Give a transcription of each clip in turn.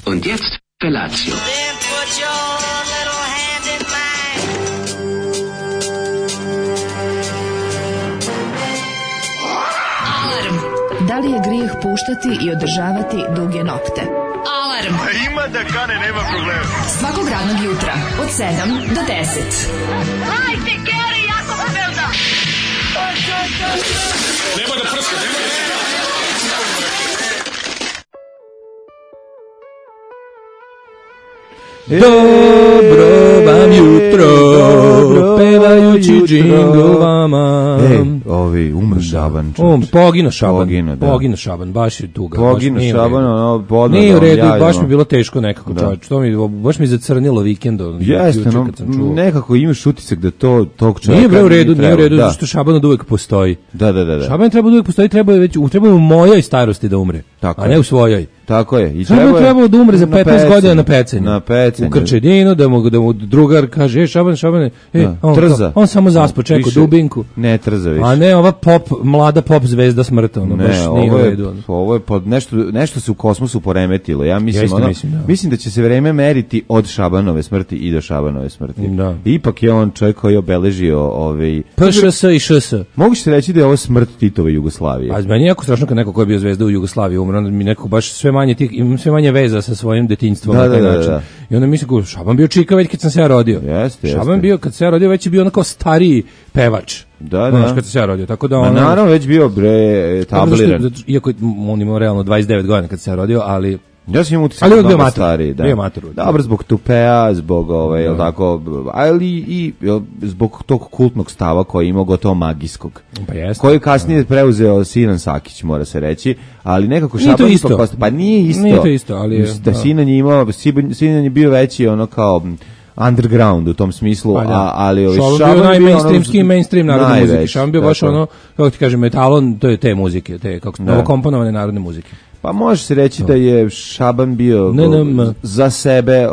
Und jetzt Felatio. Then put your little hand in mine. Alarm. Da li je grijeh puštati i održavati duge nokte? Alarm. Ima da kane, nema problema. Svakog radnog jutra od 7 do 10. Hajde, Geri, jako se velda. Nema da prska, nema da prska. Dobro vam jutro, pevajući džingovama. Ovi, umr Šaban. Pogino Šaban, Pogino, da. Pogino Šaban, baš je tuga. Pogino Šaban, ono, podno. Nije u redu, javljamo. baš mi bilo teško nekako, čovječ. Baš mi zacrnilo vikend. Jeste, no, nekako imaš utisak da to tog čovjeka nije bre u redu, treba, nije u redu, da. što Šaban od uvek postoji. Da. Šaban treba uvek postoji, treba u mojoj starosti da umre, Tako a je. ne u svojoj. Tako je. I Šaban trebao da umre za 15 godina na pecenju. Na pecenju. U Krčedinu, da mu drugar kaže, Šabane, trza. on samo zaspo, čekao Više dubinku. Ne trza više. A ne, ova mlada pop zvezda smrta, ono, baš nije u redu. Ovo je pod nešto se u kosmosu poremetilo. Ja mislim, Jeste, mislim da će se vreme meriti od Šabanove smrti i do Šabanove smrti. Da. Ipak je on čovjek koji je obeležio PŠS i ŠS. Mogu se reći da je ovo smrt Titove Jugoslavije. A meni je jako strašno kad neko ko je bio zvezda u Jugoslaviji umre, onda mi nekako baš imam sve manje veza sa svojim detinjstvom na taj način. Da. I onda mislim ko Šaban bio čika već kad sam se ja rodio. Jeste. Šaban bio kad se ja rodio već je bio onako stariji pevač. Da. Znaš, kad sam se ja rodio, tako da Ma naravno već bio etabliran. Iako on imao realno 29 godina kad se ja rodio, ali Ja sam imao utisak ali da stari, da. Bio matur. Dobro, zbog tupea, zbog jel tako, ali i zbog tog kultnog stava koji je imao gotovo magijskog. Pa jeste. Koji kasnije preuzeo Sinan Sakić, mora se reći, ali nekako Šaban isto. Pa nije isto. Nije to isto, ali je, da Sinan je imao, Sinan je bio veći ono kao underground u tom smislu, ali Šaban bio najmainstreamski mainstream narodne muzike. Šaban bio baš ono, kako ti kažem, metalon, to je te muzike, te kako novokomponovane narodne muzike. Pa može se reći da je Šaban bio za sebe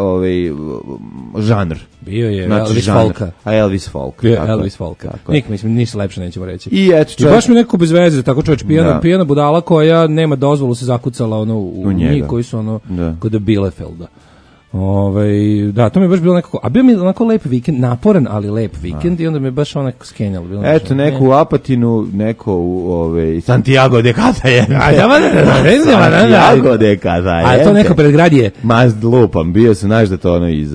žanr. Bio je znači, Elvis Folka. A Elvis Folk. Bio je Elvis Folka. Mislim, ništa lepše nećemo reći. I eto čovjek. I baš mi nekako bez veze, tako čovječ, pijana budala koja nema dozvolu se zakucala u njih koji su kod Bielefelda. Da, to mi je baš bilo nekako, a bio mi onako lep vikend, naporan, ali lep vikend i onda mi je baš onako skenjalo. Eto, neko u Apatinu, neko u Santiago de Catayen. Santiago de Catayen. A to neko predgradje? Mazd lupam, bio sam, znaš da to ono iz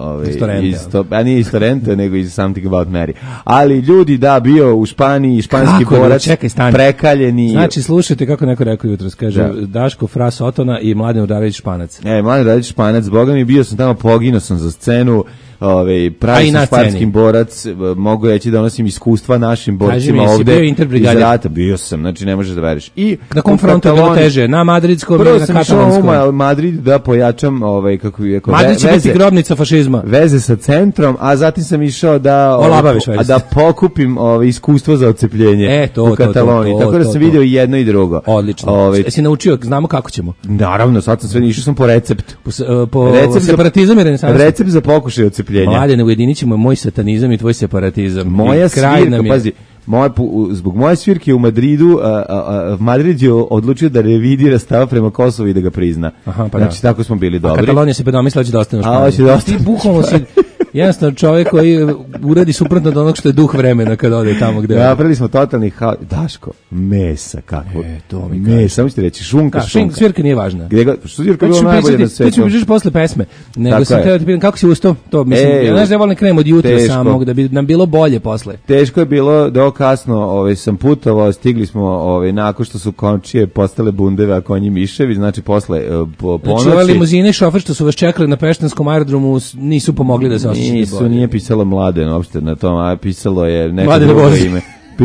a nije iz Torrenta, nego iz Something About Mary. Ali ljudi, da, bio u Španiji, španski borac, prekaljeni. Znači, slušajte kako neko rekao jutros, kaže Daško Fras Otona i Mladen Udarević Španac. Mladen Udarević Španac, boga mi bio sam tamo, poginuo sam za scenu, pravi sam španskim borac, mogu reći da nosim iskustva našim borcima ovde iz rata, bio sam, znači ne možeš da veriš. I na kom frontu je bilo teže, na madridskom ili na katalonskom? Prvo sam Madrid da pojačam Madrid će biti grobnica fašizma. Veze sa centrom, a zatim sam išao da pokupim iskustvo za odcepljenje u Kataloniji, tako da sam vidio i jedno i drugo. Odlično, jesi naučio, znamo kako ćemo? Naravno, sad sam sve, išao sam po recept. Po separatizam i renesansu. Recept za pokušaj odcepljenja. Mladene, ujedinit ćemo moj satanizam i tvoj separatizam. Moja svirka, pazi, zbog moje svirke u Madridu, Madrid je odlučio da revidira stav prema Kosovu i da ga prizna. Znači, tako smo bili dobri. A Katalonija se predomislila će da ostane u Španiji. Ti bukvalno si jednostavno čovjek koji uradi suprotno od onog što je duh vremena kad ode tamo gde. Napravili smo totalni Daško, mesa kako. Mesa, samo ćete reći, šunka. Svirka nije važna. Svirka je bilo najbolje na svetu. Ti ću pričati posle pesme. Nego sam teo da ti pitam kako si ustao. To mislim, ja znaš da volim krenem od jutra samog, da bi nam bilo bolje posle. Teško je bilo, do kasno sam putovao, stigli smo nakon što su končije postale bundeve, a konji miševi, znači posle ponoći. Znači ove limuzine i šofer što su vas čekali na Peštanskom aerodromu nisu pomogli da se osjećate bolje. Nije pisalo Mladen uopšte na tom, a pisalo je neko drugo ime.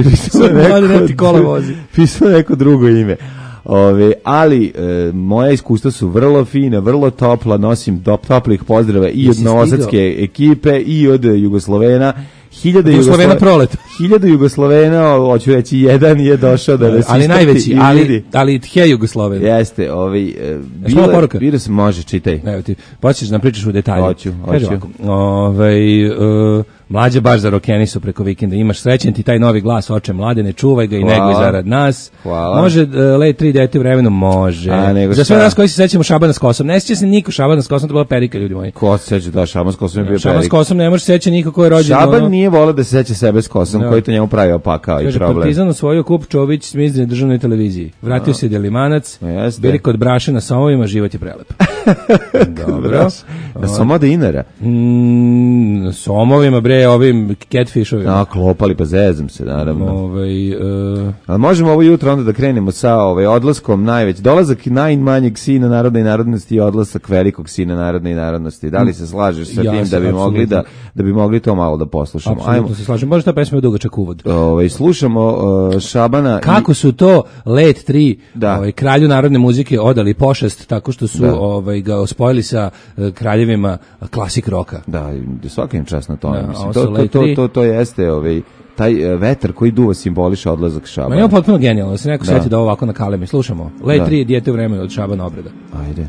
Pisalo neko drugo ime. Ali moja iskustva su vrlo fina, vrlo topla, nosim toplih pozdrava i od novosadske ekipe i od Jugoslovena. 1000 Jugoslovena, hoću reći, jedan je došao da nas ali najveći, ali tje Jugosloven. Jeste, bilo se, može, čitaj. Evo ti, počneš nam pričaš u detalju. Hoću. Mlađe baš za rokeni su preko vikenda. Imaš srećen ti taj novi glas, oče mladene, čuvaj ga i neguj zarad nas. Hvala. Može let 3 dete u vremenu, može. Za sve nas koji se sećamo Šabana s kosom. Ne sjeća se niko Šabana s kosom, to bila perika, ljudi moji. Ko se seća da Šaban s kosom je bio perika? Šaban s kosom ne može seća niko ko je rođen. Šaban nije voleo da se seća sebe s kosom, koji to njemu pravi opakao i problem. Partizan osvojio kup Čović s Mizdine državnoj televiziji. Vratio se Delimanac, bili kod Braše na Somovima, život je prelep. Dobro. Na Somo da Inara? Somovima, bre, ovim catfishovima. Klopali, pa zezam se, naravno. Ali možemo ovo jutro onda da krenemo sa odlaskom dolazak najmanjeg sina narodne i narodnosti i odlasak velikog sina narodne i narodnosti. Da li se slažeš sa tim da bi mogli to malo da poslušamo? Apsolutno se slažem. Može ta pesma je dugačak uvod. Slušamo Šabana. Kako su to Let 3 kralju narodne muzike odali pošast tako što su ga spojili sa kraljevima klasik roka. Da, svaka im čast na tome. To jeste taj vetar koji duva simboliše odlazak Šabana. Ma je potpuno genijalno, da se neko sjeti da ovako na kalemi. Slušamo. Let 3, dijete u vremenu od Šabana Obreda. Ajde.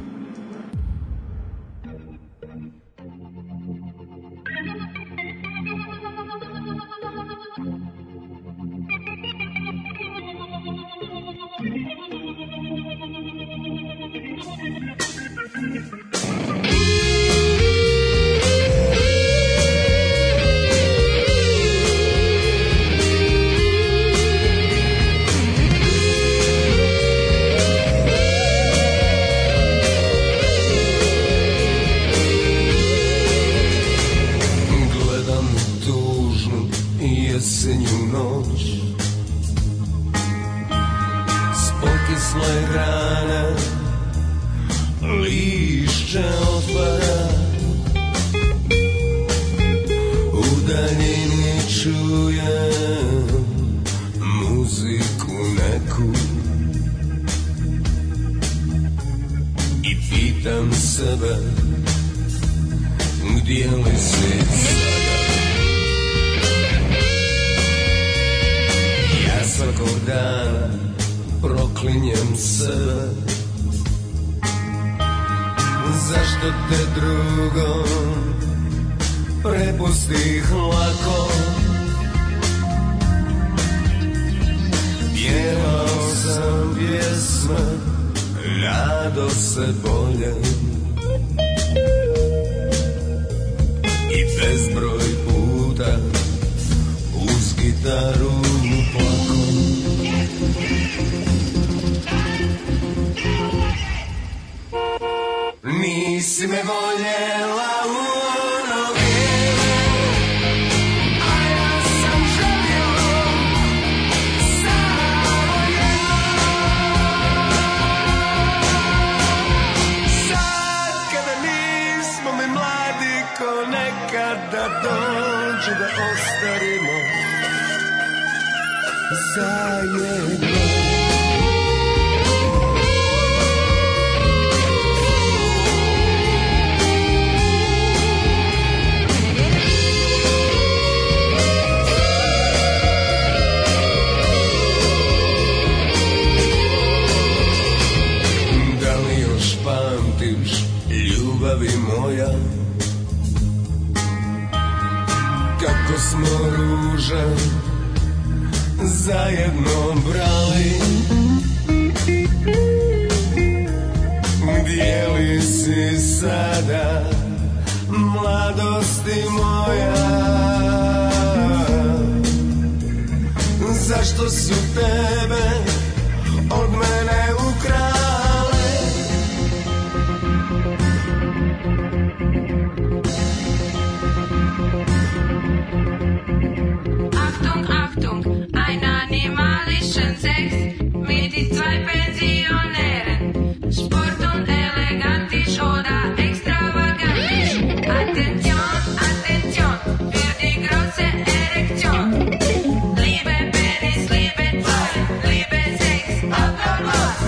Liebe Penis, liebe Zeit, liebe Sex, ab, ab, ab.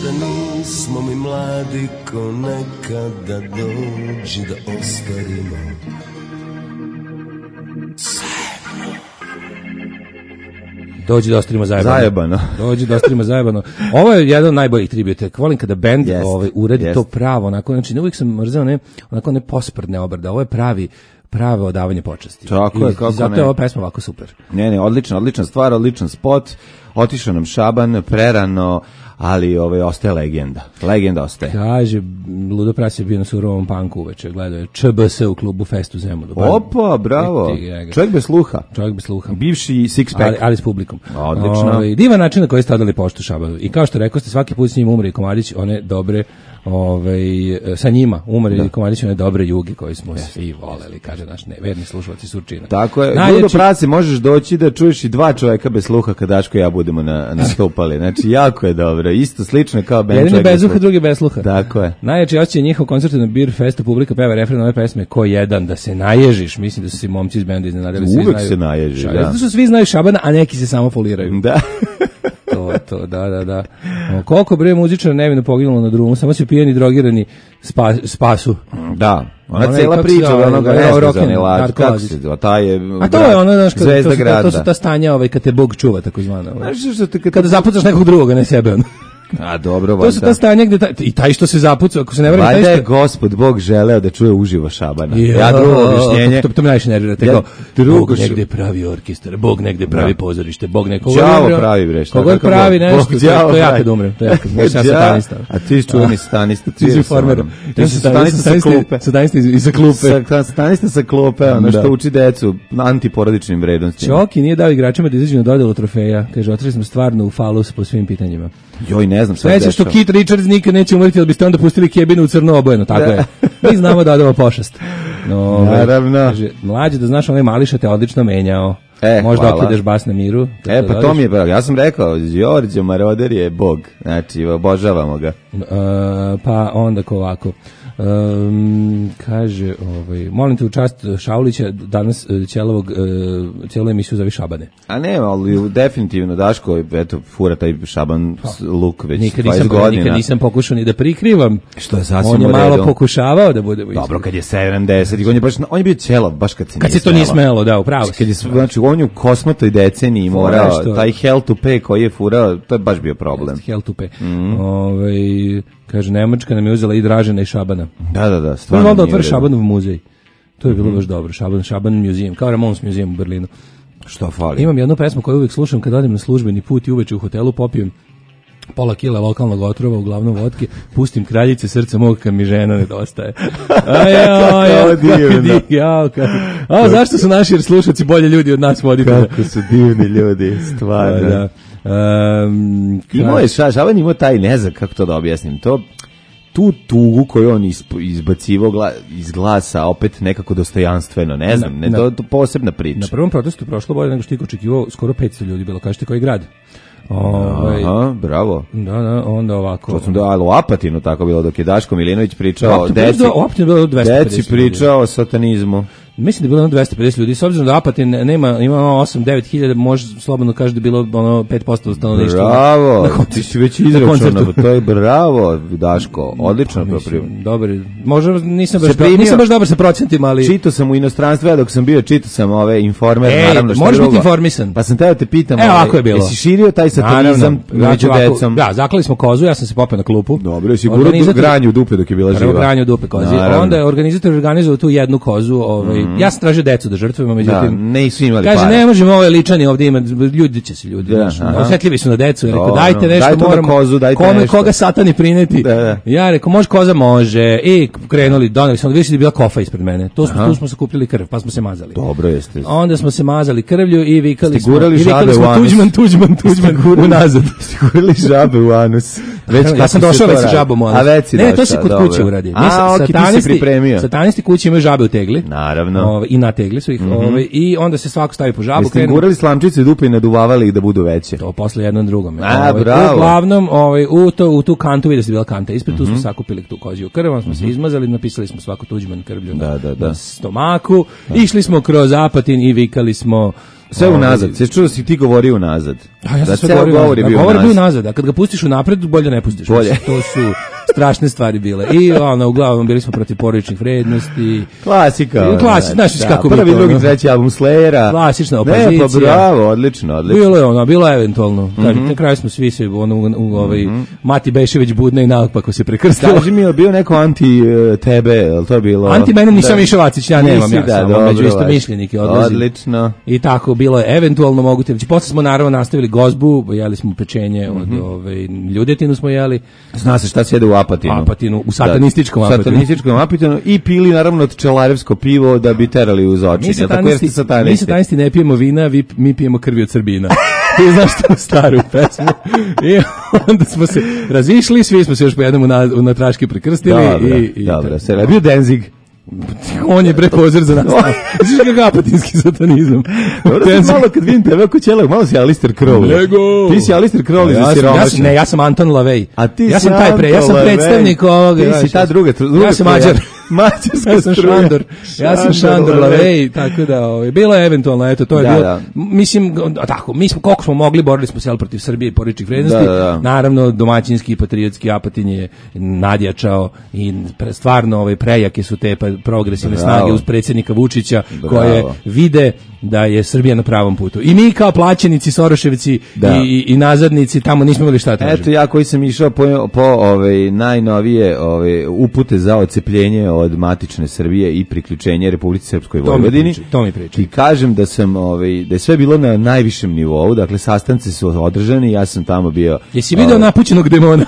Sada nismo mi mladi ko nekada, dođi da ostarimo. Dođi da ostavimo zajebano. Dođi da ostavimo zajebano. Ovo je jedan od najboljih tributa. Volim kada bend uradi to pravo. Onako, znači, uvijek sam mrzeo onako ne posprdne obrade. Ovo je pravo odavanje počasti. Tako je, kako zato je ova pesma ovako super. Ne, odlična stvar, odličan spot. Otišao nam Šaban, prerano, ali ostaje legenda. Legenda ostaje. Kaže, Ludo Pras je bio na surovom panku uveče, gledao je ČBS u klubu Festu Zemunu. Opa, bravo. Čovjek bez sluha. Bivši six pack. Ali s publikom. Odlično. Divan način na koji ste odali poštu Šabanu. I kao što rekao ste, svaki put s njim umre i Komadić, one dobre, sa njima umre i Komadić, one dobre juge koje smo svi voleli, kaže naš verni slušalci Surčina. Tako je. Ludo Prase, možeš doći da čuješ i dva čovjeka bez sluha kad Daško i ja budemo nastupali. Znači, jako je dobro. Isto slično kao band. Jedan je bez sluha, drugi bez sluha. Tako je. Najjači osjećaj njihov koncertu na Beer Festu, publika peva refren ove pesme ko jedan, da se naježiš. Mislim da su se momci iz benda iznenadili. Uvek se naježi, da. Zato što svi znaju Šabana, a neki se samo foliraju. Da. Da. Koliko bre muzičara nevino poginulo na drumu, samo se pijeni drogirani spasu. Da. Ona cijela priča od onoga nezvezane laž, kako se zove, ta je zvezda grada. To su ta stanja kad te Bog čuva, tako zvana. Kada zapucaš nekog drugoga, ne sebe. A dobro, to su ta stanja gde i taj što se zapucao, ako se ne vrati taj što je Gospod Bog želeo da čuje uživo Šabana. Ja drugo objašnjenje. To me najviše nervira, tako. Bog negde pravi orkestar, Bog negde pravi pozorište, Bog nekog pravi bre, šta. Kogod pravi nešto, to ja kad umrem, to ja kad ja satanista. A ti čuveni satanista, ti si farmer. Ti si satanista sa klupe. Satanista iza klupe. Satanista sa klupe, ono što uči decu antiporodičnim vrednostima. Čoki nije dao igračima da izađu na dodelu trofeja, kaže otišli smo stvarno u falus po svim pitanjima. Joj, ne znam sve dešava. Što Kit Richards nikad neće umreti, ali biste onda pustili Kebinu u crno obojeno, tako je. Mi znamo da odava pošast. Naravno. Kaže, mlađe da znaš, ovaj Mališa te odlično menjao. Možda ako ideš bas na miru. Pa to mi je pravo. Ja sam rekao, Đorđe Maroder je Bog. Znači, obožavamo ga. Pa onda ovako. Kaže, molim te u čast Šaulića danas cijelu emisiju zove Šabane. A ne, ali definitivno Daško, eto, fura taj Šaban luk već 20 godina. Nikad nisam pokušao ni da prikrivam. Što je sasvim on je malo pokušavao da bude. Dobro, kad je 70, on je bio ćelav, baš kad se nije smelo. Kad se to nije smelo, da, upravo. Znači, on je u kosmatoj deceniji morao, taj hell to pay koji je furao, to je baš bio problem. Hell to pay. Kaže, Nemačka nam je uzela i Dražena i Šabana. Da. Stvarno onda otvori Šabanov muzej. To je bilo baš dobro. Šaban museum, kao Ramones museum u Berlinu. Što fali? Imam jednu pesmu koju uvijek slušam kad odem na službeni put i uveče u hotelu popijem pola kila lokalnog otrova, uglavnom vodke, pustim Kraljice srca mog kad mi žena nedostaje. Zašto su naši slušaci bolji ljudi od nas voditelja? Kako su divni ljudi, stvarno. Da. Šaban imao taj, ne znam kako to da objasnim, tu tugu koju on izbacivao iz glasa opet nekako dostojanstveno, ne znam, to je posebna priča. Na prvom protestu prošlo bolje nego što iko očekivao, skoro 500 ljudi bilo, kažete koji grad? Aha, bravo. Da, onda ovako. To sam u Apatinu tako bilo dok je Daško Milinović pričao deci pričao o satanizmu. Mislim da je bilo 250 ljudi, s obzirom da Apatin ima 8-9 hiljada, može slobodno kaži da je bilo 5% stanovništva. Bravo, ti si već izračunao, to je bravo, Daško, odlično propriv. Dobar, možda nisam baš dobar sa procentima, ali... Čitao sam u inostranstvu, ja dok sam bio, čitao sam ove Informer, naravno što je možeš biti informisan. Pa sam teo te pitam, ovako je bilo. Jesi širio taj satanizam među decom? Da, zaklali smo kozu, ja sam se popeo na klupu. Dobro, jesi gurao granju u dupe dok je bila živa. Granju u dupe kozi. Onda je organizator organizovao tu jednu kozu, ja sam tražio decu da žrtvujemo, međutim, nisu imali kaže, ne možemo ove ličani ovdje imati, ljudi će se ljudi, osjetljivi su na decu, rekao, dajte nešto, moramo, koga satani prineti. Ja rekao, može koza, može, i krenuli, doneli smo, vidjeli da je bila kofa ispred mene, tu smo sakupili krv, pa smo se mazali. Dobro jeste. Onda smo se mazali krvlju i vikali smo, Tuđman, unazad. Sigurili žabe u anus. Ja sam došao već sa žabom u anus. Ne, to se kod kuće uradi. Satanisti kuće imaju žabe u tegli. Naravno. I na tegli su ih, i onda se svako stavi po žabu. Jeste gurali slamčice dupe i naduvavali ih da budu veće? To posle jednom drugom. Bravo. Uglavnom, u tu kantu, vidio se bila kanta ispred, tu smo sakupili tu koziju krv, smo se izmazali, napisali smo svako Tuđman krvlju na stomaku, išli smo kroz Apatin i vikali smo Sve unazad, se čuo si ti govori unazad. A ja sam sve govor bio unazad, a kad ga pustiš unapred, bolje ne pustiš. Bolje. To su strašne stvari bile. I uglavnom bili smo protiv porodičnih vrednosti. Klasika. Znaš kako bi to. Prvi, drugi, treći album Slayera. Klasična opozicija. Ne, pa bravo, odlično. Bilo je eventualno. Na kraju smo svi se Mati Bešević budne i naopako se prekrstilo. Kaži mi, je bio neko anti tebe, je to bilo? Anti mene nisam Miša Vacić, ja nemam, ja samo među istomišljenike odlazim. Odlično. I tako bilo je, eventualno mogu te. Posle smo naravno nastavili gozbu, jeli smo pečenje od ljudetinu smo jeli. Zna se šta se jede u Apatinu. U satanističkom Apatinu. Satanističkom Apatinu i pili naravno čelarevsko pivo da bi terali uz očinje. Mi satanisti ne pijemo vina, mi pijemo krvi od Srbina. Ti znaš tu staru pesmu. I onda smo se razišli, svi smo se još po jednom na traški prekrstili. Dobro, je bio Denzig. On je pozor za nas. Znaš kakav apatinski satanizam. Dobro si malo kad vidim tebe ako ćelag, malo si Alistair Crowley. Ti si Alistair Crowley za siromašne. Ne, ja sam Anton LaVey. A ti ja sam taj ja sam predstavnik ovoga. Ti si ta druga. Ja sam Mađar. Ja sam Šandor. Ja sam Šandor LaVey, tako da bilo je eventualno, eto, to je bilo. Mislim, tako, mi smo koliko smo mogli, borili smo se protiv Srbije i porodičnih vrednosti. Naravno, domaćinski i patriotski Apatin je nadjačao i stvarno prejake su te progresivne snage uz predsjednika Vučića koje vide da je Srbija na pravom putu. I mi kao plaćenici, Soroševci i nazadnici tamo nismo imali šta tražiti. Eto ja koji sam išao po najnovije upute za odcepljenje od matične Srbije i priključenje Republici Srpskoj Vojvodini. To mi priča. I kažem da sam da je sve bilo na najvišem nivou, dakle sastanci su održani, ja sam tamo bio. Jesi video napućenog demona?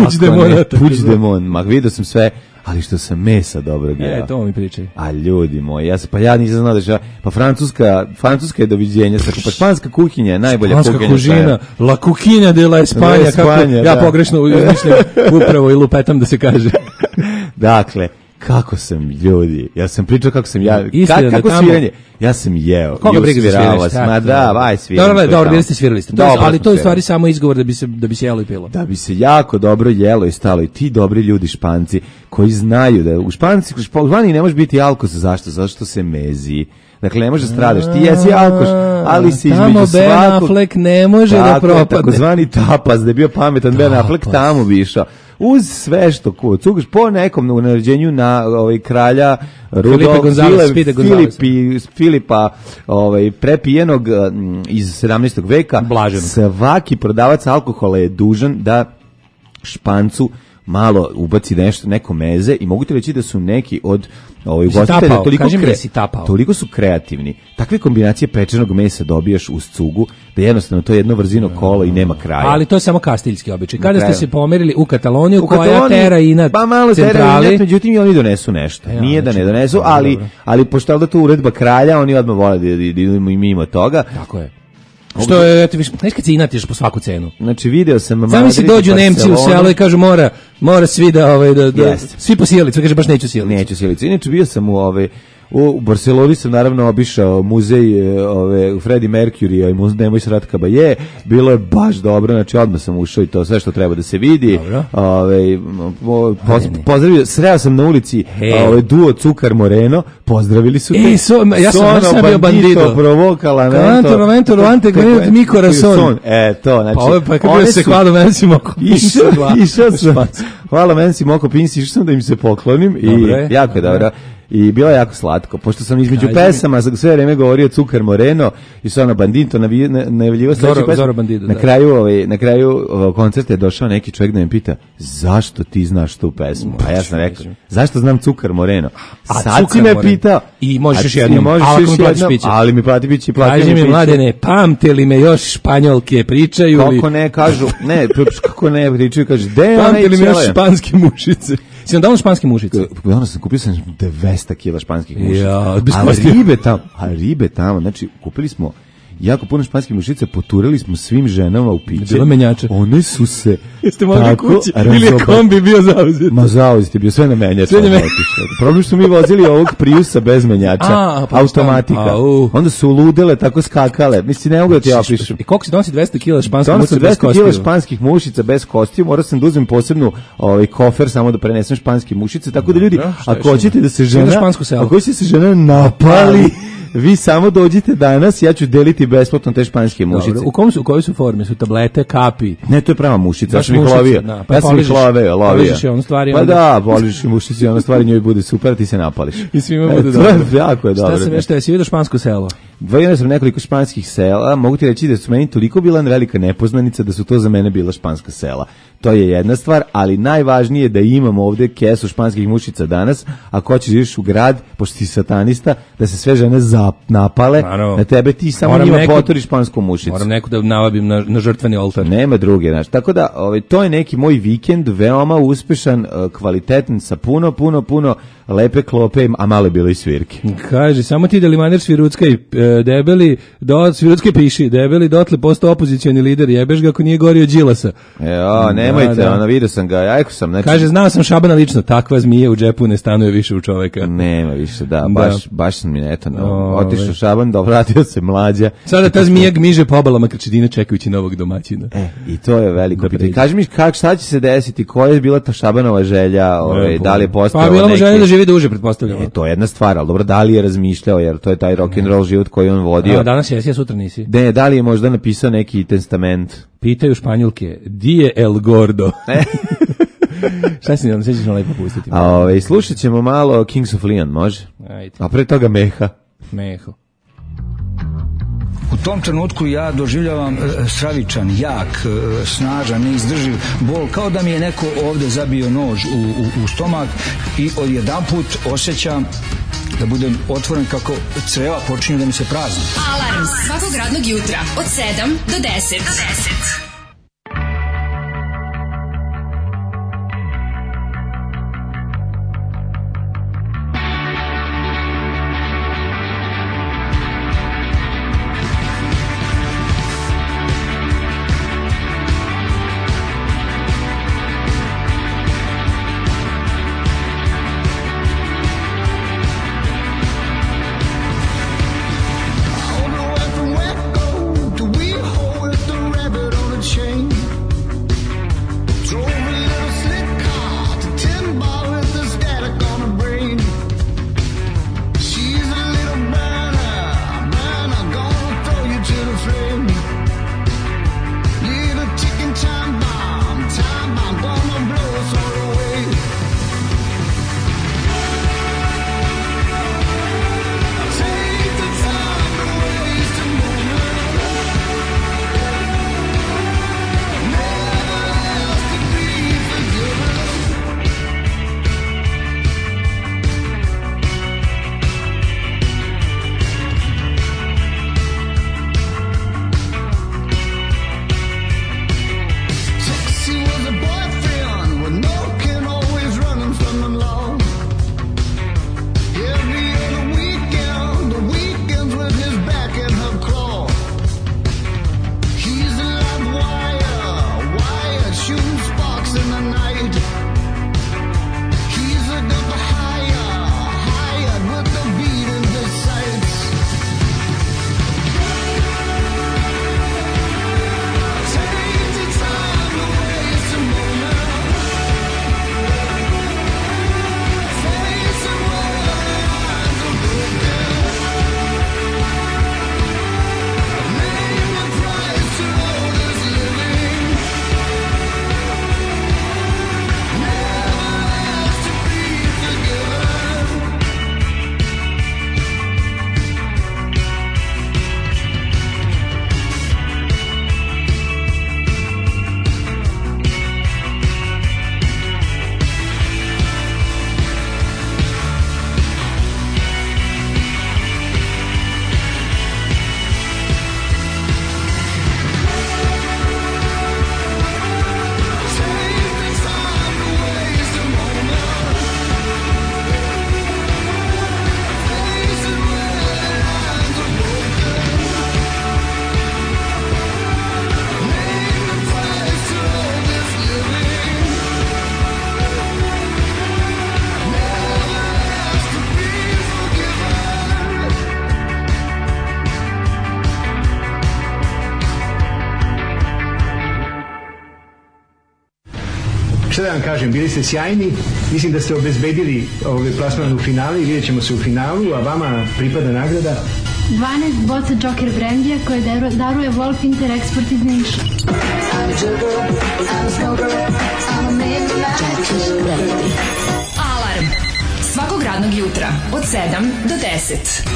Puć demon, ma vidio sam sve. Ali što sam mesa dobrog jeo. To mi pričaj. A ljudi moji, ja nisam znao da pa francuska je doviđenja, pa španska kuhinja je najbolja kuhinja. Španska kužina, la kuhinja de la Espanja, kako ja pogrešno izmišljam upravo i lupetam da se kaže. Dakle, kako sam ljudi, ja sam pričao kako sam kako sviranje, ja sam jeo. Koga briga da sviraš? Ma da, vaj sviranje. Dobro, bili ste svirali ste. Ali to je u stvari samo izgovor da bi se jelo i pilo. Da bi se jako dobro jelo i stalo i ti dobri ljudi Španci koji znaju da u Španiji ne može biti alkos, zašto? Zato što se mezi. Dakle, ne može stradaš, ti jesi alkoš, ali si između svakog... Tamo Ben Affleck ne može da propadne. Takozvani tapas, da je bio pametan Ben Affleck, tamo bi išao. Uz sve što cugaš po nekom naređenju na kralja Filipa prepijenog iz 17. veka. Blaženo. Svaki prodavac alkohola je dužan da Špancu malo ubaci neko meze i mogu ti reći da su neki od ugostitelja toliko su kreativni. Takve kombinacije pečenog mesa dobijaš uz cugu da jednostavno to je jedno vrzino kolo i nema kraja. Ali to je samo kastiljski običaj. Kada ste se pomerili u Kataloniju koja tera inat centrali, međutim i oni donesu nešto. Nije da ne donesu, ali pošto je to uredba kralja, oni odmah vole da idemo i mimo toga. Tako je. Što je, eto, znaš kad se inatiš po svaku cenu. Znači, video sam Madrid. Sami se dođu Nemci u selo i kažu mora svi da svi po sjelicu, kaže baš neću sjelicu. Neću sjelicu. Inače, bio sam u Barceloni, sam naravno obišao muzej Freddie Mercury i Nemoj Srat Kabaje. Bilo je baš dobro, znači odmah sam ušao i to sve što treba da se vidi. Pozdravio, sreo sam na ulici duo Cukar Moreno, pozdravili su te. Ja sam bio bandido. Canto rovante mi corazon. To, znači. Pa kad bio se hvala Mensi Moko Pinsi. Išao sam. Hvala Mensi Moko Pinsi, išao sam da im se poklonim i jako je dobro. I bilo je jako slatko, pošto sam između pesama sve vreme govorio Cukar Moreno i Sono Bandito, najavljivo sledeću pesmu. Na kraju koncerta je došao neki čovjek da me pita, zašto ti znaš tu pesmu? A ja sam rekao, zašto znam Cukar Moreno? Sad si me pitao. I možeš još jednom, ali mi plati piće. Kaži mi, mladene, pamte li me još Španjolke pričaju? Kako ne, kažu, kako ne pričaju, kaže, pamte li me još španske mušice? Si vam dao španske mušice? Onda sam kupio 200 kila španskih mušica. A ribe tamo, znači kupili smo jako puno španskih mušica, poturili smo svim ženama u piće. Bilo menjače. One su se jeste mogli kući, ili je kombi bio zauzet? Ma zauzet je bio, sve na menjače. Problem što mi vozili ovog Priusa bez menjača, automatika. Onda su ludele, tako skakale. Mislim, ne mogu da ti ja pišem. I koliko si donosi 200 kila španskih mušica bez kostiju? 200 kila španskih mušica bez kostiju, morao sam da uzmem posebnu kofer samo da prenesem španske mušice, tako da ljudi, ako hoćete da se žena napali, vi samo dođite danas, ja ću deliti besplatno te španske mušice. Dobro, u kojoj su forme? Su tablete, kapi? Ne, to je prava mušica, ja sam ih lovio. Ja sam ih lovio. Poližiš je ono stvari. Pa da, poližiš i mušici, ono stvari njoj bude super, ti se napališ. I svima bude dobro. Jako je dobro. Šta sam još te, si vidio špansko selo? Vidio sam nekoliko španskih sela, mogu ti reći da su meni toliko bila velika nepoznanica da su to za mene bila španska sela. To je jedna stvar, ali najvažnije je da imamo ovde kesu španskih mušica danas, ako hoćeš ideš u grad, pošto si satanista, da se sve žene napale, na tebe ti samo njima potori špansku mušicu. Moram neku da navabim na žrtveni oltar. Nema druge, znači. Tako da, to je neki moj vikend, veoma uspešan, kvalitetan, sa puno lepe klope, a male bilo i svirke. Kaže, samo ti da limaner Sviruckaj, debeli, Sviruckaj piši, debeli dotle postao opozicioni lider, jebeš ga ako nije gorio Đilasa. Nemojte, vidio sam ga, jajko sam. Znači... Kaže, znao sam Šabana lično, takva zmija u džepu ne stanuje više u čoveka. Nema više, baš sam mi otišao Šaban, vratio se Mlađa. Sada ta zmija gmiže po obalama Krčedine čekajući novog domaćina. I to je veliko pitanje. Kaži mi, šta će se desiti, koja je bila ta Šabanova želja, da li je postao neki... Pa bila mu želja da živi duže, pretpostavljamo. To je jedna stvar, ali dobro, da li je razmišljao, jer to je taj rock'n'roll život koji on vodio. Danas jesi, a sutra nisi. Da li je možda napisao neki testament? Pitaju Španjolke, di je El Gordo? Šta si nam, sve ćeš nam lepo pustiti. Slušat ćemo malo Kings of Leon, može? Ajde. A pre toga Meho. U tom trenutku ja doživljavam stravičan, jak, snažan, neizdrživ bol, kao da mi je neko ovde zabio nož u stomak i odjedanput osjećam da budem otvoren kako creva počinju da mi se prazni. Alarm svakog radnog jutra od 7 do 10. da vam kažem, bili ste sjajni, mislim da ste obezbedili plasman u finali i vidjet ćemo se u finalu, a vama pripada nagrada 12 boca Joker brandija koje daruje Wolf Inter Export iz Niša. Alarm svakog radnog jutra od 7 do 10.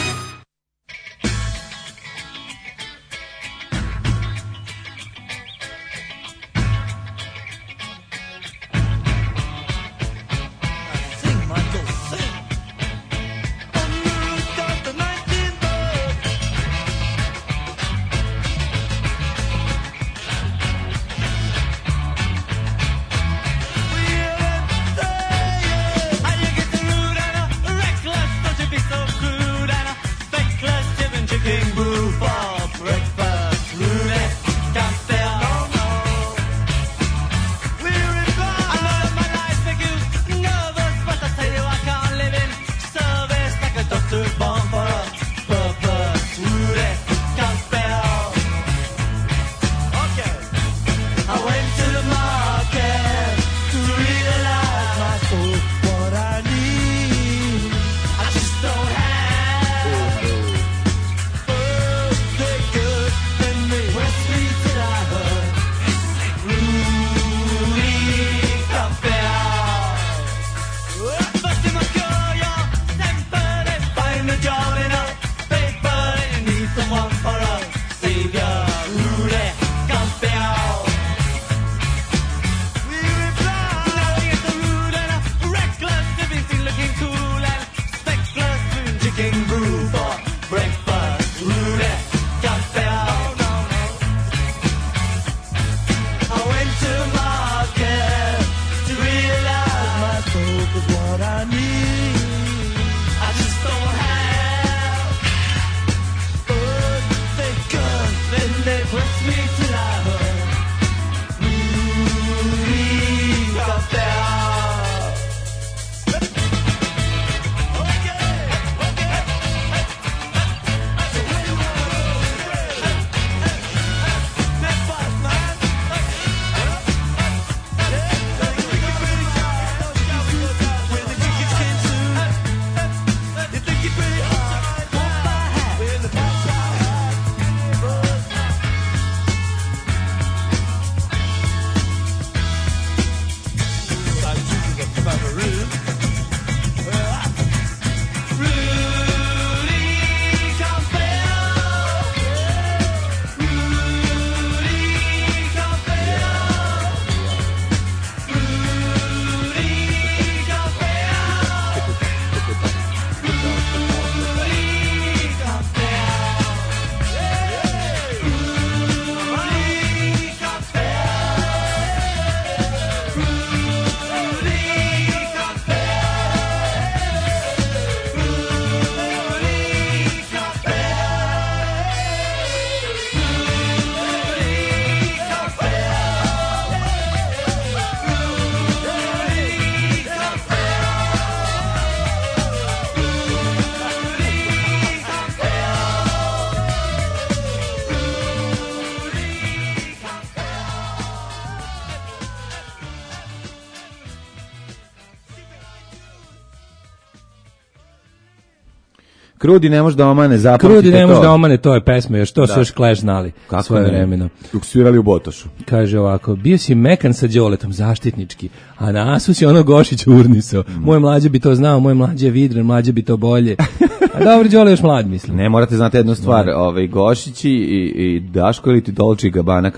Krudi ne može da omane, zapamtite to. Krudi ne može da omane, to je pesma, još to su još Clash znali. Kako svoje vremena. Dok su svirali u Botošu. Kaže ovako, bio si mekan sa Đoletom, zaštitnički, a na Asu si ono Gošić urnisao. Moj mlađe bi to znao, moj mlađe je vidren, mlađe bi to bolje. A dobro, Đole još mlad, mislim. Ne, morate znati jednu stvar, Gošići i Daško ili ti Dolce i Gabbana,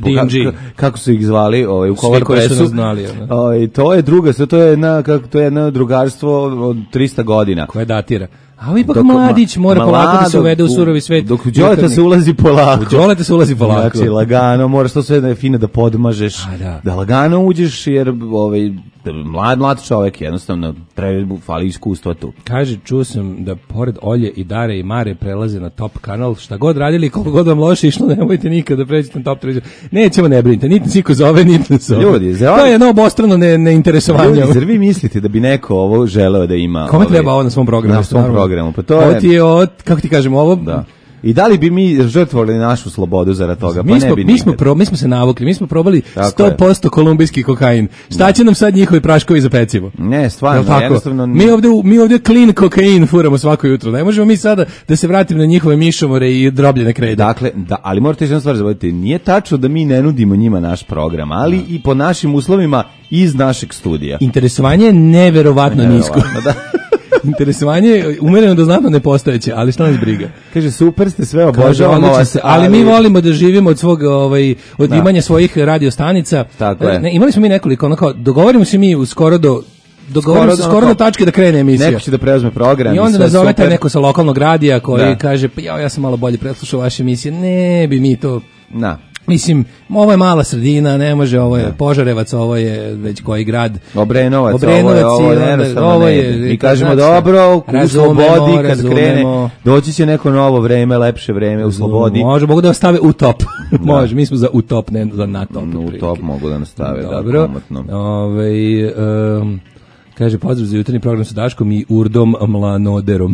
kako su ih zvali u cover presu. To je druga, to je jedno drugarstvo od 300 godina. Koje datira. A ipak mladić mora polako da se uvede u surovi svet. Dok u Đoleta se ulazi polako. U Đoleta se ulazi polako. Znači, lagano, moraš to sve da je fino da podmažeš, da lagano uđeš, jer mlad čovjek jednostavno fali iskustva tu. Kaže, čuo sam da pored Olje i Dare i Mare prelaze na Top kanal, šta god radili, koliko god vam loše išlo, nemojte nikada preći na Top televiziju. Nećemo, ne brinite, niti niko zove, niti nas zove. Ljudi, to je jedno obostrano neinteresovanje. Ljudi, zar vi mislite da bi neko ovo želeo da ima? Kome treba ovo na svom programu? Na svom programu, pa to je... Ovo ti je kako ti kažem, ovo... Da. I da li bi mi žrtvovali našu slobodu zarad toga? Pa ne bi mi smo se navukli, mi smo probali 100% kolumbijski kokain. Šta će nam sad njihovi praškovi za pecivo? Ne, stvarno, jednostavno... Mi ovdje clean kokain furamo svako jutro. Ne možemo mi sada da se vratimo na njihove mišomore i drobljene krede. Dakle, ali morate jednu stvar zavoditi, nije tačno da mi ne nudimo njima naš program, ali i po našim uslovima iz našeg studija. Interesovanje je neverovatno nisko. Da. Interesovanje umereno do znatno nepostojeće, ali šta nas briga. Kaže, super ste, sve obožavamo vas. Ali mi volimo da živimo od svog od imanja svojih radiostanica. Tako je. Imali smo mi nekoliko, onako, dogovorimo se mi skoro do tačke da krene emisija. Neko će da preuzme program. I onda nazove taj neko sa lokalnog radija koji kaže, pa ja sam malo bolje preslušao vaše emisije. Ne bi mi to... Mislim, ovo je mala sredina, ne može, ovo je Požarevac, ovo je već koji grad. Obrenovac ovo je. Mi kažemo dobro, u slobodi, kad krene, doći će neko novo vreme, lepše vreme u slobodi. Mogu da vas stave u top. Može, mi smo za u top, ne za na top. U top mogu da nas stave, dobro. Kaže, pozdrav za jutarnji program sa Daškom i Urdom Mlanoderom.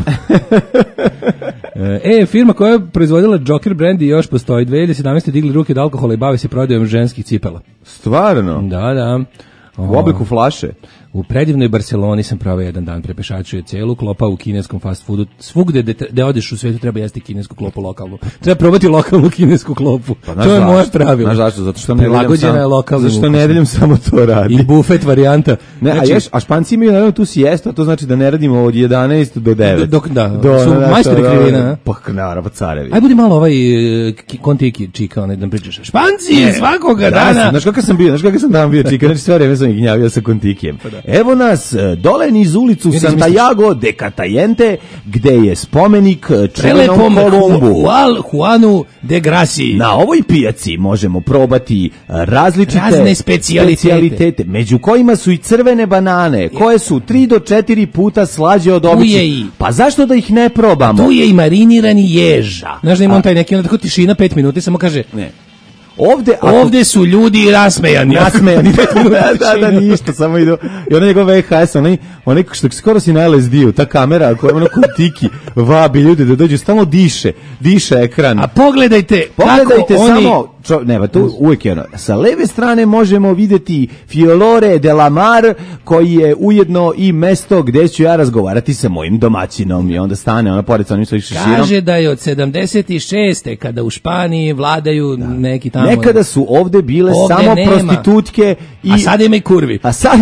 Firma koja je proizvodila Joker brand i još postoji. 2017. digli ruke od alkohola i bave se prodajom ženskih cipela. Stvarno? Da. U obliku flaše? U predivnoj Barceloni sam proveo jedan dan, prepešačuje celu klopa u kineskom fast foodu. Svugde gde odeš u svetu treba jesti kinesku klopu lokalnu. Treba probati lokalnu kinesku klopu. Pa, to je moje pravilo. Znaš zašto? Zato što nedeljom samo to radi. I bufet varijanta. Ne, znači, a Španci imaju naravno tu sijestu, a to znači da ne radimo od 11 do 9. Su majstori krivina. Pa naravno, carevi. Aj budi malo kontiki čika, onaj da pričaš. Španci svakoga dana. Znaš kakav sam dan bio čika, znači sve vreme sam ih gnjavio sa kontikijem. Evo nas dole niz ulicu Santiago de Catayente, gde je spomenik čuvenom Kolumbu. Juanu de Graci. Na ovoj pijaci možemo probati razne specijalitete, među kojima su i crvene banane, koje su 3 do 4 puta slađe od običnih. Pa zašto da ih ne probamo? Tu je i marinirani jež. Znaš da ima on taj neki, onda tako tišina 5 minuta, samo kaže... Ne. Ovde su ljudi rasmejani. Da, ništa, samo idu. I ona njegov VHS, onaj što skoro si na LSD-u, ta kamera koja ono kutiki vabi ljude da dođu, stalno diše ekran. A pogledajte samo, tu uvijek je ono, sa leve strane možemo vidjeti Fiolore de la Mar, koji je ujedno i mesto gde ću ja razgovarati sa mojim domaćinom. I onda stane ona pored sa onim svojih šeširom. Kaže da je od 76. kada u Španiji vladaju neki tamo. Nekada su ovde bile samo prostitutke. A sada ima i kurvi.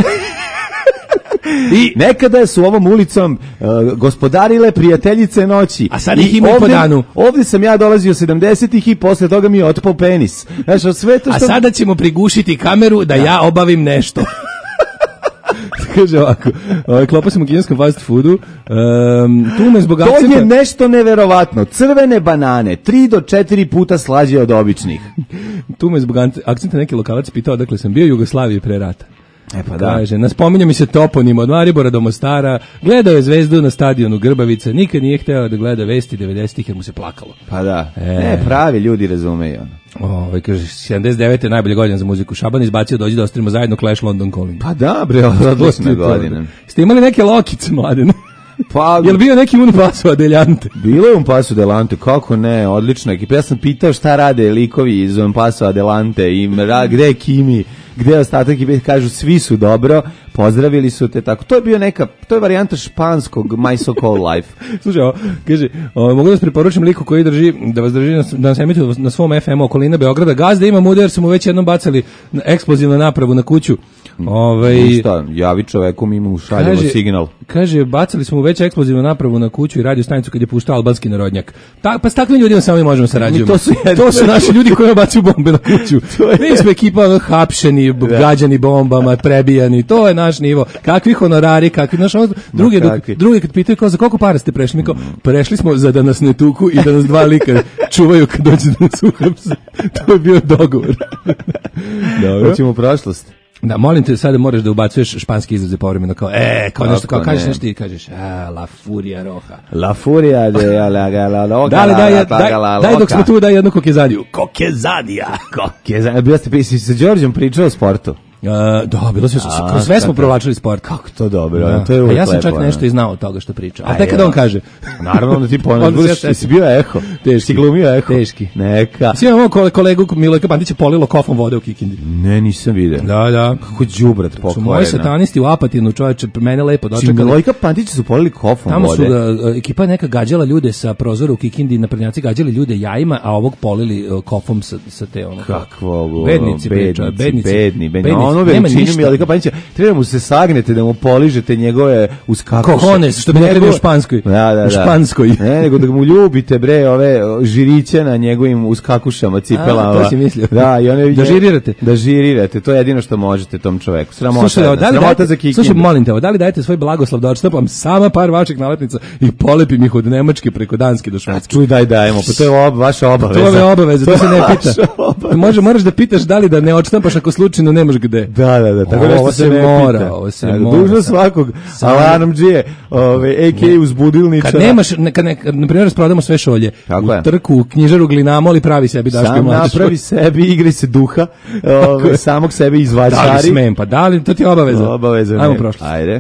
I nekada su ovom ulicom gospodarile prijateljice noći. A sad ih ima i po danu. Ovdje sam ja dolazio 70-ih i posle toga mi je otpao penis. Znači, sve to što... A sada ćemo prigušiti kameru da ja obavim nešto. Kaže ovako, klopa sam u kineskom fast foodu, tume zbog akcenta... To je nešto neverovatno, crvene banane, 3 do 4 puta slađe od običnih. Tume zbog akcenta neki lokalac pitao dakle sam bio u Jugoslaviji pre rata. Pa da. Kaže, naspominja mi se toponim od Maribora do Mostara, gledao je Zvezdu na stadionu Grbavica, nikad nije hteo da gleda vesti 90-ih jer mu se plakalo. Pa da, pravi ljudi razumeju. Kaže, 79. je najbolja godina za muziku. Šaban izbacio dođi da ostavimo zajedno Clash London Calling. Pa da, bre, odlična godina. Ste imali neke lokice, mladine? Pa, jel bio neki Un Paso Adelante? Bilo je Un Paso Adelante, kako ne, odlična ekipa. Ja sam pitao šta rade likovi iz Un Paso Adelante, gde je Kimi, gde je ostatak ekipe, kažu svi su dobro, pozdravili su te tako. To je bio to je varijanta španskog My So Called Life. Slušaj, kaže, mogu da vas preporučim liku koji da vas drži da nas emituje na svom FM okolina Beograda. Gazda ima muda jer su mu već jednom bacali eksplozivnu napravu na kuću. Šta, javi čoveku, mi mu šaljemo signal. Kaže, bacali smo mu već eksplozivnu napravu na kuću i radio stanicu kad je puštao albanski narodnjak. Pa s takvim ljudima samo mi možemo sarađujemo. To su naši ljudi koji bacaju bombe na kuću. Mi smo ekipa hapšeni, gađani bombama, prebijani. To je naš nivo. Kakvi honorari, drugi kad pitaju kao za koliko para ste prešli, mi kao prešli smo za da nas ne tuku i da nas 2 lika čuvaju kad dođe da nas uhapse. To je bio dogovor. Dobro. Hoćemo u prošlost. Da, molim te, sada moraš da ubacuješ španski izraze povremeno, kao nešto, kao kažeš nešto i kažeš, la furia roja. La furia de la loca. Daj dok smo tu, daj jednu kokezadiju. Kokezadija. Bio ste sa Đorđem pričao o sportu. Da, bilo se sve smo provlačili sport. Kako to dobro, to je uvijek ja sam lepo, čak nešto i znao od toga što priča. A tek kada on kaže. Naravno da ti si bio eho. Si glumio eho. Teški. Neka. Si imamo kolegu Milojka Pantića polilo kofom vode u Kikindi. Ne, nisam vidio. Da. Kako đubrat pokvarena. Su moji satanisti u Apatinu, čoveče, mene lepo dočekali. Milojka Pantića su polili kofom tamo vode. Tamo su ekipa neka gađala ljude sa prozora u Kikindi, naprednjaci gađali ljude jajima, a ovog polili kofom sa te ono. Kakvo bednici. Ono veličinu Milojka Pantića, treba mu se sagnete da mu poližete njegove uskakuše. Kohones, što bi nekada u Španskoj. Da. U Španskoj. Ne, nego da mu ljubite, bre, ove žiriće na njegovim uskakušama, cipelama. To si mislio. Da, i one, da žirirate. Da žirirate, to je jedino što možete tom čoveku. Sramota za Kikindi. Slušaj, molim te, da li dajete svoj blagoslov da odštapam sama par vaših naletnica i polepim ih od Nemačke preko Danske do Švedske? Čuj, dajemo, pa to je vaša obaveza. To je obaveza, to se ne pita. Moraš da pitaš da li da ne odštampaš ako slučajno nemaš gde. Da. Tako da ovo se mora. Dužno svakog Alanom džije, a.k.a. uzbudilničara. Kad nemaš, na primjer, rasprodamo sve šolje. U trku, u knjižaru Glinamol i pravi sebi Daško i Mlađa. Sam napravi sebi, igraj se duha, samog sebe izvačari. Da li smem, pa da li, to ti je obaveza? Obaveza. Ajmo prošlost. Ajde.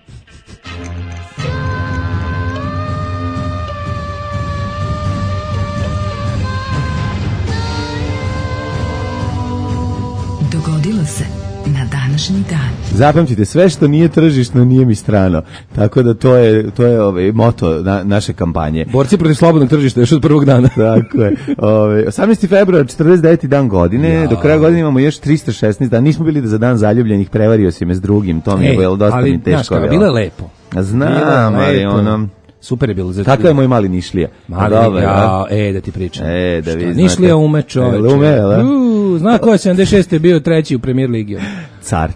Dogodilo se na današnji dan. Zapamtite, sve što nije tržišno nije mi strano. Tako da to je moto naše kampanje. Borci protiv slobodnog tržišta još od prvog dana. Tako je. 18. februar, 49. dan godine. Do kraja godine imamo još 316 dana. Nismo bili da za dan zaljubljenih prevario si me s drugim. To mi je bilo dosta mi teško. Ali bilo je lepo. Znam, ali ono... Super je bilo. Kako je moj mali Nišlija? Da ti pričam. Da vi Nišlija ume čoveče. Zna ko je 76. bio treći u Premier Ligi. Car.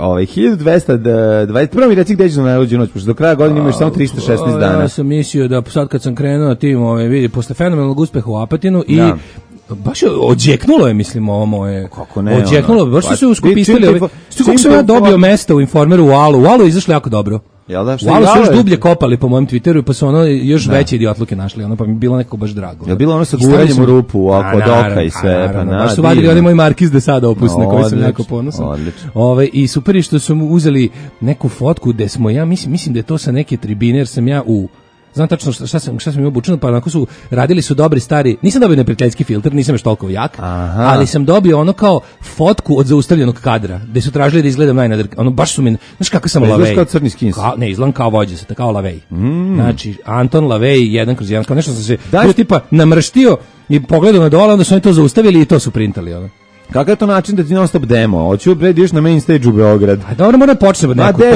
1221. Prvo mi reci gde ćeš na najluđu noć, pošto do kraja godine imaš samo 316 dana. Ja sam mislio da sad kad sam krenuo na tim, vidi, posle fenomenalnog uspeha u Apatinu i baš je odjeknulo je, mislim, ovo moje. Kako ne? Odjeknulo, baš su se uskupistili. Kako sam ja dobio mesto u Informeru u Alu. U Alu je izašlo jako dobro. Jel da? U Alu su još dublje kopali po mojem Twitteru, pa su ono još veće idiotluke našli, ono, pa mi je bilo neko baš drago. Je bilo ono sa guranjem u rupu, oko doka i sve. Baš su vadili oni moj Markiz de sada opus, na koji sam jako ponosan. I super je što su mu uzeli neku fotku gde smo, ja mislim da je to sa neke tribine, jer sam ja znam tačno šta sam imao obučeno, pa onako radili su dobri stari, nisam dobio neprijateljski filter, nisam još toliko jak, ali sam dobio ono kao fotku od zaustavljenog kadra, gde su tražili da izgledam ono baš su mi, znaš kako sam Lavej. Kao crni skins. Ne, izgledam kao vođa, kao Lavej. Znači, Anton Lavej, 1/1, kao nešto sam se tipa namrštio i pogledao na dole, onda su oni to zaustavili i to su printali, ono. Kakav je to način da ti non stop demo? Hoću ideš na main stage u Beograd. A dobro, mora početi od nekog.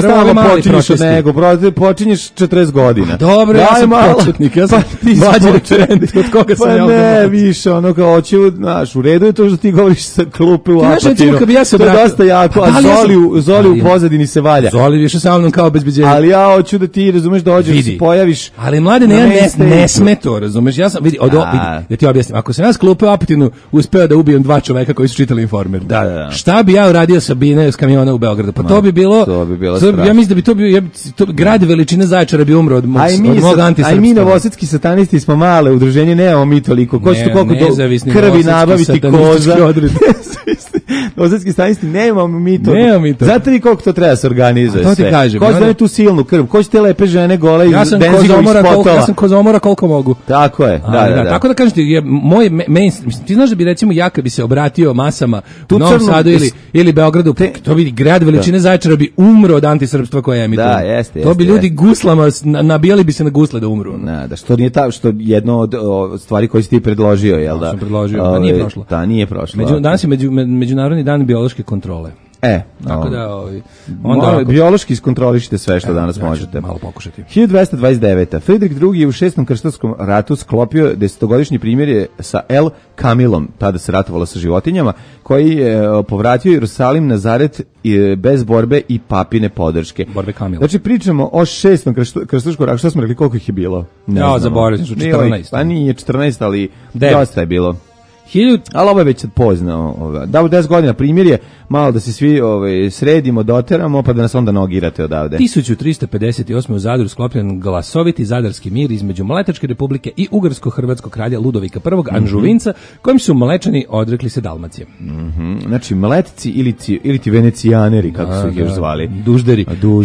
Počinješ 40 godina. Dobro, ja sam početnik, ja sam mlađi referent, od koga sam ja. Pa ne, više, ono kao hoću, znaš, u redu je to što ti govoriš sa klupe u Apatinu. To je dosta jako, a Zoli u pozadini se valja. Zoli više sa mnom kao obezbeđenje. Ali ja hoću da ti, razumeš, dođeš, da se pojaviš. Ali mlade, ne sme to, razumeš, ja sam, vidi, da ti objasnim, ako sam ja s klupe u Apatinu uspeo da ubijem 2 čoveka koji su čitali Informer. Da. Šta bi ja uradio sa Bine s kamiona u Beogradu? Pa to bi bilo ja mislim da bi to bio grad veličine Zaječara bi umro od mog antisrpstva. Aj mi novosadski satanisti smo male udruženje, nemamo mi toliko. Ko će koliko krvi nabaviti koza? Novosadski satanisti nemamo mi to. Znate li koliko to treba se organizuje sve? To ti kažem. Ko će tu silnu krv? Ko će te lepe žene gole iz benzinovih spotova? Ja sam kozomora koliko mogu. Tako je. Da. Tako da kažem ti, moj mainstream, ti znaš da bi recimo ja kad bi se obratio masama u Novom Sadu ili Beogradu, to bi grad veličine Zaječara bi umro od antisrpstva koje emituje. Da, jeste. To bi ljudi guslama, nabijali bi se na gusle da umru. Da, što nije što jedno od stvari koje si ti predložio, jel da? Sam predložio, nije prošlo. Da, nije prošlo. Danas je Međunarodni dan biološke kontrole. Tako da onda biološki iskontrolišite sve što danas možete. Malo pokušati. 1229. Fridrik II je u 6. krstarskom ratu sklopio 10-godišnji primjer sa El Kamilom, tada se ratovalo sa životinjama, koji je povratio Jerusalim Nazaret bez borbe i papine podrške. Borbe Kamila. Znači pričamo o 6. krstarskom ratu. Šta smo rekli, koliko ih je bilo? Zaboravim, su 14. Pa nije 14, ali dosta je bilo. Ali ovo je već pozno. Da, 10 godina primirje, malo da se svi sredimo, doteramo, pa da nas onda nogirate odavde. 1358. u Zadru sklopljen glasoviti zadarski mir između Mletačke republike i ugarsko-hrvatskog kralja Ludovika I. Anžuvinca, kojim su Mlečani odrekli se Dalmacije. Znači, Mletci ili ti Venecijaneri, kako su ih još zvali. Dužderi.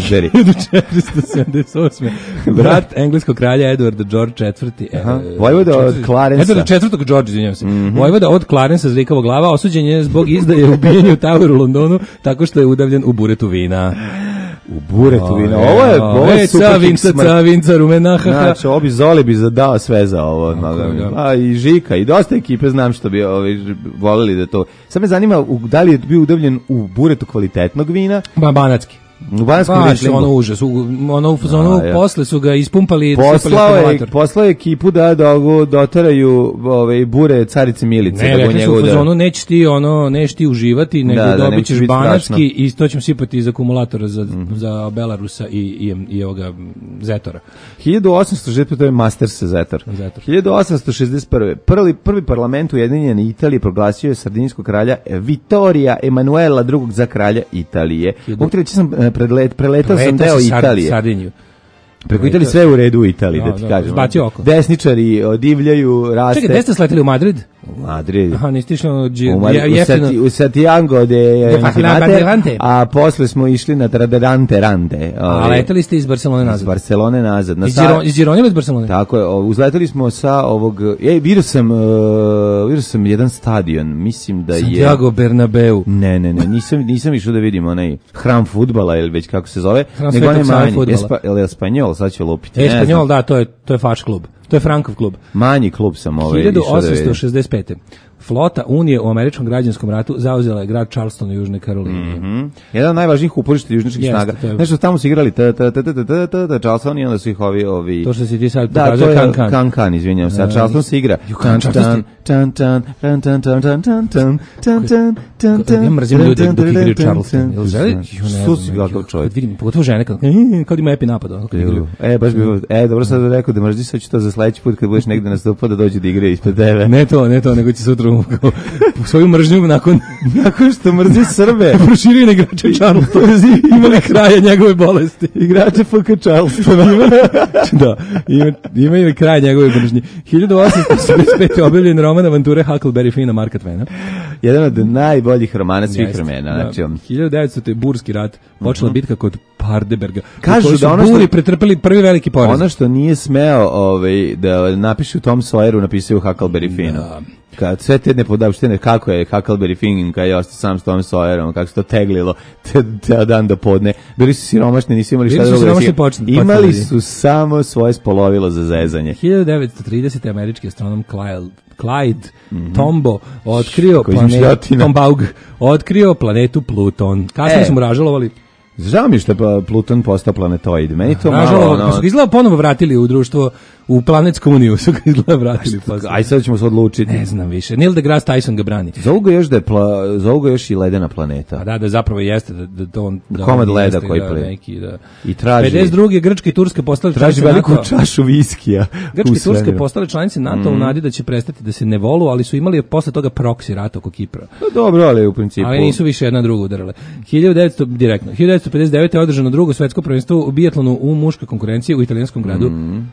1478. Brat engleskog kralja Edwarda George IV. Vojvoda od Clarensa. Edwarda IV. George, izvinjam se. Vojvoda od Clarensa zrikavo glava osuđen je zbog izdaje ubijenja u Toweru u Londonu tako što je udavljen u buretu vina. U buretu vina. Ovo je super cavinca rumenaha. Znači, obi Zoli bi zadao sve za ovo. A i Žika i dosta ekipe znam što bi voleli da to. Sad me zanima da li je bio udavljen u buretu kvalitetnog vina? Banatski. Baš ono užas, ono posle su ga ispumpali, poslao je ekipu da doteraju bure carice Milice. Ne, rekli su u fazonu, nećeš ti uživati, nego dobit ćeš banatski i to ćemo sipati iz akumulatora za Belarusa i ovoga Zetora. 1865. to je Masters Zetor. 1861. Prvi parlament Ujedinjene Italije proglasio je sardinijskog kralja Vittorija Emanuela II za kralja Italije. Preletao sam deo Italije. Sardiniju. Preko Italije sve u redu u Italiji, da ti kažem. Desničari divljaju, raste. Čekaj, gde ste sletili u Madrid? U Madrid. Aha, niste išli u Santiago de Levante, a posle smo išli na Traderante Rande. A leteli ste iz Barcelone nazad? Iz Barcelone nazad. Iz Girona ili iz Barcelone? Tako je, uzleteli smo sa ovog... vidio sam jedan stadion, mislim da je... Santiago Bernabeu. Ne, nisam išao da vidim onaj hram fudbala, ili već kako se zove. Nego onaj manji, Espanjol, sad će lupiti. Espanjol, da, to je faš klub. To je Frankov klub. Manji klub sam išao da vidim. 1865. Flota Unije u američkom građanskom ratu zauzela je grad Charleston u Južnoj Karolini. Jedan od najvažnijih uporišta južničkih snaga. Nešto tamo su igrali Charleston i onda su ih ovi... To što si ti sad pokazao Kan, izvinjam se. A Charleston se igra. Ja mrzim ljudi dok igraju Charleston. Susi kakav čovjek. Vidim, pogotovo žene, kad ima epi napad. Baš bi... dobro sad da rekao da mrziš, sad ću to za sledeći put kad budeš negde nastupao da dođe da igra ispred tebe. Ne to, nego će sutra svoju mržnju nakon što mrzi Srbe proširio na igrače Charlestona, imali kraja njegove bolesti, igrače FK Charlestona. Da, imaju kraj njegove mržnje. 1875. objavljen roman avanture Huckleberry Finn Marka Twena. Jedan od najboljih romana svih vremena. Znači, 1900. je Burski rat, počela bitka kod Pardeberga. Kažu da ono Buri pretrpeli prvi veliki poraz. Ono što nije smeo da napiše u Tom Sawyeru, napisao u Huckleberry Finnu. Kad sve te nepodavštine, kako je Huckleberry Finn, kad je ostao sam s Tom Sawyerom, kako se to teglilo te dan do podne. Bili su siromašni, nisu imali šta drugo. Imali su samo svoje spolovilo za zezanje. 1930. američki astronom Clyde Tombaugh otkrio planetu Pluton. Kasnije smo ražalovali. Žao mi što je Pluton postao planetoid. Meni to malo... Pa su ga izgleda ponovo vratili u društvo, u planetsku uniju su ga izgleda vratili. Aj sad ćemo se odlučiti. Ne znam više. Neil deGrasse Tyson ga brani. Zovu ga još i ledena planeta. A da zapravo jeste. Da on komad leda koji ple. I traži... 52. Grčka i Turska postale članice NATO. Traži veliku čašu viskija. Grčka i Turska postale članice NATO u nadi da će prestati da se ne volu, ali su imali posle toga proksi rata oko Kipra. Dobro, ali u principu... Ali nisu više jedna drugu udarale. 1959. je održano drugo svetsko prvenstvo u biatlonu u muškoj konkurenciji u italijanskom gradu.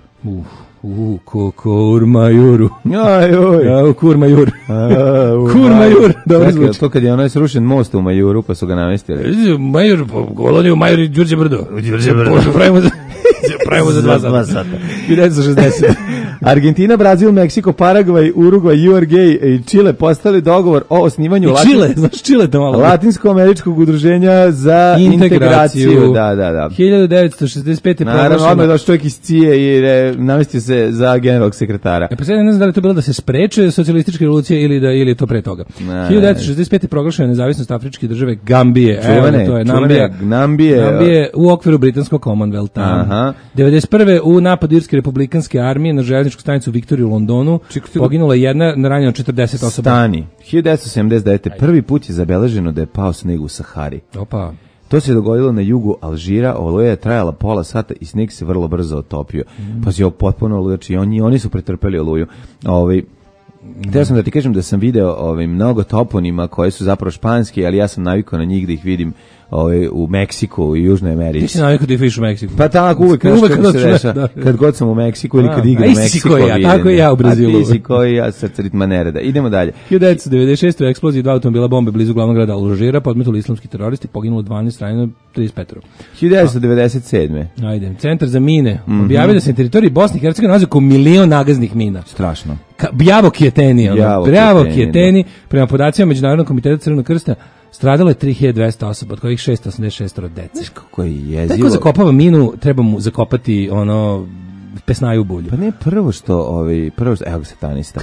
Kurmajuru. Kurmajur. Kurmajur. Dobro zvuči. To kad je onaj srušen most u Majuru pa su ga namestili. Majur, golon je u Majuri Đurđe Brdo. Pravimo za 2 sata. 1960. Argentina, Brazil, Meksiko, Paragvaj, Urugvaj, URG i Čile postali dogovor o osnivanju Latinsko-američkog udruženja za integraciju. Da. 1965. Naravno, odmah je došao čovjek iz CIA i namestio se za generalnog sekretara. Pa sad ne znam da li to bilo da se spreče socijalističke revolucije ili je to pre toga. 1965. proglašena nezavisnost Afričke države Gambije. To je Nambije u okviru britanskog Commonwealtha. 91. u napadu Irske republikanske armije na željezničku stanicu Viktoriju u Londonu poginula jedna, ranjeno 40 osoba. Stani. 1979. Prvi put je zabeleženo da je pao sneg u Sahari. Opa. To se dogodilo na jugu Alžira, oluja je trajala pola sata i sneg se vrlo brzo otopio. Pa je potpuno, znači oni su pretrpeli oluju. Htio sam da ti kažem da sam video mnogo toponima koje su zapravo španski, ali ja sam navikao na njih da ih vidim u Meksiku i Južnoj Americi. Ti si navikao da ih vidiš u Meksiku? Pa tako, uvek kad se deša, kad god sam u Meksiku ili kad igram u Meksiku. Tako i ja u Brazilu. A ti si koji ja, srce ritma nereda. Idemo dalje. 1996. u eksploziji 2 automobila bombe blizu glavnog grada Alžira podmetnuli islamski teroristi, poginulo 12, ranjeno 35. 1997. Ajde, centar za mine. Objavio da se na teritoriji Bosne i Hercegovine nalazi oko 1.000.000 nagaznih mina. Strašno. Bjavo Kjeteni, prema podacima Međunarodnog komiteta Crvenog krsta, stradalo je 3200 osoba, od kojih 686 dece. Znaš kako je jezivo? Tako zakopava minu, treba mu zakopati pesnaju u bulju. Pa ne, prvo što evo ga satanista.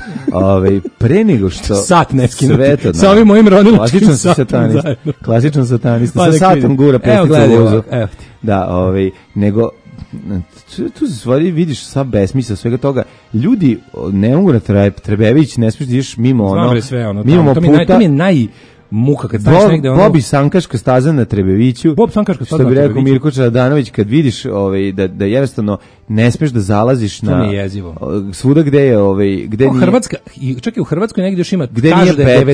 Pre nego što sat ne skinuti. Sa ovim mojim ronilačkim klasičan satanista. Sa satom gura peticu vozu. Da, nego tu se stvari vidiš sa besmisla svega toga. Ljudi ne mogu na Trebević, ne smiješ da ideš mimo mimo puta. To mi je muka kad staneš negde Bobi Sankaška staza na Trebeviću. Što bi rekao Mirko Čadanović, kad vidiš da jednostavno ne smeš da zalaziš na svuda gde je gde nije Hrvatska, čak i u Hrvatskoj negde još ima, kaže da je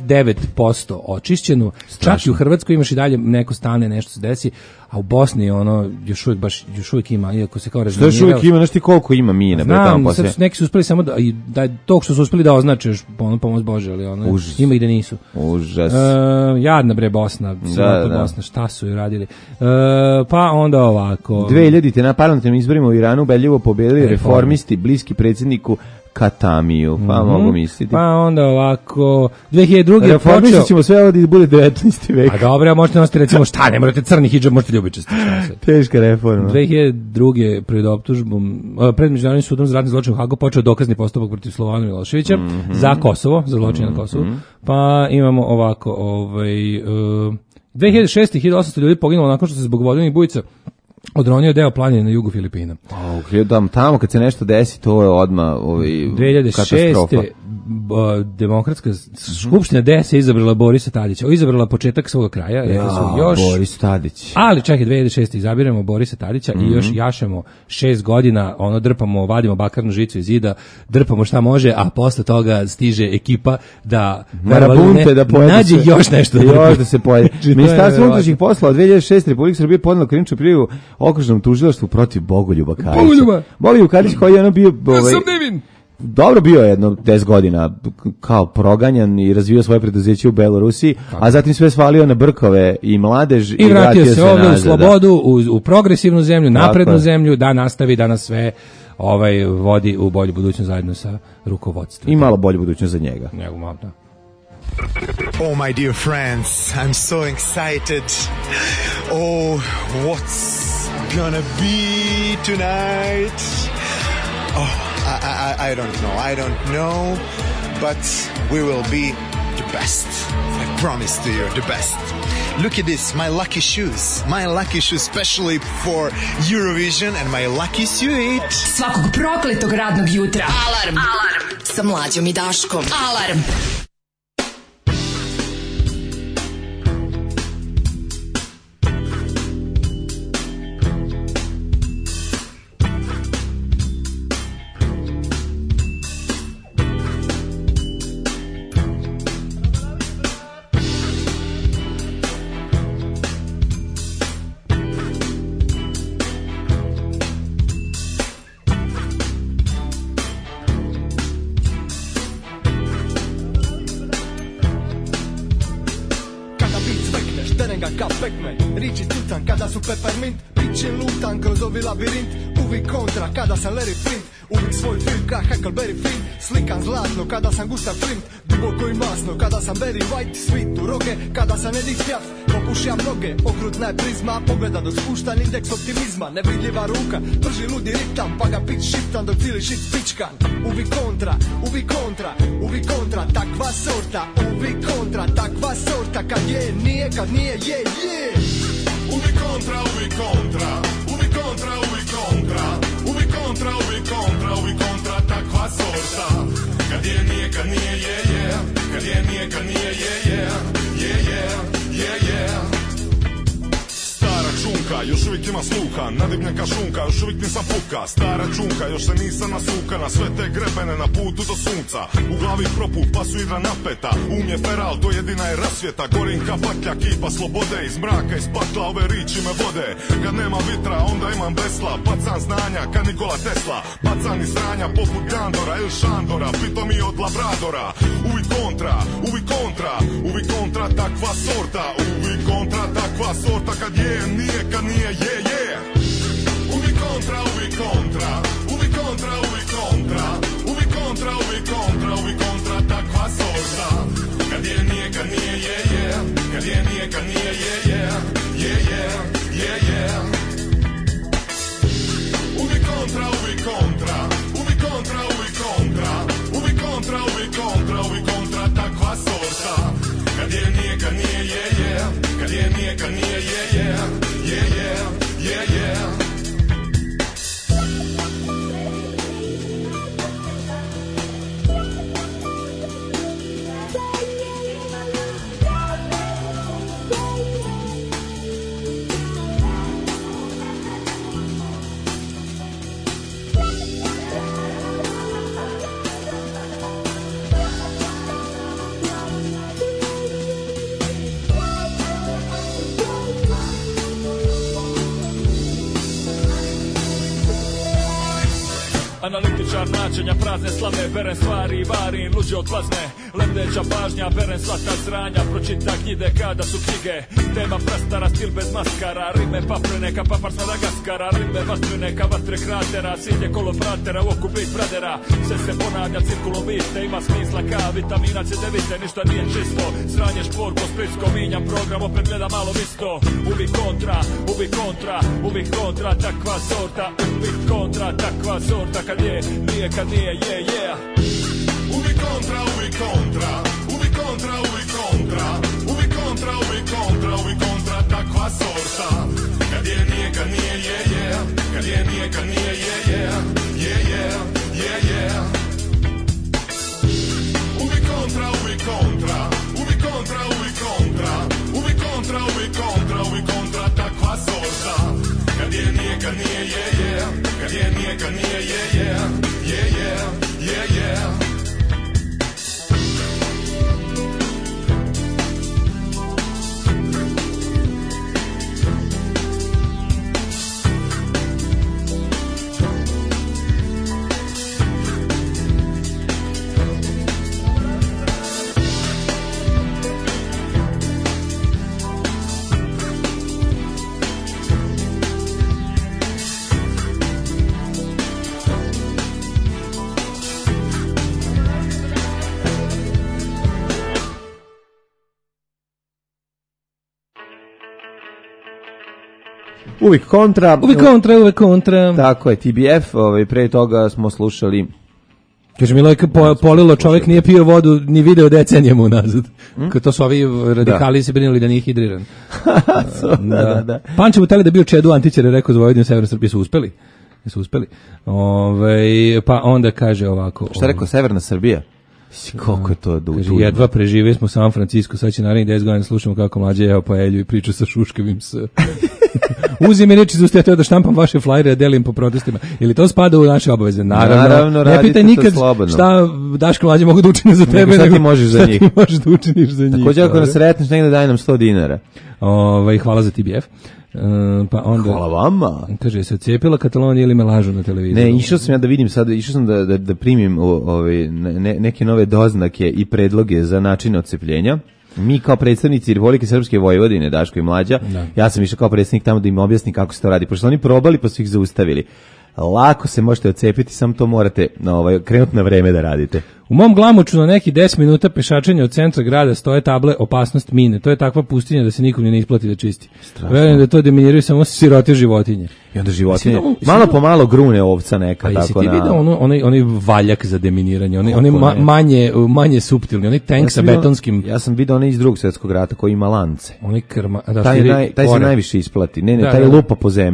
99% očišćeno. Čak i u Hrvatskoj imaš i dalje neko stane, nešto se desi, a u Bosni još uvijek ima, iako se kao razminirao. Što još uvijek ima, znaš ti koliko ima mine? Znam, neki su uspeli samo da to što su uspeli da označe, pomoć Bože, ali ima i da nisu. Užas. Jadna bre Bosna, Bosna, šta su joj radili? Pa onda ovako. 2000-te na parlamentarnim izborima u Iranu ubedljivo pobedili reformisti, bliski predsjedniku Katamiju, pa mogu misliti. Pa onda ovako, 2002. Reformisti ćemo sve ovo da bude 19. vek. A dobro, možete nositi recimo šta, ne morate crni hidžab, možete ljubičasti. Teška reforma. 2002. pred Međunarodnim sudom za ratni zločin u Hagu počeo dokazni postupak protiv Slovana Miloševića za Kosovo, za zločin na Kosovu. Pa imamo ovako, 2006. 1800 ljudi poginulo nakon što se zbog vodenih bujica odronio deo planine na jugu Filipina. Tamo kad se nešto desi, to je odmah katastrofa. 2006. Demokratska skupština DS je izabrala Borisa Tadića. Izabrala početak svog kraja. Boris Tadić. Ali čekaj, 2006. izabiramo Borisa Tadića i još jašemo 6 godina, drpamo, vadimo bakarnu žicu iz zida, drpamo šta može, a posle toga stiže ekipa da nađe još nešto. Još da se pojede. Ministarstvo unutrašnjih poslova od 2006. Republika Srbije podnelo krivičnu prijavu okružnom tužilaštvu protiv Bogoljuba Karića. Bogoljub Karić koji je bio dobro bio jedno 10 godina kao proganjan i razvio svoje preduzeće u Belorusiji, a zatim sve svalio na brkove i mladež i vratio se ovdje u slobodu, u progresivnu zemlju, naprednu zemlju, da nastavi da nas sve vodi u bolju budućnost zajedno sa rukovodstvom. I malo bolju budućnost za njega. Oh, my dear friends, I'm so excited. Oh, what's gonna be tonight? Oh, I don't know, but we will be the best. I promise to you, the best. Look at this, my lucky shoes, especially for Eurovision, and my lucky suit. Svakog prokletog radnog jutra. Alarm sa Mlađom i Daškom. Alarm. Peppermint, piće lutan kroz ovi labirint. Uvijek kontra kada sam Larry Flint. Uvijek svoj film ka Huckleberry Finn. Slikan zlatno kada sam Gustav Klimt. Duboko i masno kada sam Barry White. Sweet u roge kada sam Edith Piaf. Popušjam noge, okrutna je prizma. Pogleda dok spuštan indeks optimizma. Nevidljiva ruka, brži ludi ritam. Pa ga pitch shiftan dok cijeli shit pičkan. Uvijek kontra, uvijek kontra, uvijek kontra. Takva sorta, uvijek kontra. Takva sorta, kad je, nije, kad nije, je. Uvijek kontra, uvijek kontra, uvijek kontra, uvijek kontra, uvijek kontra, uvijek kontra, uvijek kontra, takva sorta. Kad je nije, kad nije, je, kad je nije, kad nije, je. Stara čunka šunka, još uvijek ima sluha, nadivnjaka šunka, još uvijek nisam puka, stara čunka, još se nisam nasuka na sve te grebene na putu do sunca, u glavi propuh, pa su idra napeta, je feral, to jedina je rasvjeta, gorinka patlja, kipa slobode, iz mraka, iz pakla, ove riči me vode, kad nema vitra, onda imam besla, bacan znanja, kad Nikola Tesla, bacan iz sranja, poput Gandora ili Šandora, pitom i od Labradora, uvi kontra, uvi kontra, uvi kontra, takva sorta, uvi kontra, takva sorta, kad je, je, je. Uvi kontra, uvi kontra, uvi kontra, uvi kontra, uvi kontra, uvi kontra, uvi kontra, takva sorta, kad je, je, je, kad je, je, je, je, je, je. Uvi kontra, uvi kontra, uvi kontra, uvi kontra, uvi kontra, uvi kontra, uvi kontra, takva sorta, kad je, je, je, kad je, je, je, je, je, je. Analitičar načenja, prazne slave, beren stvari, varin, luđe od plazme, lebdeća pažnja, beren svata sranja, pročita knjige kada su knjige, tema prastara, stil bez maskara, rime paprene ka papar s Madagaskara, rime vastrene ka vatre kratera, silje kolo fratera, u oku Big Brothera, sve se ponavlja cirkulom viste, ima smisla ka vitamina C9, ništa nije čisto, sranje špor po splitskom, minjam program, opet gleda malo isto, uvi kontra, uvi kontra, uvi kontra, takva sorta, uvi kontra, takva sorta, kad je, nije, kad nije, je, je. Uvi kontra, uvi kontra, uvi kontra, uvi kontra, uvi kontra, uvi kontra, uvi kontra, takva sorta, kad je, je, je, kad je, je, je, je, je, je. Uvi kontra, uvi kontra, uvi kontra, uvi kontra, uvi kontra, uvi kontra, uvi kontra, takva sorta, kad je, je, je, kad je, je, je, je, je, je. Uvijek kontra. Uvijek kontra, uvijek kontra. Tako je, TBF, pre toga smo slušali... Kaže, Milojka polilo, čovjek nije pio vodu ni video decenijama unazad. Kad to su ovi radikali se brinuli da nije hidriran. Da. Pančevo teli da bio Čedu Antićer, rekao za Vojvodinu Severna Srbija, su uspeli. Pa onda kaže ovako... Šta rekao, Severna Srbija? Koliko je to kaže, jedva preživeli smo San Francisco, sad će narednih 10 godina slušamo kako mlađe jeo paelju i priču sa Šuškevim s... Uzim mi reči, da štampam vaše flajere, delim po protestima. Ili to spada u naše obaveze? Naravno, ne pitaj nikad šta Daško mlađe mogu da učine za tebe. Šta ti možeš za njih? Šta ti možeš da učiniš za njih? Također ako nas sretneš, negdje daj nam 100 dinara. Hvala za TBF. Pa onda, hvala vama. Kaže, se odcijepila Katalonija ili me lažu na televiziji? Ne, išao sam ja da vidim sad, išao sam da primim neke nove doznake i predloge za način odcepljenja. Mi kao predstavnici Republike Srpske Vojvodine, Daško i Mlađa, ja sam išao kao predstavnik tamo da im objasni kako se to radi, pošto oni probali pa su ih zaustavili. Lako se možete odcepiti, samo to morate krenuti na vreme da radite. U mom Glamoču na neki 10 minuta pešačenja od centra grada stoje table opasnost mine. To je takva pustinja da se nikom ne isplati da čisti. Verujem da to deminiraju samo sirote životinje. I onda životinje, malo po malo grune ovca neka. Ali si ti vidio onaj valjak za deminiranje, onaj manje suptilni, onaj tank sa betonskim... Ja sam vidio onaj iz Drugog svjetskog rata koji ima lance. Onaj krma... Taj se najviše isplati. Ne, taj lupa po zemlji.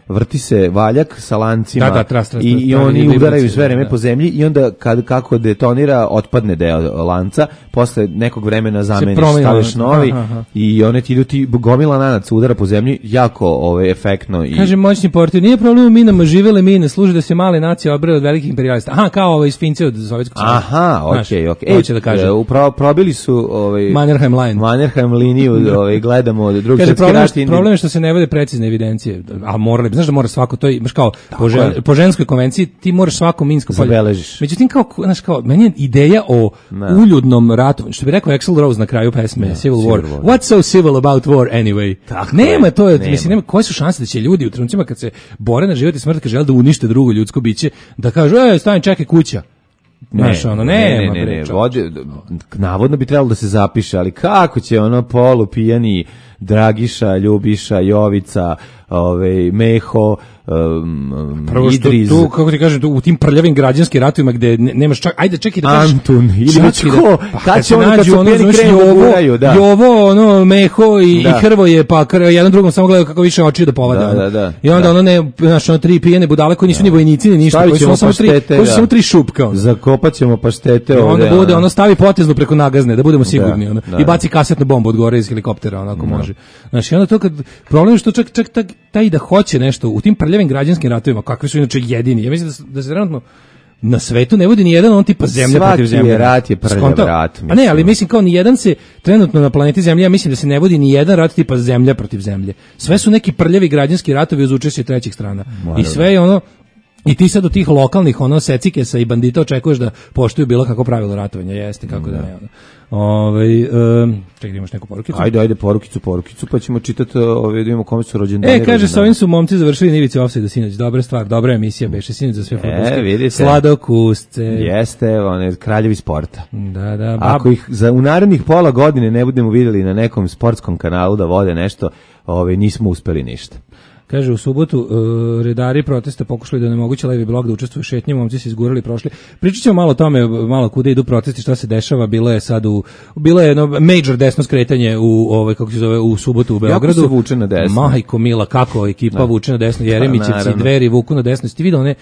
vrti se valjak sa lancima i oni udaraju sve vreme po zemlji i onda kako detonira otpadne deo lanca, posle nekog vremena zameniš, staviš novi i one ti idu gomila nanaca udara po zemlji, jako efektno. Kaže moćni portir, nije problem u minama, živele mine, služe da se male nacije odbrane od velikih imperijalista. Aha, kao iz Fince od Sovjetskog saveza. Aha, okej. Upravo probili su Mannerheim liniju, gledamo od drugog svjetski rat. Problem je što se ne vode precizne evidencije, a morali, znaš da mora svako to, imaš kao po ženskoj konvenciji, ti moraš svako minsko polje. Zabeležiš. Međutim, kao, meni je ideja o uljudnom ratu, što bi rekao Axl Rose na kraju pesme Civil War. What's so civil about war anyway? Nema to, mislim, nema, koje su šanse da će ljudi u trenucima kad se bore na život i smrt, kad žele da unište drugo ljudsko biće, da kažu, stani, čekaj kuća. Ne, navodno bi trebalo da se zapiše, ali kako će polu pijani Dragiša, Ljubiša, Jovica, Meho, Idriz. Tu, kako ti kažem, u tim prljavim građanskim ratovima gde nemaš čak, ajde čekaj da kažeš Antun, ili već ko, kad će kad su pijani krenu guraju, da. Jovo, Meho i Hrvoje, pa jedan drugom samo gledaju kako više očiju da povade. I onda tri pijene budale koji nisu ni vojnici, ni ništa, koji su samo tri šupka. Zakopat ćemo paštete ovde. Onda bude, stavi potezno preko nagazne, da budemo sigurni, i baci kasetnu bombu od gore iz helikoptera, onako može. Znači, onda to kad, problem je što čak taj da hoće nešto u tim prljavim građanskim ratovima, kakvi su inače jedini, ja mislim da se trenutno na svetu ne vodi ni jedan tipa zemlja protiv zemlje. Svaki rat je prljav rat. A ne, ali mislim kao ni jedan se trenutno na planeti Zemlja, ja mislim da se ne vodi ni jedan rat tipa zemlja protiv zemlje. Sve su neki prljavi građanski ratovi uz učešće trećih strana. I sve je i ti sad od tih lokalnih secikesa i bandita očekuješ da poštuju bilo kako pravilo ratovanja, jeste, kako da ne. Čekaj, imaš neku porukicu? Ajde, porukicu, pa ćemo čitati, da vidimo kome su rođendani. Kaže, sa ovim su momci završili Nivice Offside sinoć, dobra stvar, dobra emisija, beše sinoć za sve fudbalske sladokusce. Jeste, kraljevi sporta. Da. Ako ih u narednih pola godine ne budemo vidjeli na nekom sportskom kanalu da vode nešto, nismo uspeli ništa. Kaže, u subotu redari protesta pokušali da onemoguće Levi blok da učestvuje u šetnji, momci se izgurali prošli. Pričat ćemo malo o tome, malo kuda idu protesti, šta se dešava, bilo je jedno major desno skretanje u subotu u Beogradu. Jako se vuče na desno. Majko mila, kako ekipa vuče na desno, Jeremićevci i Dveri vuku na desno. Ste vidio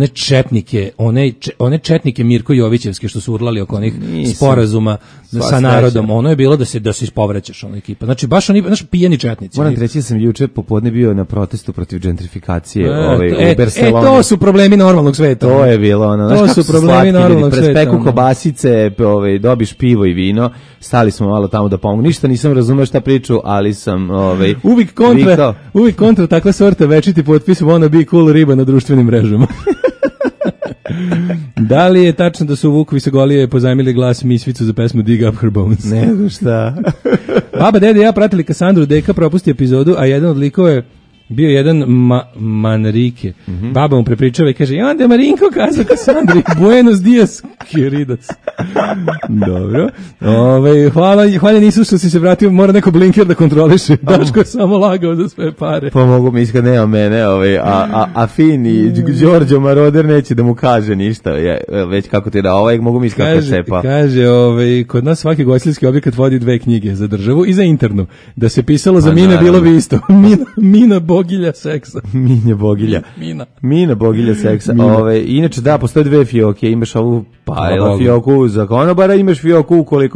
one četnike Mirko Jovićevske što su urlali oko onih sporazuma sa narodom. Ono je bilo da se ispovraćaš ekipa. Znači, baš oni, pijeni četnici. Moram reći da sam juče popodne bio na protestu protiv gentrifikacije u Barceloni. To su problemi normalnog sveta. To je bilo to su problemi normalnog sveta. Prespeku kobasice, dobiš pivo i vino. Stali smo malo tamo da pomogu. Ništa nisam razumeo šta priču, ali sam uvijek kontra takva sorta večiti potpis wanna be cool riba na društvenim mrežama. Da li je tačno da su Vuk Visogolije pozajmili glas Misvicu za pesmu Dig Up Her Bones? Ne znam šta. Baba, dede i ja pratili Kasandru, deka propusti epizodu, a jedan od likova je bio jedan Manrike. Baba mu prepričava i kaže, i onda je Marinko kazao Kasandri, Buenos dias, queridas. Dobro. Hvala nisu što si se vratio, mora neko blinker da kontroliše. Daško je samo lagao za sve pare. Pa mogu mi iskad nema mene, a fin i Đorđo Maroder neće da mu kaže ništa, već kako ti da mogu mi iskad kačepa. Kaže, kod nas svaki gostinski objekat vodi 2 knjige, za državu i za internu. Da se pisalo za mine bilo bi isto. Mina bogilja seksa. Mina bogilja seksa. Inače da, postoje 2 fioke, imaš ovu fioku za konobara, imaš fioku ukoliko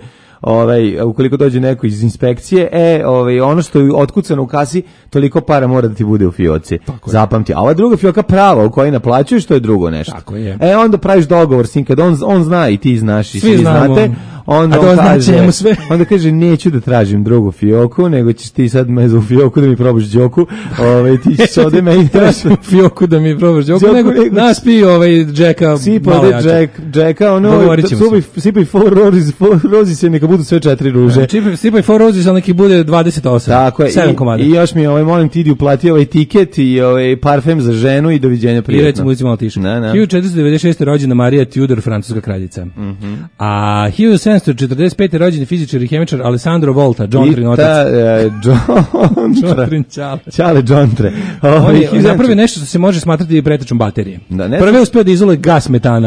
dođe neko iz inspekcije, ono što je otkucano u kasi, toliko para mora da ti bude u fioci. Zapamti. A ova druga fioka prava u kojoj naplaćuješ, to je drugo nešto. Tako je. Onda praviš dogovor s njim, kad on zna i ti znaš i svi znate, onda kaže, neću da tražim drugu fioku, nego ćeš ti sad me za fioku da mi probaš đoku, ti ćeš ovde meni tražim fioku da mi probaš đoku, nego naspi Jacka malo jače. Jacka, sipaj 4 roses se neka budu sve 4 ruže. Sipaj 4 roses, ali neki bude 28. Tako je. 7 komada. I još mi, molim ti idi uplati tiket i parfem za ženu i doviđenja prijatno. I recimo uzimo malo tiše. 1496. rođena Marija Tudor, francuska kraljica. A 1745. rođeni fizičar i hemičar Alessandro Volta, Džontrin otac. Džontrin Ćale Džontre. On je napravio nešto što se može smatrati pretečom baterije. Prvi je uspio da izoluje gas metana.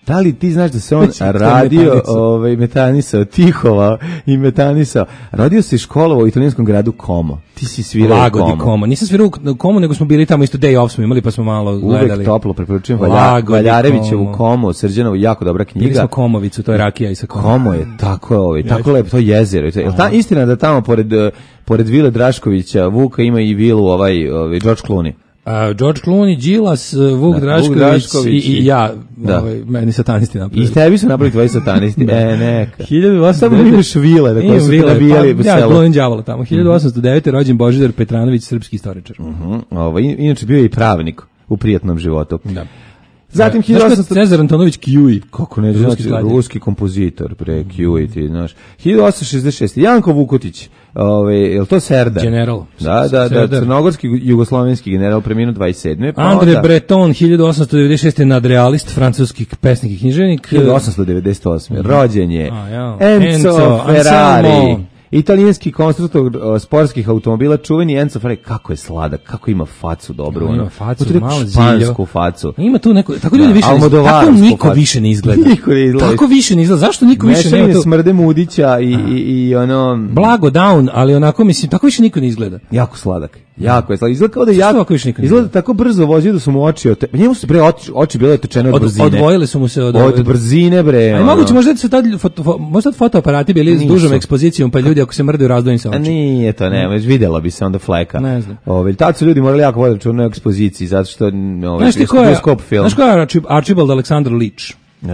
Da li ti znaš da se on radio metanisao, tihovao i metanisao? Radio se i školovao u italijanskom gradu Como. Ti si svirao Lago Como. Como. Nisam svirao u Como, nego smo bili tamo isto day off smo imali, pa smo malo gledali. Uvek toplo preporučujem Valjarevićevu Como, Srđanovu, jako dobra knjiga. Bili smo Komovicu, to je rakija i sa Como. Como je tako lepo, to jezero. Istina da tamo pored Vile Draškovića, Vuka ima i vilu George Clooney. George Clooney, Đilas, Vuk Drašković i ja, meni satanisti napravili. I tebi su napravili tvoji satanisti. Neka. 1809. Samo imaš vile da koje su nabijali u selu. Ja, Clooney đavola tamo. 1809. rođen Božidar Petranović, srpski istoričar. Inače bio je i pravnik u prijatnom životu. Da. Zatim Cezar Antonović Kjuj. Kako ne, ruski kompozitor pre Kjuj, ti znaš. 1866. Janko Vukotić. Je li to Serdar? General. Da, crnogorski jugoslovenski general, preminuo 27. André Breton, 1896. nadrealist, francuski pesnik i književnik. 1898. Rođen je Enzo Ferrari. Italijanski konstruktor sportskih automobila, čuveni Enzo Ferrari, kako je sladak, kako ima facu dobro, ima facu, malo špansku facu. Ima tu neko, tako ljudi više ne, tako niko više ne izgleda. Tako više ne izgleda. Zašto niko više nema to? Smrde Mudića i ono Blago down, ali onako mislim tako više niko ne izgleda. Jako sladak. Jako je sladak. Izgleda kao da izgleda tako brzo vozio da su mu oči njemu su oči bile otečene od brzine. Odvojile su mu se od brzine bre. A moguće možda se tad fotoaparati bili s dužom ekspozicijom, pa ljudi ako se mrdaju razdvojim se oči. Nije to, ne, već vidjela bi se onda fleka. Ne znam. Tad su ljudi morali jako voditi računa o ekspoziciji, zato što bioskop film. Znaš ko je Archibald Alexander Leach?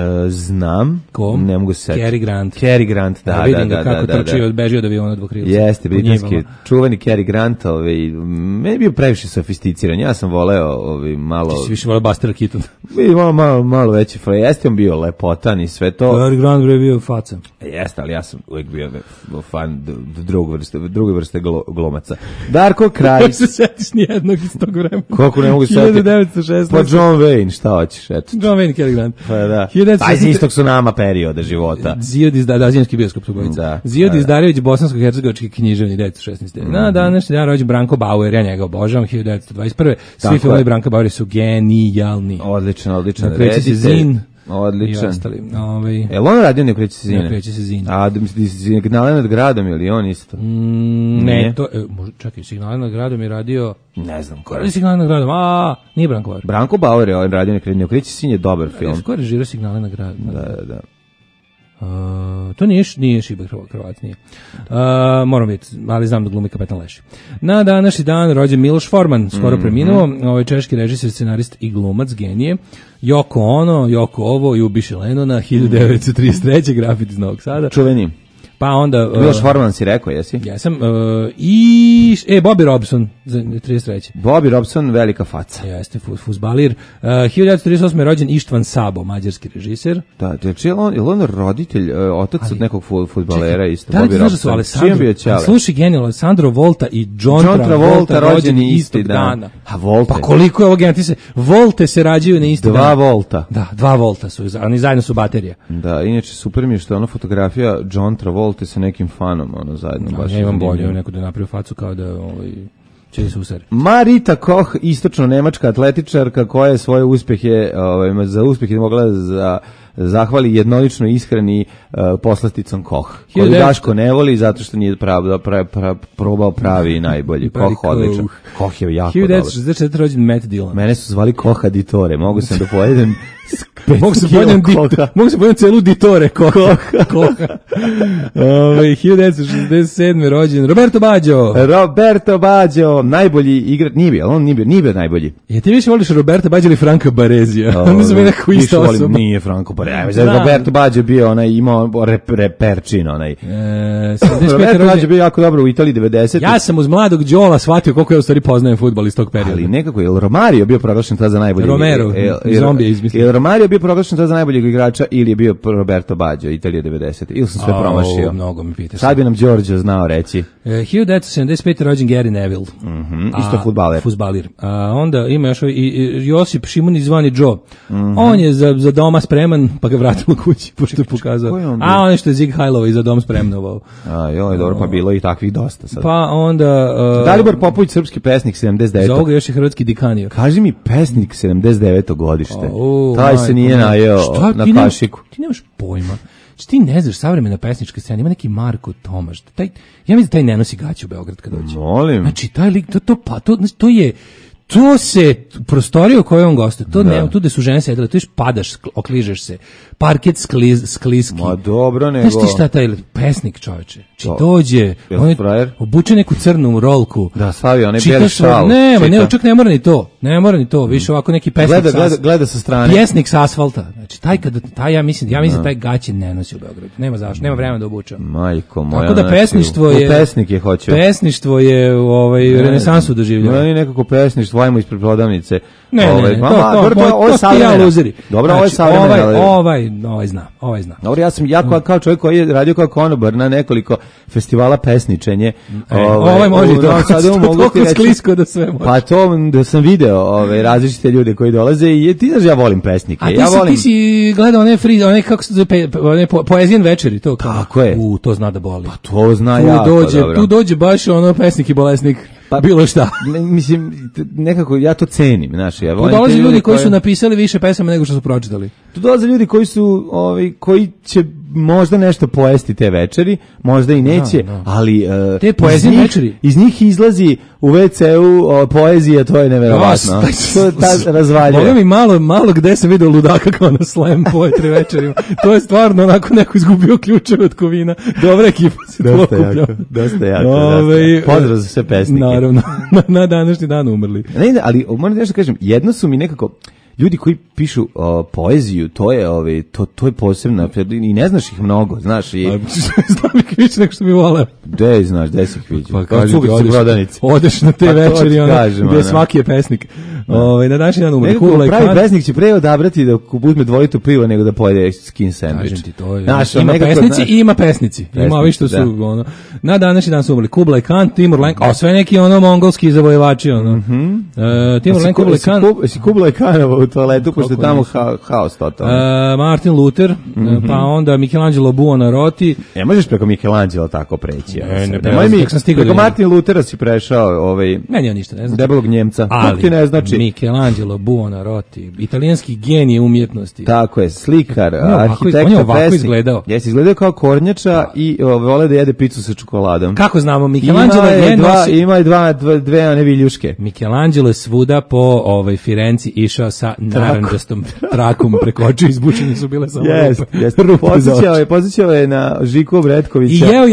Znam. Ko? Ne mogu se setiti. Cary Grant, da. Vidim ga kako trčio, bežio od aviona dvokrilca. Jeste, britanski, čuveni Cary Grant, meni je bio previše sofisticiran, ja sam voleo malo... Ti si više voleo Buster Keaton. Malo veći fraj, jeste on bio lepotan i sve to. Cary Grant je bio faca. Jeste, ali ja sam uvijek bio fan druge vrste glumaca. Darko Kralj. Kako se setiš nijednog iz tog vremena? Koliko ne mogu setiti? 1916. Pa John Wayne, šta hoćeš? John Wayne, Cary Grant. Pa da. Pa iz istog su nama perioda života. Zimski bioskop su bojica. Zijod Izdarević, bosansko-hercegovački književnik, 1916. Na današnji dan rođen Branko Bauer, ja njega obožavam, 1921. Svi filmovi Branka Bauera su genijalni. Odličan. Kreće se Zin. Odličan. I ostali. Jel on radio ne kreće se Zine? Ne kreće se Zin. A Signale nad gradom ili on isto? Ne, to čekaj, Signale nad gradom je radio... Ne znam ko je. Signale nad gradom, nije Branko Bauer. Branko Bauer je radio ne kreće se Zin je dobar film. Ko je režirao Signale nad gradom? Da. To nije Šibak Hrvat, nije. Moram vidjeti, ali znam da glumi Kapetan Leši. Na današnji dan rođen Miloš Forman, skoro preminuo, češki režiser, scenarist i glumac, genije. Yoko Ono, Yoko Ovo, Ljubiša Lenona, 1933. grafit iz Novog Sada. Čuveni. Pa onda... Miloš Forman si rekao, jesi? Jesam. Bobby Robson, 33. Bobby Robson, velika faca. Jeste, fuzbalir. 1938. rođen Ištvan Sabo, mađarski režiser. Da, je on roditelj, otac od nekog fudbalera isto, Bobby Robson. Slušaj, genijalno, Alessandro Volta i John Travolta rođeni istog dana. A Volta? Pa koliko je ovo genijalno? Volte se rađaju na isti dan. 2 Volta. Da, 2 Volta su, oni zajedno su baterije. Da, inače super mi je što je ona fotografija John Travolta sa nekim fanom, zajedno. Ja imam bolje, neko da je napravio facu kao da će se usere. Marita Koch, istočno-nemačka atletičarka koja svoje uspjehe, za uspjehe mogla zahvali jednolično ishrani poslasticom Koch. Koju Daško ne voli zato što nije probao pravi i najbolji. Koch odličan. Koch je jako dobar. 1964. rođen Matt Dillon. Mene su zvali Koch aditore. Mogu sam da pojedem mogu se pojedem celu ditore Koha. 1967. rođen Roberto Baggio, najbolji igrač, nije bio najbolji. Ja ti više voliš Roberto Baggio ili Franka Barezija? Oni su mi nekako ista osoba. Nije Franco Barezija. Roberto Baggio bio imao reperčin Roberto Baggio bio jako dobro u Italiji 90. Ja sam uz mladog Đola shvatio koliko ja u stvari poznajem fudbal iz tog perioda. Ali nekako je Romario bio proglašen tad za najbolji. Romero, zombije izmislio. Romario bio proglašen tad za najboljeg igrača ili je bio Roberto Baggio, Italija 90. Ili sam sve promašio. Mnogo mi pitaš. Sad bi nam Đorđe znao reći. 1975. rođen Gary Neville. Isto fudbaler. Onda ima još i Josip Šimunić zvani Joe. On je za doma spreman. pa ga vratilo kući, pošto je pokazao. Ono što je Zig Heilova i Za dom spremnovao. Dobro, pa bilo i takvih dosta sad. Pa onda... Dalibor Popović, srpski pesnik 79. Za ovoga još je hrvatski dikanio. Kaži mi pesnik 79. godište. Taj se nije najeo na kašiku. Ti nemaš pojma. Ti ne znaš savremena pesnička scena, ima neki Marko Tomaš. Ja mislim da taj ne nosi gaće u Beograd kad dođe. Molim. Znači, taj lik, to je... To se prostorija u kojoj on gostuje, to nema, tu gde su žene sedele, tu padaš, okližeš se, parket skliski. Ma dobro, nego... Znaš ti šta taj pesnik, čoveče? Či dođe, on je obuče neku crnu rolku. Da, stavio, on je beli šal. Čak ne mora ni to, više ovako neki pesnik gleda sa strane. Pjesnik sa asfalta. Znači, ja mislim da taj gaće ne nosi u Beogradu. Nema zašto, nema vremena da obuča. Majko moja. Tako da pesništvo je renesansu doživljava. Meni nekako pesništvo, ajmo ispred prodavnice. To ti ja luzeri. Dobro, ovo je savremena. Ovaj zna. Dobro, ja kao čovjek koji je radio kao konobar na nekoliko festivala pesničenje. Ovaj može to sklisko da sve može. Pa to da sam video različite ljude koji dolaze i ti znaš ja volim pesnike. A ti si gledao one kako se zove poezijan večeri, to kao. Tako je. To zna da boli. Pa to zna jako dobro. Tu dođe baš pesnik i bolesnik. Pa, bilo šta. Mislim, nekako ja to cenim, znaš. Ja volim dolaze ljudi koji su napisali više pesama nego što su pročitali. Tu dolaze ljudi koji su, koji će možda nešto pojesti te večeri, možda i neće, ali te poezije večeri. Iz njih izlazi u WC-u poezija, to je neverovatno. To je ta razvalja. Mogu mi malo gde sam vidio ludaka kao na slam poetri večerima. To je stvarno onako neko izgubio ključeve od kovina. Dobra ekipa si to okupljao. Dosta jako. Pozdrav za sve pesnike. Naravno, na današnji dan umrli. Ne, ali moram nešto kažem, jedno su mi nekako ljudi koji pišu poeziju, to je posebno i ne znaš ih mnogo, znaš i znam ih više nego što bi voleo. Gde si ih vidio? Pa kažem ti, odeš na te večeri gde svaki je pesnik. Na današnji dan umre. Pravi pesnik će pre odabrati da uzme 2 litru piva nego da pojede skin sandvič. Ima pesnici i ima pesnici. Ima ovi što su na današnji dan su umrli Kublai Khan, Timur Lenk, sve neki mongolski zavojevači. Timur Lenk, Kublai Khan. Si Kublai Khan u toaletu, pošto je tamo haos totalno. Martin Luther, pa onda Michelangelo Buonarroti. Možeš preko Michelangelo tako preći. Preko Martin Luthera si prešao meni on ništa ne znam. Debelog Njemca. Ali Michelangelo Buonarroti, italijanski genije umjetnosti. Tako je, slikar, arhitekta, on je ovako izgledao. Jesi izgledao kao kornjača i vole da jede picu sa čokoladom. Kako znamo, Michelangelo ima i dve one viljuške. Michelangelo je svuda po Firenci išao sa narandžastom trakom preko očiju, izbučeni su bile samo rupe. Posjećao je na Žiku Obretkovića. I jeo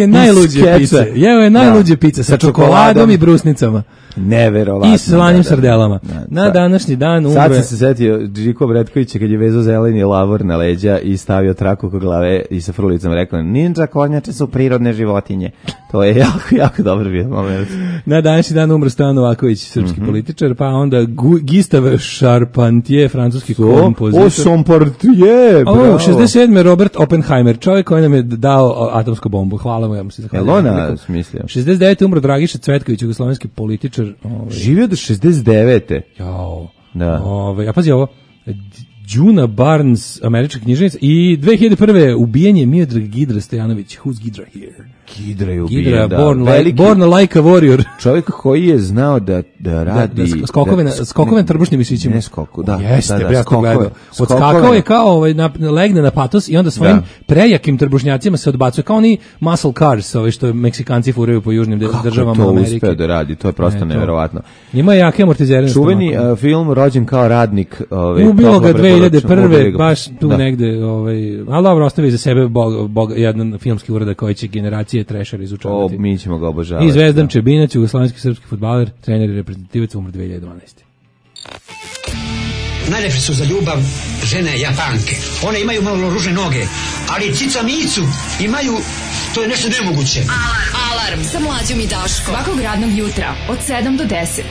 je najluđe pice sa čokoladom i brusnicama. Neverovatno. I slanim sardelama. Na današnji dan umre. Sad sam se setio Žiko Bretkovića kad je vezao zeleni lavor na leđa i stavio traku oko glave i sa frulicom rekao: ninja kornjače su prirodne životinje. To je jako dobro bio moment. Na današnji dan umre Stojan Novaković, srpski političar, pa onda Gustave Charpentier, francuski kompozitor. Charpentier, bravo. 67. Robert Oppenheimer, čovjek koji nam je dao atomsku bombu. Hvala mu, ja mu se zahvaljujem. Elona smislio. 69. umro Dragiša Cvetković, jugoslovenski političar. Živio do 69. Jao. Da. A pazi ovo. Juna Barnes, američka književnica, i 2001. ubijen je Miodrag Gidra Stojanović. Who's Gidra here? Gidra je ubijen, Gidra, born like a warrior. Čovjek koji je znao da radi... Skokove na trbušnim mišićima. Ne skoku, da. Jeste, ja to gledao. Odskakao je kao legne na patos i onda svojim prejakim trbušnjacima se odbacuje. Kao oni muscle cars, što Meksikanci furaju po južnim državama Amerike. Kako to uspeo da radi, to je prosto neverovatno. Ima jake amortizere. Čuveni film Rođen kao radnik. Ubilo ga 2001. baš tu negde. Ali dobro, ostavi za sebe jedan filmski uradak koji će generacije trešera izučavati. Mi ćemo ga obožavati. I Zvezdan Čebinac, jugoslovenski srpski fudbaler, trener i reprezentativac, umr 2012. Najlepše su za ljubav žene Japanke. One imaju malo ružne noge, ali cica micu imaju, to je nešto nemoguće. Alarm sa Mlađom i Daškom. Svakog radnog jutra od 7 do 10.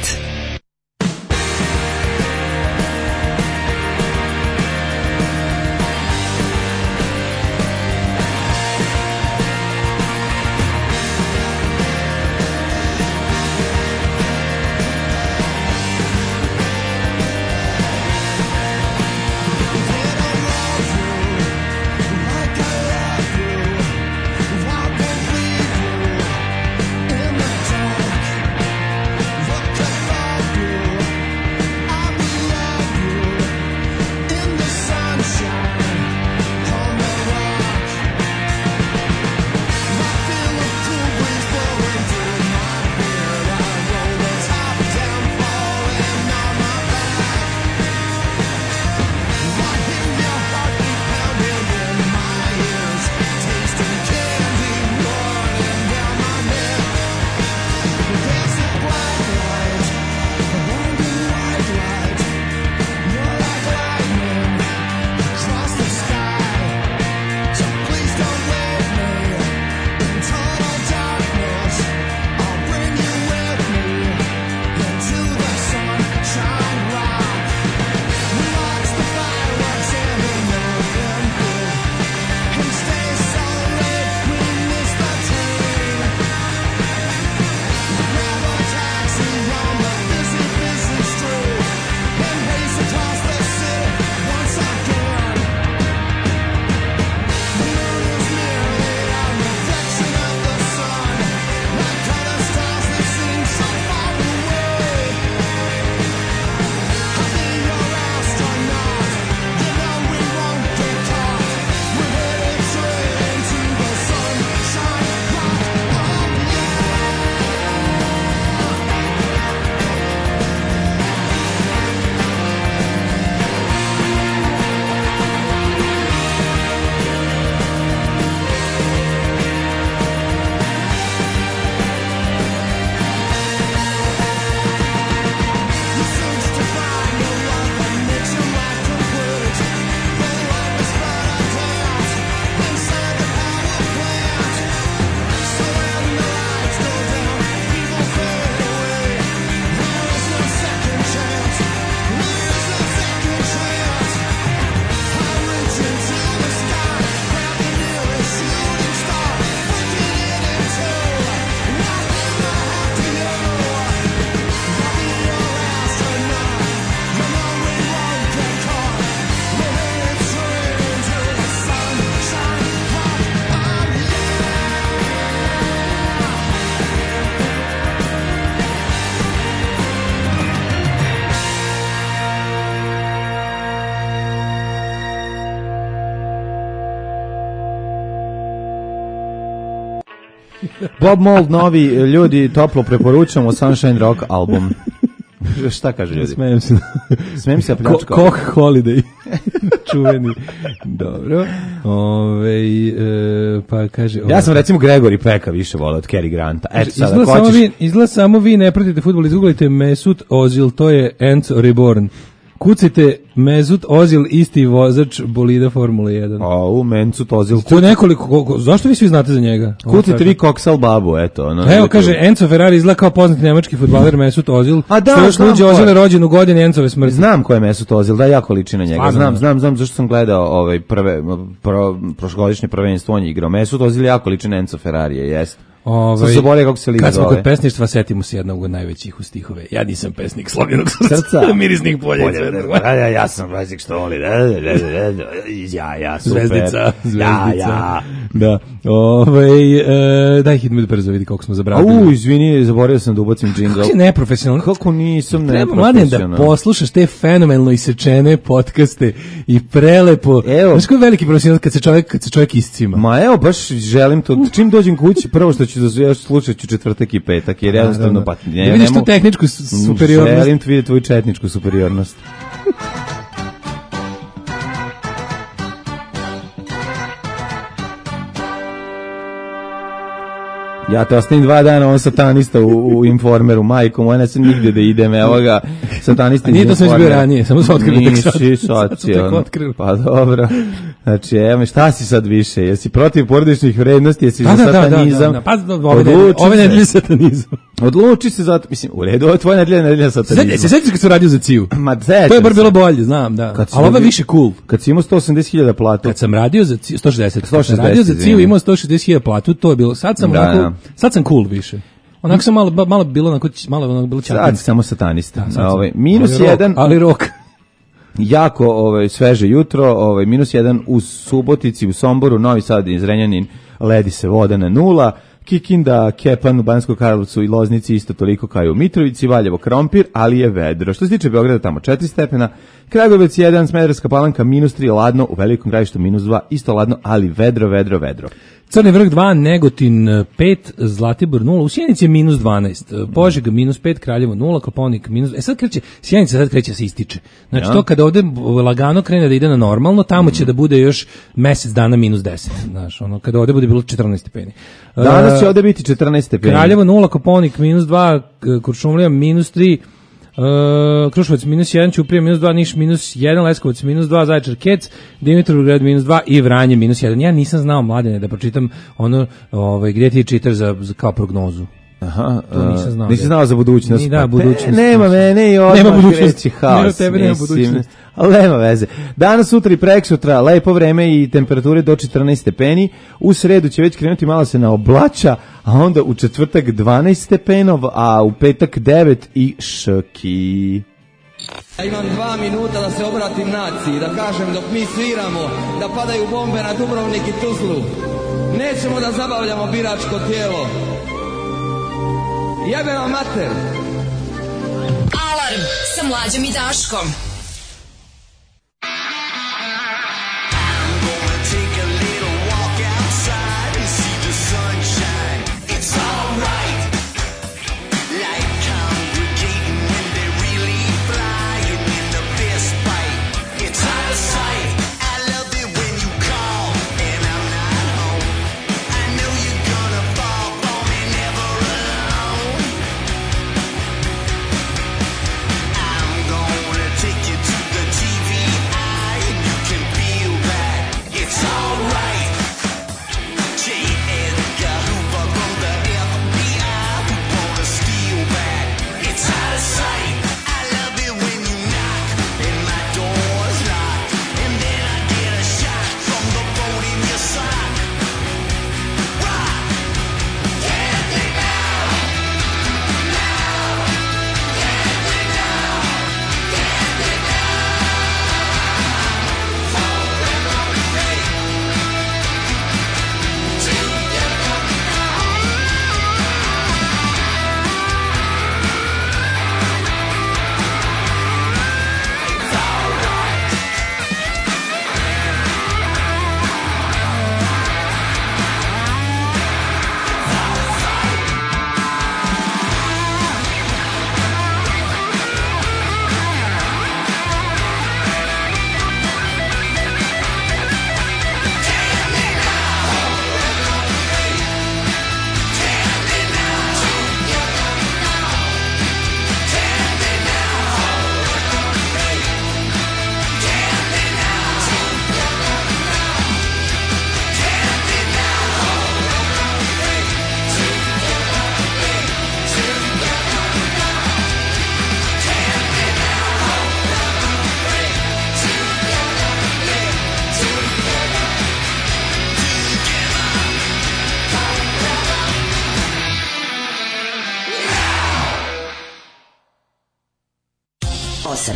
Bob Mould, novi ljudi, toplo preporučamo Sunshine Rock album. Šta kaže ljudi? Smijem se pljačka. Koch Holiday. Čuveni. Dobro. Pa kaže... Ja sam recimo Gregory Pecka više volao od Cary Granta. Izgleda samo vi ne pratite fudbal, izgooglajte Mesut Ozil, to je Enzo Reborn. Kucite Mesut Ozil, isti vozač bolida Formule 1. Mesut Ozil. To je nekoliko, zašto vi svi znate za njega? Kucite vi Koksal babu, eto. Evo, kaže, Enzo Ferrari izgleda kao poznati nemački fudbaler Mesut Ozil. A da, što još luđe Ozil je rođen u godini Encove smrti. Znam ko je Mesut Ozil, da, jako liči na njega. Znam, zašto sam gledao prošlogodišnje prvenstvo, on je igrao. Mesut Ozil jako liči na Enzo Ferrari, jest. Kad smo kod pesništva, setimo se jednog od najvećih u stihove. Ja nisam pesnik slovljenog srca, mirisnih polja. Ja sam pesnik što voli. Ja, super. Zvezdica. Da. Daj hit me da brzo vidi kako smo zabravili. Izvini, zaboravio sam da ubacim džingl. Kako si neprofesionalno? Kako nisam neprofesionalno? Treba, Mladen, da poslušaš te fenomenalno isečene podcaste i prelepo. Znaš koji je veliki profesional kad se čovjek iscima? Ma evo, baš želim to. Čim dođem kući, prvo što ću slušat ću četvrtak i petak, jer jednostavno pa ne vidiš tu tehničku superiornost. Želim vidjeti tvoju četničku superiornost. Ja te ostavim 2 dana, on satanista u Informeru, majko moja, ne sam nigde da idem, evo ga, satanista. Nije to sve bio ranije, samo se otkrili. Nisi, sad si on. Pa dobro. Znači, evo, šta si sad više? Jesi protiv porodičnih vrednosti, jesi za satanizam? Pa, ove nedelje satanizam. Odluči se zato, mislim, u redu, ovo je tvoja nedelja satanizma. Se sjećaš kad sam radio za Ciju? To je bar bilo bolje, znam, da. Ali ovo je više cool. Kad si imao 180.000 platu. Kad sam radio za Ciju, 160. Kad sam radio za Ciju, imao 160.000 platu, to je bilo, sad sam cool više. Onako sam malo bilo čatim. Sad samo satanista. -1. Ali rok. Jako sveže jutro, -1 u Subotici, u Somboru, Novi Sad i Zrenjanin, ledi se voda na 0. Kikinda, Kepan u Banjskoj Karlovcu i Loznici isto toliko kao i u Mitrovici, Valjevo, Krompir, ali je vedro. Što se tiče Beograda, tamo 4 stepena, Kragujevac 1, Smederevska Palanka -3, ladno, u Velikom Gradištu -2, isto ladno, ali vedro. Crni vrh 2, Negotin 5, Zlatibor 0, u Sjenici je -12, Požega -5, Kraljevo 0, Kopaonik -, sad kreće, Sjenica sad kreće se ističe. Znači to kada ovde lagano krene da ide na normalno, tamo će da bude još mesec dana -10, znaš, kada ovde bude bilo 14 stepeni. Danas će ovde biti 14 stepeni. Kraljevo 0, Kopaonik -2, Kuršumlija -3, Kruševac -1, Ćuprija -2, Niš -1, Leskovac -2, Zaječar Kec, Dimitrovgrad -2 i Vranje -1. Ja nisam znao, Mladene, da pročitam ono gdje ti čitaš za kao prognozu. Aha, nisam znao za budućnost. Da, budućnost. Nema mene i odmah kreći haos. Nema tebe, nema budućnost. Ali nema veze. Danas, sutra i preksutra, lepo vreme i temperature do 14 stepeni. U sredu će već krenuti malo se na oblača, a onda u četvrtak 12 stepenov, a u petak 9 i ški. Ja imam 2 minuta da se obratim naciji, da kažem dok mi sviramo, da padaju bombe na Dubrovnik i Tuzlu. Nećemo da zabavljamo biračko tijelo. Jebe vam mater! Alarm sa Mlađom i Daškom. Take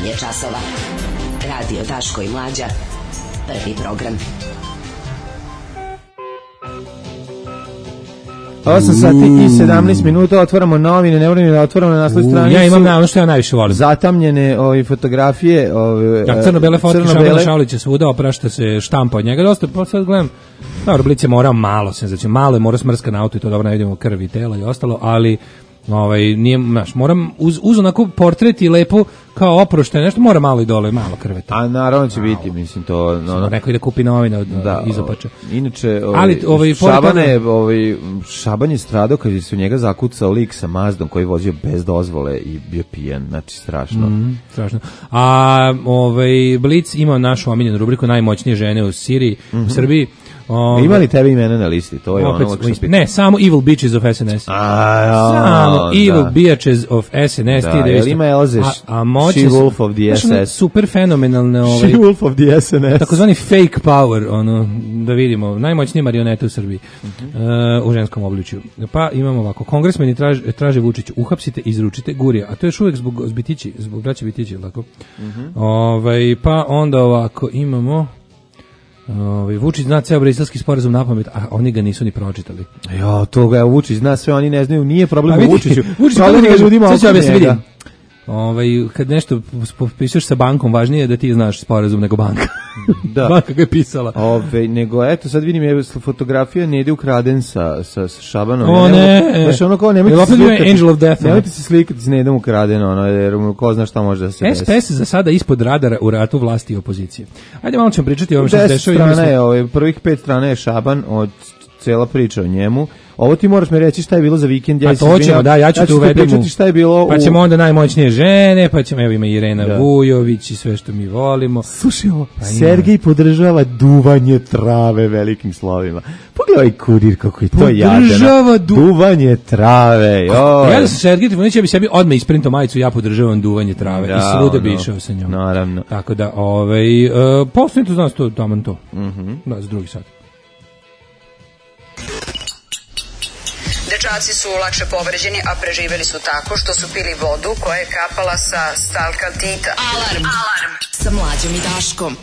je časova. Radio Daško i Mlađa. Prvi program. 8 sati i 17 minuta, otvaramo novine, ne volim da otvaramo na naslovnoj strani. Ja imam ono što ja najviše volim. Zatamljene fotografije. Crno-bele fotke Šabana Šaulića svuda, oprašta se štampa od njega. Dosta, pa sad gledam, dobro, Blic je morao malo, malo je morao smrska na auto i to dobro ne vidimo krvi, tela i ostalo, ali nije, znaš, moram uz onako portret i lepo kao oprošte nešto, mora malo i dole, malo krve. A naravno će biti, mislim to... Neko ide kupi novine od izopača. Inače, Šaban je stradao kad je se u njega zakucao lik sa Mazdom koji je vozio bez dozvole i bio pijan, znači strašno. Strašno. A Blic ima našu omiljenu rubriku najmoćnije žene u Siriji, u Srbiji. Ima li tebe imena na listi? To je ono ne, samo Evil Bitches of SNS. Samo Evil Bitches of SNS. Da, ima Elzeš, She-Wolf of the SS. Super fenomenalne... She-Wolf of the SNS. Takozvani fake power, da vidimo, najmoćnije marionete u Srbiji, u ženskom obličju. Pa imamo ovako, kongresmeni traže Vučiću, uhapsite, izručite, Gurija, a to je još uvijek zbog braće Bitići, tako? Pa onda ovako, imamo... Vučić zna ceo briselski sporazum napamet, a oni ga nisu ni pročitali. To ga Vučić zna sve, oni ne znaju, nije problem u Vučiću. Problem je ljudima oko njega. Kad nešto potpišeš sa bankom, važnije je da ti znaš sporazum nego banka. Da. Banka ga je pisala. Nego, eto, sad vidim je fotografija Nede ukraden sa Šabanom. Znači, ono kao, nemojte se slikati s Nedom ukraden, jer ko zna šta može da se desi. SPS za sada ispod radara u ratu vlasti i opozicije. Ajde malo ćemo pričati o ovom što se dešava. Prvih 5 strana je Šaban, od cela priča o njemu. Ovo ti moraš mi reći šta je bilo za vikend. Pa to ćemo, ja ću te uvedem. Šta je bilo pa ćemo onda najmoćnije žene, pa ćemo, evo ima Irena Vujović i sve što mi volimo. Slušaj ovo, Sergej podržava duvanje trave velikim slovima. Pogledaj Kurir kako je to jadeno. Podržava duvanje trave. Ja da sam Sergej Trifunović, ja bi sebi odmah isprintao majicu, ja podržavam duvanje trave. I svuda bi išao sa njom. Naravno. Tako da, posljedno znaš to, taman to. Da, za drugi sat. Dečaci su lakše povređeni, a preživeli su tako što su pili vodu koja je kapala sa stalkaltita. Alarm sa Mlađom i Daškom.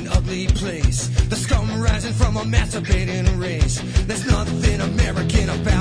place. The scum rising from a masturbating race. There's nothing American about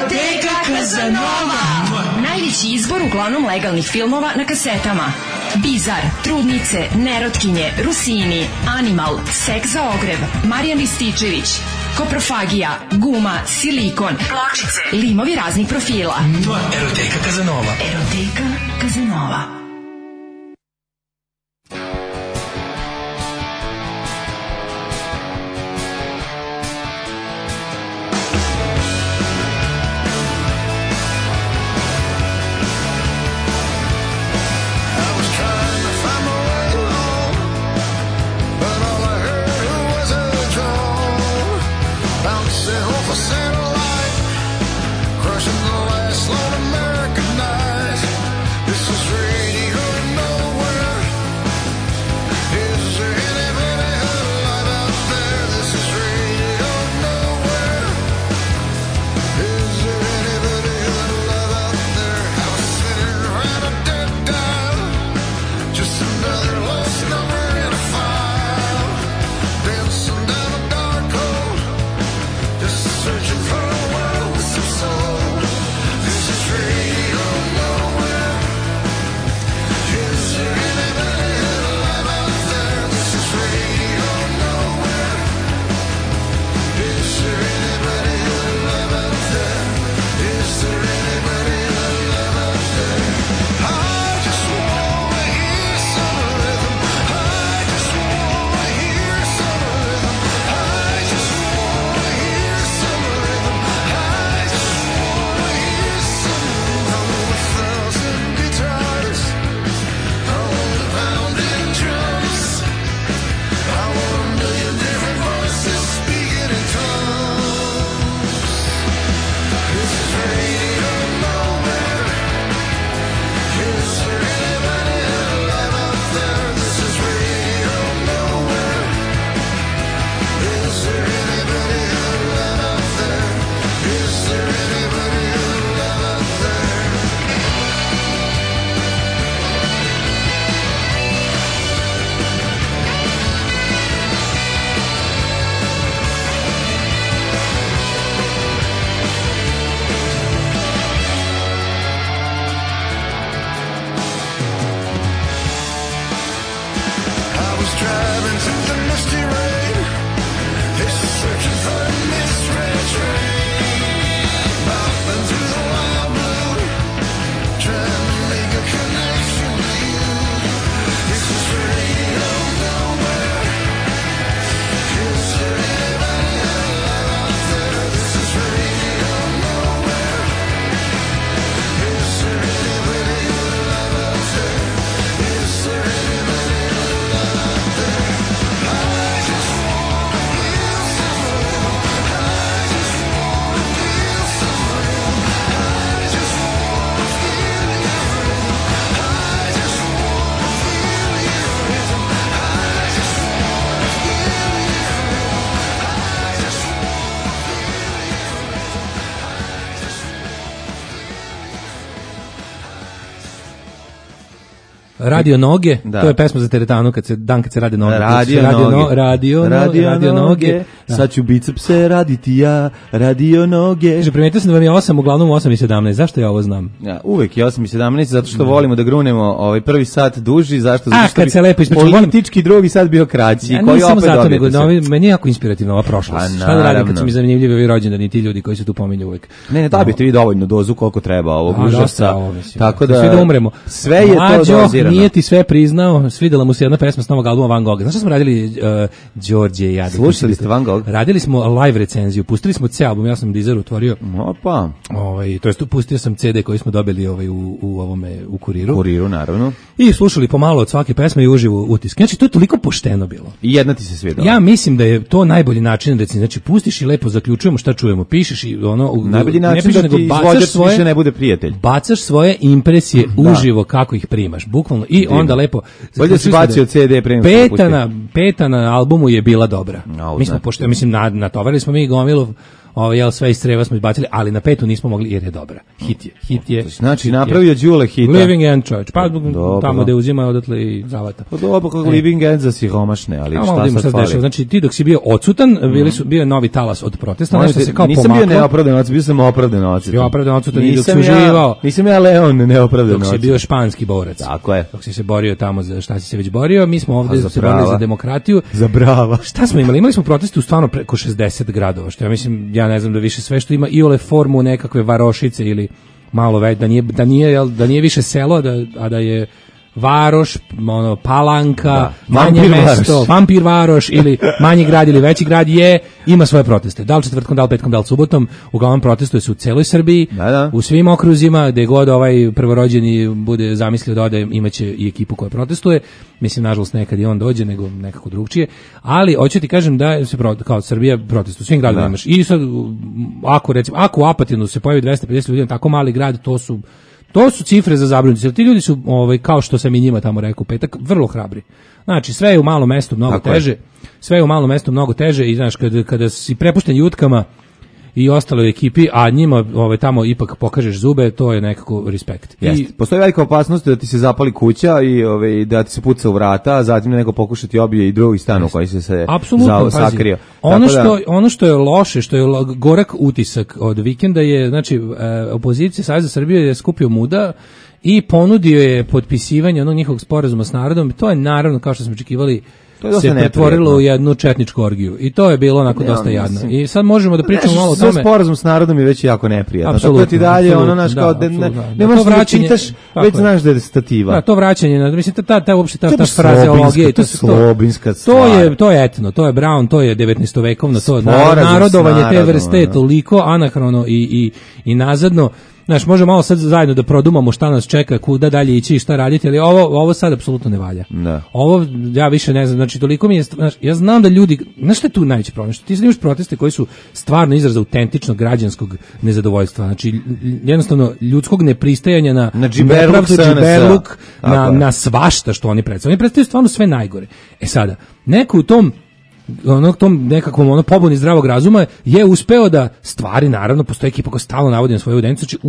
Eroteka Kazanova. Najveći izbor uglavnom legalnih filmova na kasetama. Bizar, Trudnice, Nerotkinje, Rusini, Animal, Seks za ogrev, Marijan Rističević, Koprofagija, Guma, Silikon, Pločice, limovi raznih profila. Eroteka Kazanova. Eroteka Kazanova. Radio noge, da. To je pesma za teretanu kad se rade noge. Radio noge. Sad ću bicepse raditi ja, radio noge. Kaže, primetio sam da vam je 8, uglavnom 8 i 17. Zašto ja ovo znam? Ja, uvek je 8 i 17, zato što volimo da grunemo prvi sat duži, zašto? Zato što kad se lepo ispričam, politički drugi sat bio kraći. Ja koji opet zato, nego meni je jako inspirativna ova prošlost. Šta da radim kad su mi zanimljivi ovi rođendani, ti ljudi koji se tu pominju uvek. Ne, dobijete vi dovoljno dozu koliko treba ovog užasa. Tako da svi da umremo. Sve je to dozirano. Nije ti sve priznao, svidela mu se jedna pesma s novog albuma Van Gogha. Znaš što smo radili Đorđe i ja? Slušali ste Van Gogh? Radili smo live recenziju, pustili smo C album, ja sam Deezer otvorio. Opa. To jest pustio sam CD koji smo dobili u Kuriru. Kuriru, naravno. I slušali pomalo od svake pesme i uživo utisak. Znači, to je toliko pošteno bilo. I jedna ti se svidela. Ja mislim da je to najbolji način, znači pustiš i lepo zaključujemo šta čujemo, pišeš i najbolji način da ti izvođač više ne bude prijatelj. Bacaš svoje impresije uživo kako ih primaš, bukvalno. I onda lepo. Bolje da si bacio CD pre peta na albumu je bila dobra. Mi smo, pošto mislim natovarili smo mi gomilu jel sve iz creva smo izbacili, ali na 5. nismo mogli jer je dobra. Hit je. Znači napravio Đule hita. Living End, čovječ. Pa tamo da uzima odatle i zavata. Pa dobro, kako Living End za siromašne, ali šta sad fali? Znači ti dok si bio odsutan, bio je novi talas od protesta, nešto se kao pomaklo. Nisam bio neopravdan, bio sam opravdan odsutan. Bio opravdan odsutan i dok si uživao. Nisam ja Leon neopravdan odsutan. Dok si bio španski borac. Tako je. Dok si se borio tamo za šta si se već borio, mi smo ovde se borili za demokratiju. Za brava. Šta smo imali? Imali smo proteste u stvarno preko 60 gradova, što ja mislim, ja ne znam da više sve što ima iole formu nekakve varošice ili malo već, da nije više selo, a da je varoš, Palanka, manje mesto, vampir varoš ili manji grad ili veći grad ima svoje proteste. Da li četvrtkom, da li petkom, da li subotom, uglavnom protestuje se u celoj Srbiji, u svim okruzima, gde god ovaj prvorođeni bude zamislio da ode, imaće i ekipu koja protestuje. Mislim, nažalost, nekad i on dođe, nego nekako drugčije. Ali, hoću ti kažem da se kao Srbija protestuje, u svim gradima imaš. I sad, ako u Apatinu se pojavi 250 ljudi, tako mali grad, to su cifre za zabrinutost. Ti ljudi su, kao što sam i njima tamo rekao petak, vrlo hrabri. Znači, sve je u malom mestu mnogo teže. Sve je u malom mestu mnogo teže i znaš, kada si prepušten jutkama i ostaloj ekipi, a njima tamo ipak pokažeš zube, to je nekako respekt. Postoji velika opasnost da ti se zapali kuća i da ti se puca u vrata, a zatim neko pokušati obije i drugi stan u koji se sakrio. Ono što je loše, što je gorak utisak od vikenda je, znači, opozicija Saveza Srbije je skupio muda i ponudio je potpisivanje onog njihovog sporazuma s narodom. To je naravno, kao što smo očekivali, se pretvorilo u jednu četničku orgiju. I to je bilo onako dosta jadno. I sad možemo da pričamo malo o tome. Sporazum s narodom je već jako neprijatno. Apsolutno. Tako ti dalje, kao ne možeš da čitaš, već znaš da je stativa. Da, to vraćanje, mislim, ta frazeologija. To je slobinska stvar. To je etno, to je Brown, to je 19. vekovno, to je narodovanje te vrste je toliko anahrono i nazadno. Znaš, možemo malo sad zajedno da produmamo šta nas čeka, kuda dalje ići i šta raditi, ali ovo sad apsolutno ne valja. Da. Ovo, ja više ne znam, znači toliko mi je, znaš, ja znam da ljudi, znaš šta je tu najveći problem, što ti sad imaš proteste koji su stvarno izraz autentičnog građanskog nezadovoljstva, znači jednostavno ljudskog nepristajanja na džiberluk, na svašta što oni predstavljaju. Oni predstavljaju stvarno sve najgore. E sada, neko u tom nekakvom pobuni zdravog razuma je uspeo da stvari, naravno, postoji ekipa koja stalno navodi na svoje evidencije, znači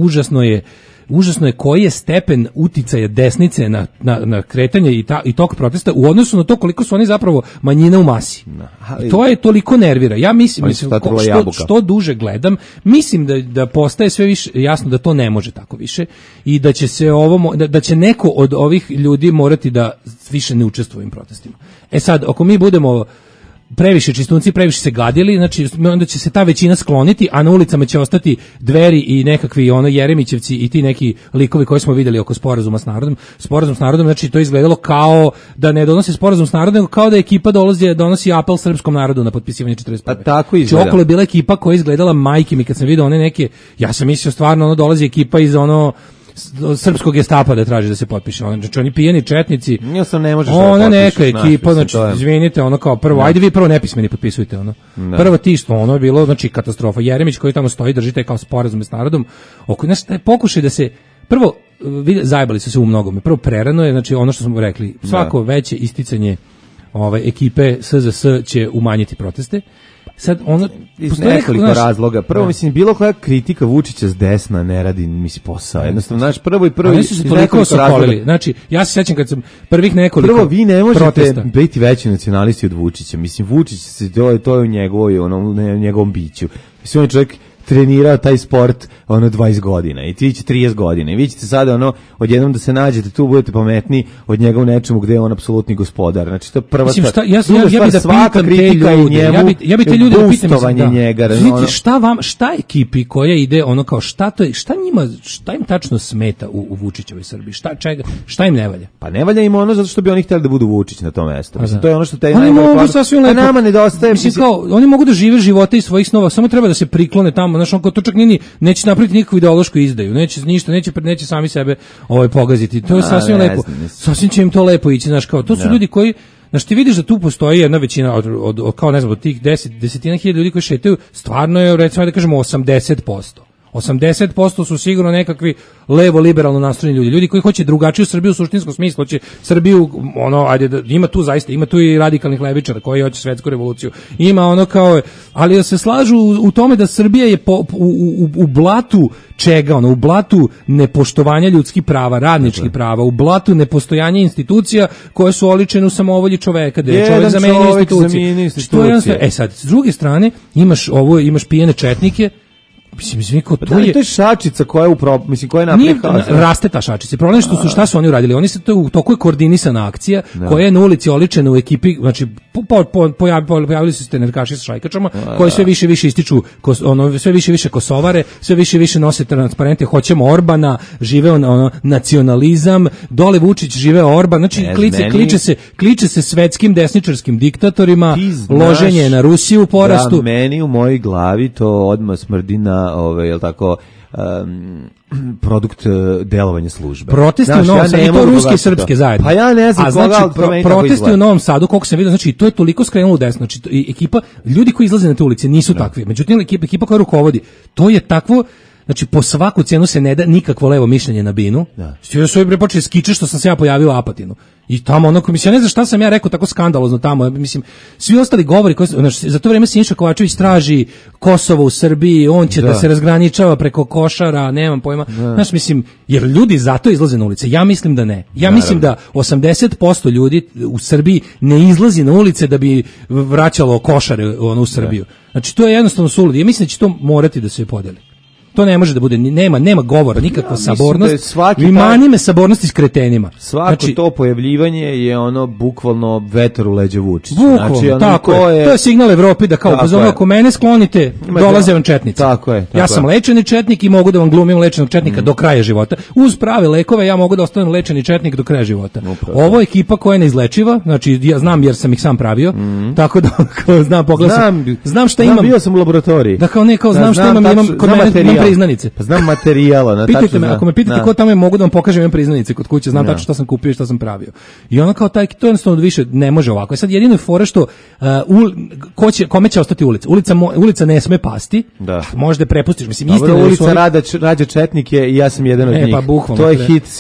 užasno je koji je stepen uticaja desnice na kretanje i tok protesta u odnosu na to koliko su oni zapravo manjina u masi. I to je toliko nervira. Ja mislim što duže gledam, mislim da postaje sve više jasno da to ne može tako više i da će se da će neko od ovih ljudi morati da više ne učestvuje u ovim protestima. E sad, ako mi budemo previše čistunci, previše se gadili, znači onda će se ta većina skloniti, a na ulicama će ostati Dveri i nekakvi Jeremićevci i ti neki likovi koji smo vidjeli oko sporazuma s narodom. Sporazum s narodom, znači to izgledalo kao da ne donosi sporazum s narodom, nego kao da ekipa donosi apel srpskom narodu na potpisivanje 41. Pa tako izgleda. Okolo je bila ekipa koja izgledala majke mi kad sam vidio one neke, ja sam mislio stvarno dolazi ekipa iz srpskog gestapa da traži da se potpiše. Znači oni pijeni četnici. Ne možeš ona neka ekipa, znači izvinite, kao prvo, ajde vi prvo nepismeni potpisujte Prvo ti što je bilo, znači katastrofa. Jeremić koji tamo stoji, držite kao sporazum s narodom. Znači pokušaj da se prvo zajebali su se u mnogome. Prvo prerano je, znači ono što smo rekli, svako veće isticanje ekipe SZS će umanjiti proteste. Sad iz nekoliko razloga. Prvo, mislim, bilo koja kritika Vučića s desna ne radi, posao. Jednostavno, znaš, prvo oni su se toliko sokolili. Znači, ja se sećam kad sam prvih nekoliko prvo, vi ne možete protesta biti veći nacionalisti od Vučića. Mislim, Vučić, to je u njegovom biću. Mislim, on je čovjek trenirao taj sport 20 godina i ti će 30 godina i vi ćete sada odjednom da se nađete tu, budete pametni od njega u nečemu gde je on apsolutni gospodar. Znači to je prva stvar. Ja bih da pitam te ljude, ja bih te ljude da pitam njega. Šta ekipi koja ide kao šta im tačno smeta u Vučićevoj Srbiji? Šta im ne valja? Pa ne valja im zato što bi oni htjeli da budu Vučić na tom mestu. Mislim, to je ono što taj najbolje pa nama nedostaje. Oni mogu da žive živote iz svojih snova, samo treba da se priklone tamo. Znaš, to čak neće napraviti nikakvu ideološku izdaju, neće ništa, neće sami sebe pogaziti. To je sasvim lepo. Sasvim će im to lepo ići, znaš, kao to su ljudi koji, znaš, ti vidiš da tu postoji jedna većina od kao ne znam, od tih desetina hiljada ljudi koji šetaju, stvarno je, recimo da kažemo 80%. 80% su sigurno nekakvi levo-liberalno nastrojeni ljudi koji hoće drugačiju Srbiju u suštinskom smislu, hoće Srbiju, ima tu i radikalnih levičara koji hoće svetsku revoluciju, ima ono kao, ali se slažu u tome da Srbija je u blatu čega, u blatu nepoštovanja ljudskih prava, radničkih prava, u blatu nepostojanja institucija koje su oličene u samovolji čoveka, da je čovek zamenio institucije. Sad, s druge strane, imaš pijene četnike. Mislim, to je šačica koja je koja je napravila. Raste ta šačica. Problem je šta su oni uradili? Oni se u toku je koordinisana akcija koja je na ulici oličena u ekipi, znači pojavili su se tenerkaši sa šajkačama koji sve više ističu sve više kosovare, sve više nose transparente, hoćemo Orbana, žive nacionalizam, dole Vučić, žive Orban, znači kliče se svetskim desničarskim diktatorima, loženje na Rusiju u porastu. Da, meni u mojoj glavi to odmah smrdi na jel tako, produkt delovanja službe. Protesti u Novom Sadu, i to ruske i srpske zajedno. Pa ja ne znam koga, protesti u Novom Sadu, koliko sam vidio, znači to je toliko skrenulo u desno, znači ekipa, ljudi koji izlaze na te ulice nisu takvi, međutim ekipa koja rukovodi, to je takvo. Znači, po svaku cenu se ne da nikakvo levo mišljenje na Binu. Ja su ovi prepočeli skiče što sam se ja pojavio u Apatinu. I tamo mislim, ja ne znam šta sam ja rekao tako skandalozno tamo. Mislim, svi ostali govori, za to vrijeme Siniša Kovačević traži Kosovo u Srbiji, on će da se razgraničava preko Košara, nemam pojma. Znaš, mislim, jer ljudi zato izlaze na ulice. Ja mislim da ne. Ja mislim da 80% ljudi u Srbiji ne izlazi na ulice da bi vraćalo Košare u Srbiju. Znači, to je jednostavno suludo. Ja mislim da će to morati da se podeli. To ne može da bude, nema govora, nikakva sabornost. Mani me sabornosti s kretenima. Svako to pojavljivanje je bukvalno vetar u leđa Vučića. Bukvalno, tako je. To je signal Evropi da kao, ako mene sklonite, dolaze vam četnici. Tako je. Ja sam lečeni četnik i mogu da vam glumim lečenog četnika do kraja života. Uz prave lekove ja mogu da ostanem lečeni četnik do kraja života. Ovo je ekipa koja je neizlečiva, znači ja znam jer sam ih sam pravio, tako da znam pogledam. Znam šta imam. Bio sam u laboratoriji. Da kao znam šta imam kod mene priznanice. Pa znam materijala. Pitajte me, ako me pitate ko tamo je, mogu da vam pokažem imam priznanice kod kuće, znam tačno šta sam kupio i šta sam pravio. I ono kao to jednostavno više ne može ovako. Sad jedino je fora što kome će ostati ulica? Ulica ne sme pasti. Možda prepustiš, mislim istina. Ulica rađa četnike i ja sam jedan od njih. To je hit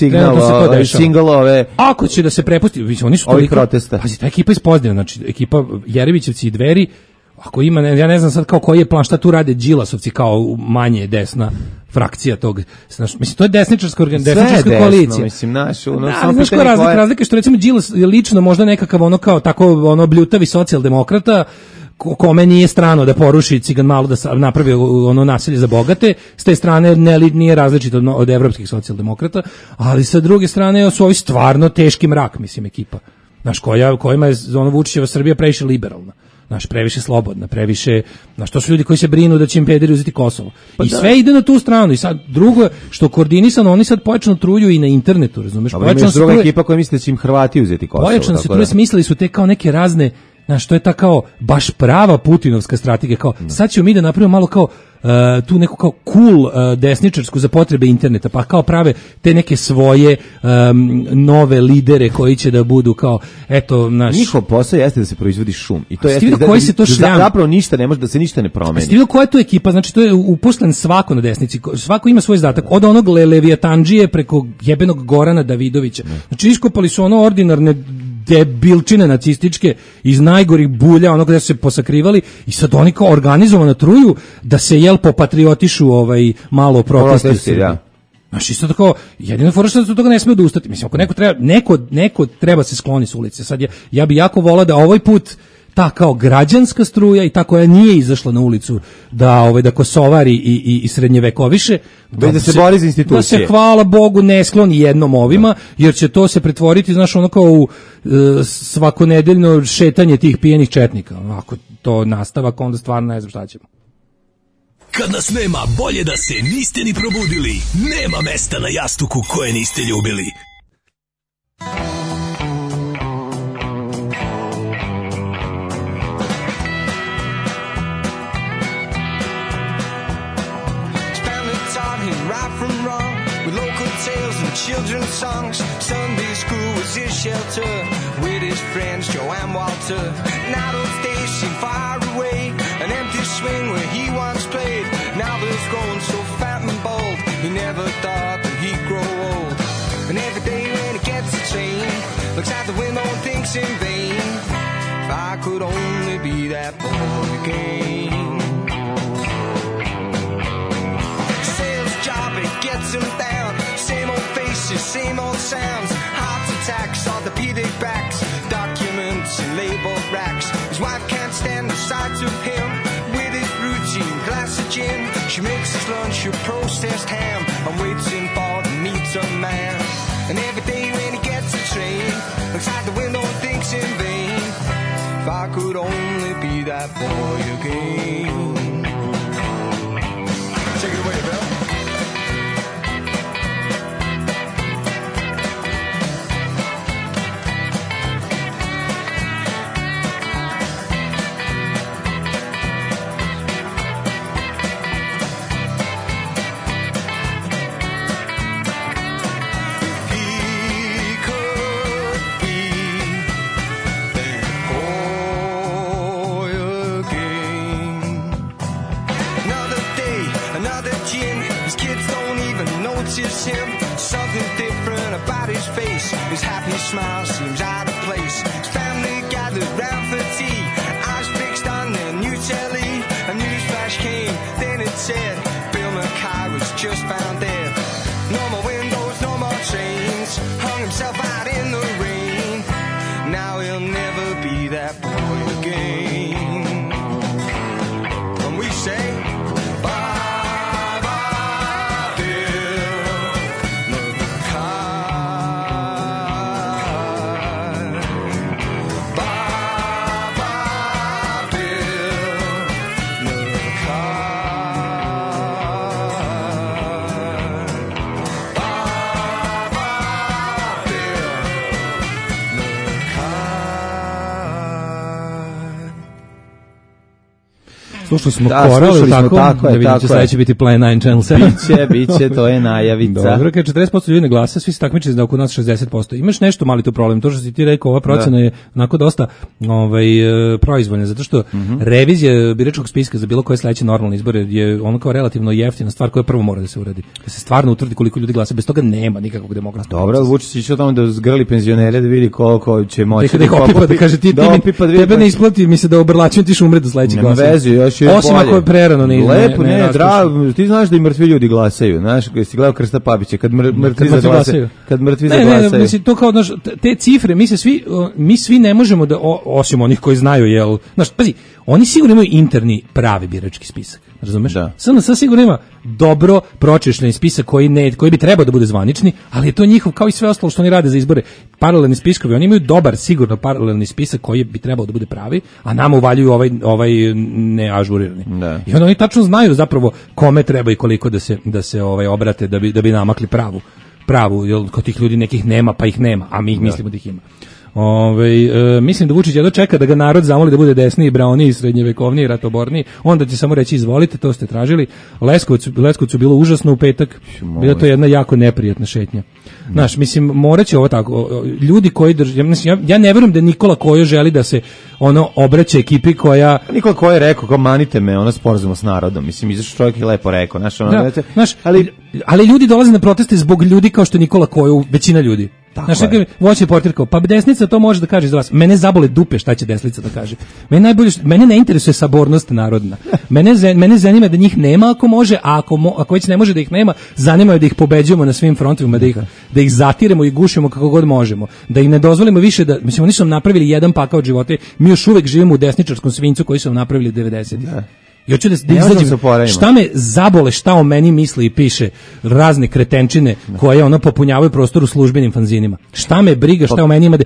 single. Ako će da se prepusti, oni su toliko protesta. Pazi, ta ekipa iz Pozdjeva, znači ekipa Jerebićevci i Dveri. Ako ima, ja ne znam sad kao koji je plan, šta tu rade Đilasovci kao manje desna frakcija tog, mislim, to je desničarska koalicija. Mislim, ali znaš koja razlika, što recimo Đilas je lično možda nekakav kao tako bljutavi socijaldemokrata, kome nije strano da poruši Cigan Malo, da napravi nasilje za bogate, s te strane nije različito od evropskih socijaldemokrata, ali sa druge strane su ovi stvarno teški mrak, mislim, ekipa. Znaš, kojima je Vučićeva Srbija previše liberalna. Znaš, previše slobodna, previše, znaš, to su ljudi koji se brinu da će im pederi uzeti Kosovo. I sve ide na tu stranu. I sad, drugo je, što koordinisano, oni sad pojačano truju i na internetu, razumeš? Pojačano se druga ekipa koja misli da će im Hrvati uzeti Kosovo. Pojačano se truje, smislili su te kao neke razne, znaš, to je ta kao baš prava putinovska strategija, kao, sad ćemo mi da napravimo malo kao, tu neku kao cool desničarsku za potrebe interneta, pa kao prave te neke svoje nove lidere koji će da budu kao, eto, naš... Njihov posao jeste da se proizvodi šum. I to jeste koji se to zapravo ništa ne može, da se ništa ne promeni. Ste vidio koja je to ekipa? Znači, to je uposlen svako na desnici, svako ima svoj zadatak, od onog Levijatanđije preko jebenog Gorana Davidovića. Znači, iskopali su ordinarne debilčine nacističke iz najgorih bulja, onog gde su se posakrivali, i sad oni kao organizovano truju da se popatriotišu malo protesti. Znači, isto tako, jedino fora što toga ne sme odustati. Mislim, ako neko treba se skloni s ulice. Sad ja bi jako volao da ovaj put ta kao građanska struja i ta koja nije izašla na ulicu da kosovari i srednjevekoviše, da se bori za institucije. Da se, hvala Bogu, ne skloni jednom ovima, jer će to se pretvoriti, znaš, ono kao u svakonedeljno šetanje tih pijenih četnika. Ako to nastavak, onda stvarno ne znam šta ćemo. Kad nas nema, bolje da se niste ni probudili. Nema mesta na jastuku koje niste ljubili. Children's songs, Sunday school was his shelter. With his friends, Joe and Walter. Now those days seem far away. An empty swing where he once played. Now there's grown so fat looks out the window and thinks in vain, if I could only be that boy again. Sales job, it gets him down, same old faces, same old sounds, heart attacks, orthopedic backs, documents and labeled racks. His wife can't stand the sight of him with his routine glass of gin. She makes his lunch a processed ham and waiting for the meter man. And every day when he gets a train, looks out the window and thinks in vain, if I could only be that boy again. Take it away, Bill. Him. Something different about his face. His happy smile seems out of place. His family gathered round for tea, eyes fixed on their new telly. A news flash came, then it said Bill Mackay was just found dead. No more windows, no more trains. Hung himself out in the rain. Now he'll never be that boy again. And we say Slušali smo Koral, tako da vidite će sledeće biti Plan 9 Channel 7. Biće, to je najavica. Dobro, kad 40% ljudi ne glasa, svi se takmiče da oko nas 60%. Imaš nešto mali tu problem, to što si ti rekao, ova procena je onako dosta proizvoljna, zato što revizija biračkog spiska za bilo koje sledeće normalne izbore je ono kao relativno jeftina stvar koja prvo mora da se uradi. Da se stvarno utvrdi koliko ljudi glasa, bez toga nema nikakvog demokratskog. Dobro, Vučić će tamo da zgrli penzionere da vidi koliko će moći. Da ih opipa, da kaže ti tebe ne isplati mi se da obrlačim ti umre do sledećeg glasa. Osim ako je prerano lepo, ne, drago, ti znaš da i mrtvi ljudi glasaju, znaš, jesi gledao Krsta Papića, kad mrtvi zaglasaju. Ne, mislim, to kao, znaš, te cifre, mi svi ne možemo da, osim onih koji znaju, jel, znaš, pazi, oni sigurno imaju interni pravi birački spisak, razumeš? Da. SNS sigurno ima dobro pročešljen spisak koji bi trebao da bude zvanični, ali je to njihov, kao i sve ostalo što oni rade za izbore, paralelni spiskovi, oni imaju dobar, sigurno paralelni spisak koji bi trebao da bude pravi, a nama uvaljuju ovaj neažurirani. Da. I onda oni tačno znaju zapravo kome treba i koliko da se obrate da bi namakli pravu, jer kod tih ljudi nekih nema, pa ih nema, a mi ih mislimo da ih ima. Mislim da Vučić jedno čeka da ga narod zamoli da bude desniji, brauniji, srednjevekovniji, ratoborniji, onda će samo reći izvolite, to ste tražili. Leskovcu bilo užasno u petak, bila to jedna jako neprijatna šetnja. Znaš, mislim, moraće ovo tako, ljudi koji ja ne verujem da Nikola Kojo želi da se obraća ekipi koja... Nikola Kojo je rekao, kao manite me, sporazum s narodom, mislim, izašao čovjek je lepo rekao, znaš, ali ljudi dolaze na proteste zbog ljudi kao što je Nikola Kojo, većina ljudi. Znaš, voće portir kao, pa desnica to može da kaže za vas. Mene zabole dupe šta će desnica da kaže. Mene ne interesuje sabornost narodna. Mene zanima da njih nema ako može, a ako već ne može da ih nema, zanima je da ih pobeđujemo na svim frontovima, da ih zatiremo i gušimo kako god možemo. Da im ne dozvolimo više da, mislim, oni su nam napravili jedan pakao od života. Mi još uvek živimo u desničarskom svincu koji su nam napravili 90-ih. I hoću da izađem, šta me zabole, šta o meni misli i piše razne kretenčine koje popunjavaju prostor u službenim fanzinima. Šta me briga, šta o meni ima da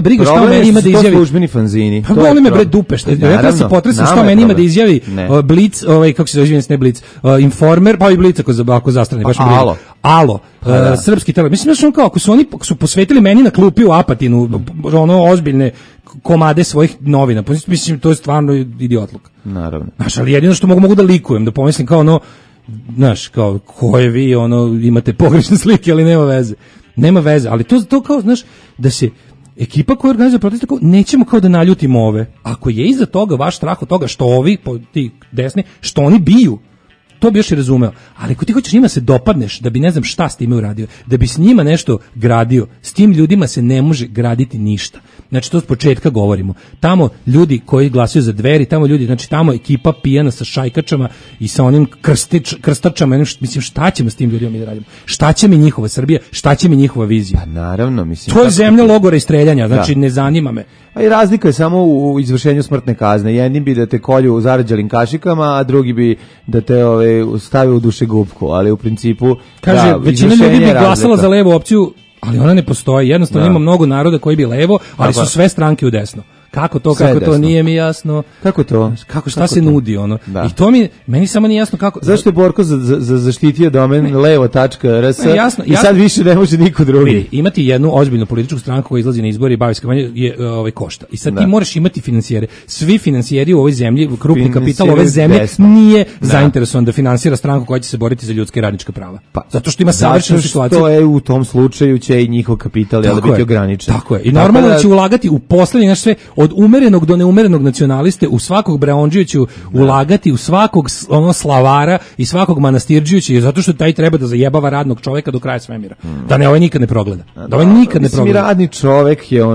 izjavi. Službeni fanzini. Pa boli me bre dupe, ja se potresam šta o meni ima da izjavi Blic, kako se zove, ne Blic, Informer, pa i Blic ako zastrane, baš me briga. Alo, srpski tele. Mislim da kao ako su posvetili meni na klupi u Apatinu, ozbiljne komade svojih novina. Mislim, to je stvarno idiotluk. Naravno. Znaš, ali jedino što mogu da likujem, da pomislim kao znaš, kao, koje vi, imate pogrešne slike, ali nema veze. Nema veze, ali to kao, znaš, da se ekipa koja organizuje proteste, nećemo kao da naljutimo ove. Ako je iza toga vaš strah od toga što ovi, ti desni, što oni biju, to bi još i razumeo. Ali ako ti hoćeš njima se dopadneš da bi ne znam šta s time uradio, da bi s njima nešto gradio, s tim ljudima se ne može graditi ništa. Znači to od početka govorimo. Tamo ljudi koji glasaju za Dveri, tamo ljudi, znači tamo ekipa pijana sa šajkačama i sa onim krstačama, mislim šta ćemo s tim ljudima mi da radimo? Šta će mi njihova Srbija? Šta će mi njihova vizija? Pa naravno, mislim. To je zemlja logora i streljanja, znači ne zanima me. A i razlika je samo u izvršenju smrtne kazne. Jedni bi da te kolju u zarađalim kašikama, a drugi bi da te stave u dušegupku, ali u principu kaže, većina ljudi bi glasala za levu opciju, ali ona ne postoji. Jednostavno ima mnogo naroda koji bi levo, ali su sve stranke u desno. Kako to, sve kako desno. To nije mi jasno. Kako to? Šta se to nudi ono? Da. I to meni samo nije jasno kako. Zašto je Borko zaštitio domen levo.rs i sad više ne može niko drugi. Vidi, imati jednu ozbiljnu političku stranku koja izlazi na izbore i bavi se kampanjom je košta. I sad ti moraš imati finansijere. Svi finansijeri u ovoj zemlji, krupni kapital ove zemlje nije zainteresovan da finansira stranku koja će se boriti za ljudska i radnička prava. Zato što ima savršenu situaciju. To je u tom slučaju će i njihov kapital biti ograničen. Tako je. I normalno da će ulagati u poslednje sve od umerenog do neumerenog nacionaliste, u svakog Breondžiju će ulagati, u svakog slavara i svakog manastirđiju će, zato što taj treba da zajebava radnog čoveka do kraja svemira. Da ne ovaj nikad ne progleda. Da ovaj nikad ne progleda. Radni čovek je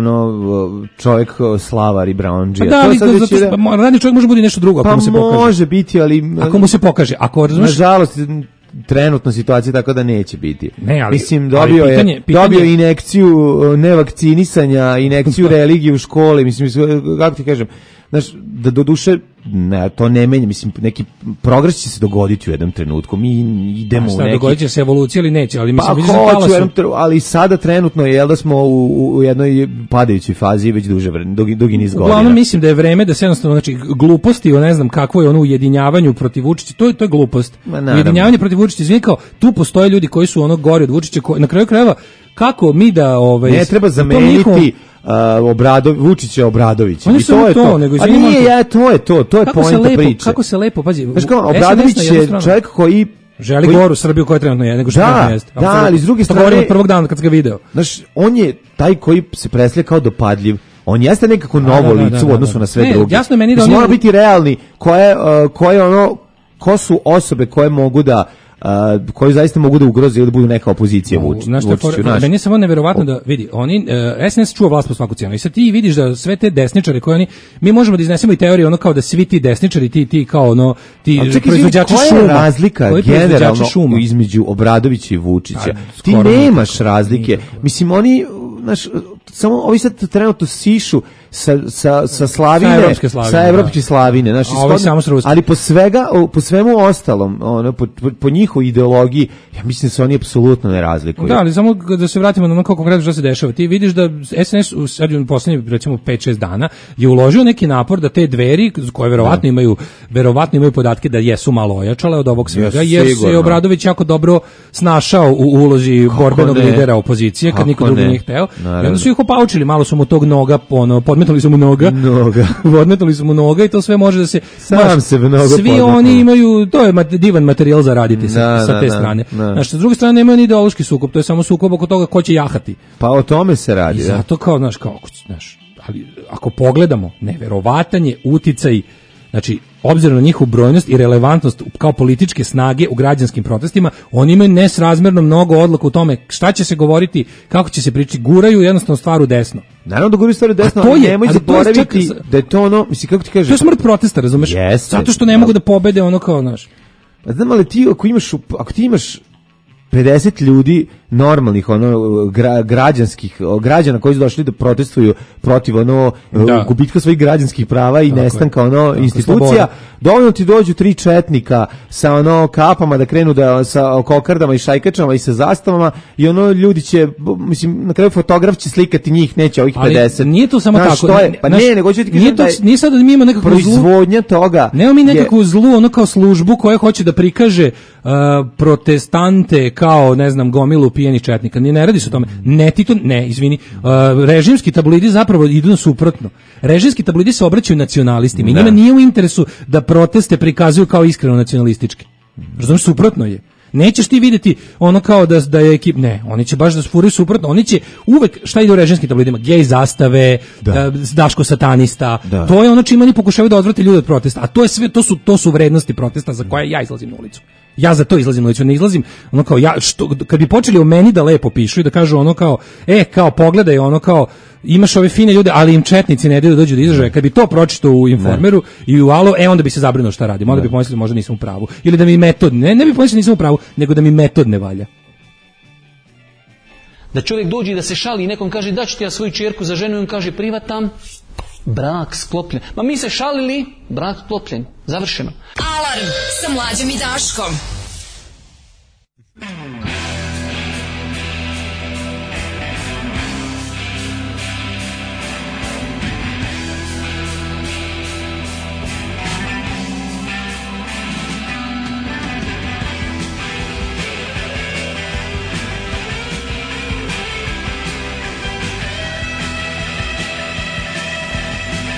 čovek slavar i Breondžija. Da, ali radni čovek može biti nešto drugo ako mu se pokaže. Pa može biti, ali ako mu se pokaže. Nažalost, trenutna situacija tako da neće biti. Ne, ali, mislim, dobio injekciju nevakcinisanja, injekciju religije u školi, mislim, kako ti kažem, znaš, da do duše, ne, to ne menja, mislim, neki progres će se dogoditi u jednom trenutku, mi idemo u neki... Dogodit će se evolucija ili neće, ali mislim... ali sada trenutno je da smo u jednoj padajućoj fazi već dugi niz godina. Uglavnom mislim da je vreme da se jednostavno, znači, gluposti o ne znam kakvo je ono ujedinjavanju protiv Vučića, to je glupost. Ujedinjavanje protiv Vučića, izvini, kao, tu postoje ljudi koji su ono gori od Vučića, na kraju krajeva, kako mi da... ne treba zameniti... Vučića Obradovića. I to je to. A nije, to je poenta priče. Kako se lepo, pazi. Znaš kao, Obradović je čovjek koji želi goru Srbiju koja trenutno je, nego što trenutno jeste. Da, ali s druge strane... od prvog dana kad ga video. Znaš, on je taj koji se preslije kao dopadljiv. On jeste nekako novo lice u odnosu na sve druge. Jasno je meni da mora biti realni ko su osobe koje mogu da koji zaista mogu da ugroze ili da budu neka opozicija Vučiću. Meni je samo neverovatno da vidi, oni SNS čuva vlast po svaku cijenu. I sad ti vidiš da sve te desničare koje mi možemo da iznesemo i teoriju ono kao da svi ti desničari, ti kao ono ti proizvođači šuma. Koja je razlika generalno između Obradovića i Vučića? Ti nemaš razlike. Mislim, oni, znaš, samo ovi sad trenutno sišu sa slavine, sa evropske slavine, znači ali po svemu ostalom, po njihovoj ideologiji, ja mislim da se oni apsolutno ne razlikuju. Da, ali samo da se vratimo na ono kako konkretno što se dešava. Ti vidiš da SNS u poslednjih recimo 5-6 dana je uložio neki napor da te Dveri koje verovatno imaju podatke da jesu malo ojačale od ovog svega, jer se Obradović jako dobro snašao u ulozi borbenog lidera opozicije kad niko drugi nije hteo. I onda su ih opaučili, malo su mu tog noga podmetali su mu noga i to sve može da se svi oni imaju, to je divan materijal za raditi sa te strane. Znači, sa druge strane nemaju ni ideološki sukob, to je samo sukob oko toga ko će jahati. Pa o tome se radi. I zato kao, znaš, ali ako pogledamo, neverovatan je uticaj, znači, obzirom na njihovu brojnost i relevantnost kao političke snage u građanskim protestima, oni imaju nesrazmerno mnogo odluka u tome šta će se govoriti, kako će se pričati, guraju jednostavno stvar u desno. Naravno da guraju stvar u desno, ali nemoj zaboraviti da je to ono, mislim, kako ti kažeš... To je smrt protesta, razumeš? Zato što ne mogu da pobede ono kao, znaš. Znam, ali ti, ako ti imaš 50 ljudi normalnih, građana koji su došli da protestuju protiv gubitka svojih građanskih prava i nestanka institucija, dovoljno ti dođu 3 četnika sa kapama da krenu sa kokardama i šajkačama i sa zastavama i ljudi će, mislim, na kraju fotograf će slikati njih, neće ovih 50. Ali nije to samo tako. Nego ću ti kažem da je nije sad da mi imamo nekakvu proizvodnja toga. Nemamo mi nekakvu zlu, kao službu koja hoće da prikaže protestante kao, ne znam, gomilu pijenih četnika. Ne radi se o tome. Izvini. Režimski tabloidi zapravo idu na suprotno. Režimski tabloidi se obraćaju nacionalistima i njima nije u interesu da proteste prikazuju kao iskreno nacionalistički. Razumiješ, suprotno je. Nećeš ti vidjeti ono kao da je ekip, ne, oni će baš da sfuraju suprotno, oni će uvek, šta ide u režimskim tabloidima, gej zastave, Daško satanista, to je ono čime oni pokušavaju da odvrate ljude od protesta, a to je sve, to su vrednosti protesta za koje ja izlazim na ulicu. Ja za to izlazim, ne izlazim, ono kao ja, kad bi počeli o meni da lepo pišu i da kažu ono kao, kao pogledaj, ono kao, imaš ove fine ljude, ali im četnici ne daju da dođu do izražaja. Kad bi to pročitao u Informeru i u Alo, onda bi se zabrinuo šta radim. Onda bi pomislili možda nisam u pravu. Ili da mi metod, ne bi pomislili nisam u pravu, nego da mi metod ne valja. Da čovjek dođe i da se šali i nekom kaže da ću ti ja svoju čerku za ženu i on kaže privatam, brak sklopljen. Ma mi se šalili, brak sklopljen. Završeno. Alarm sa Mlađom i Daškom.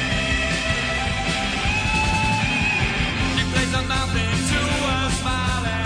Nothing to a smiling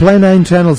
Plan 9 Channel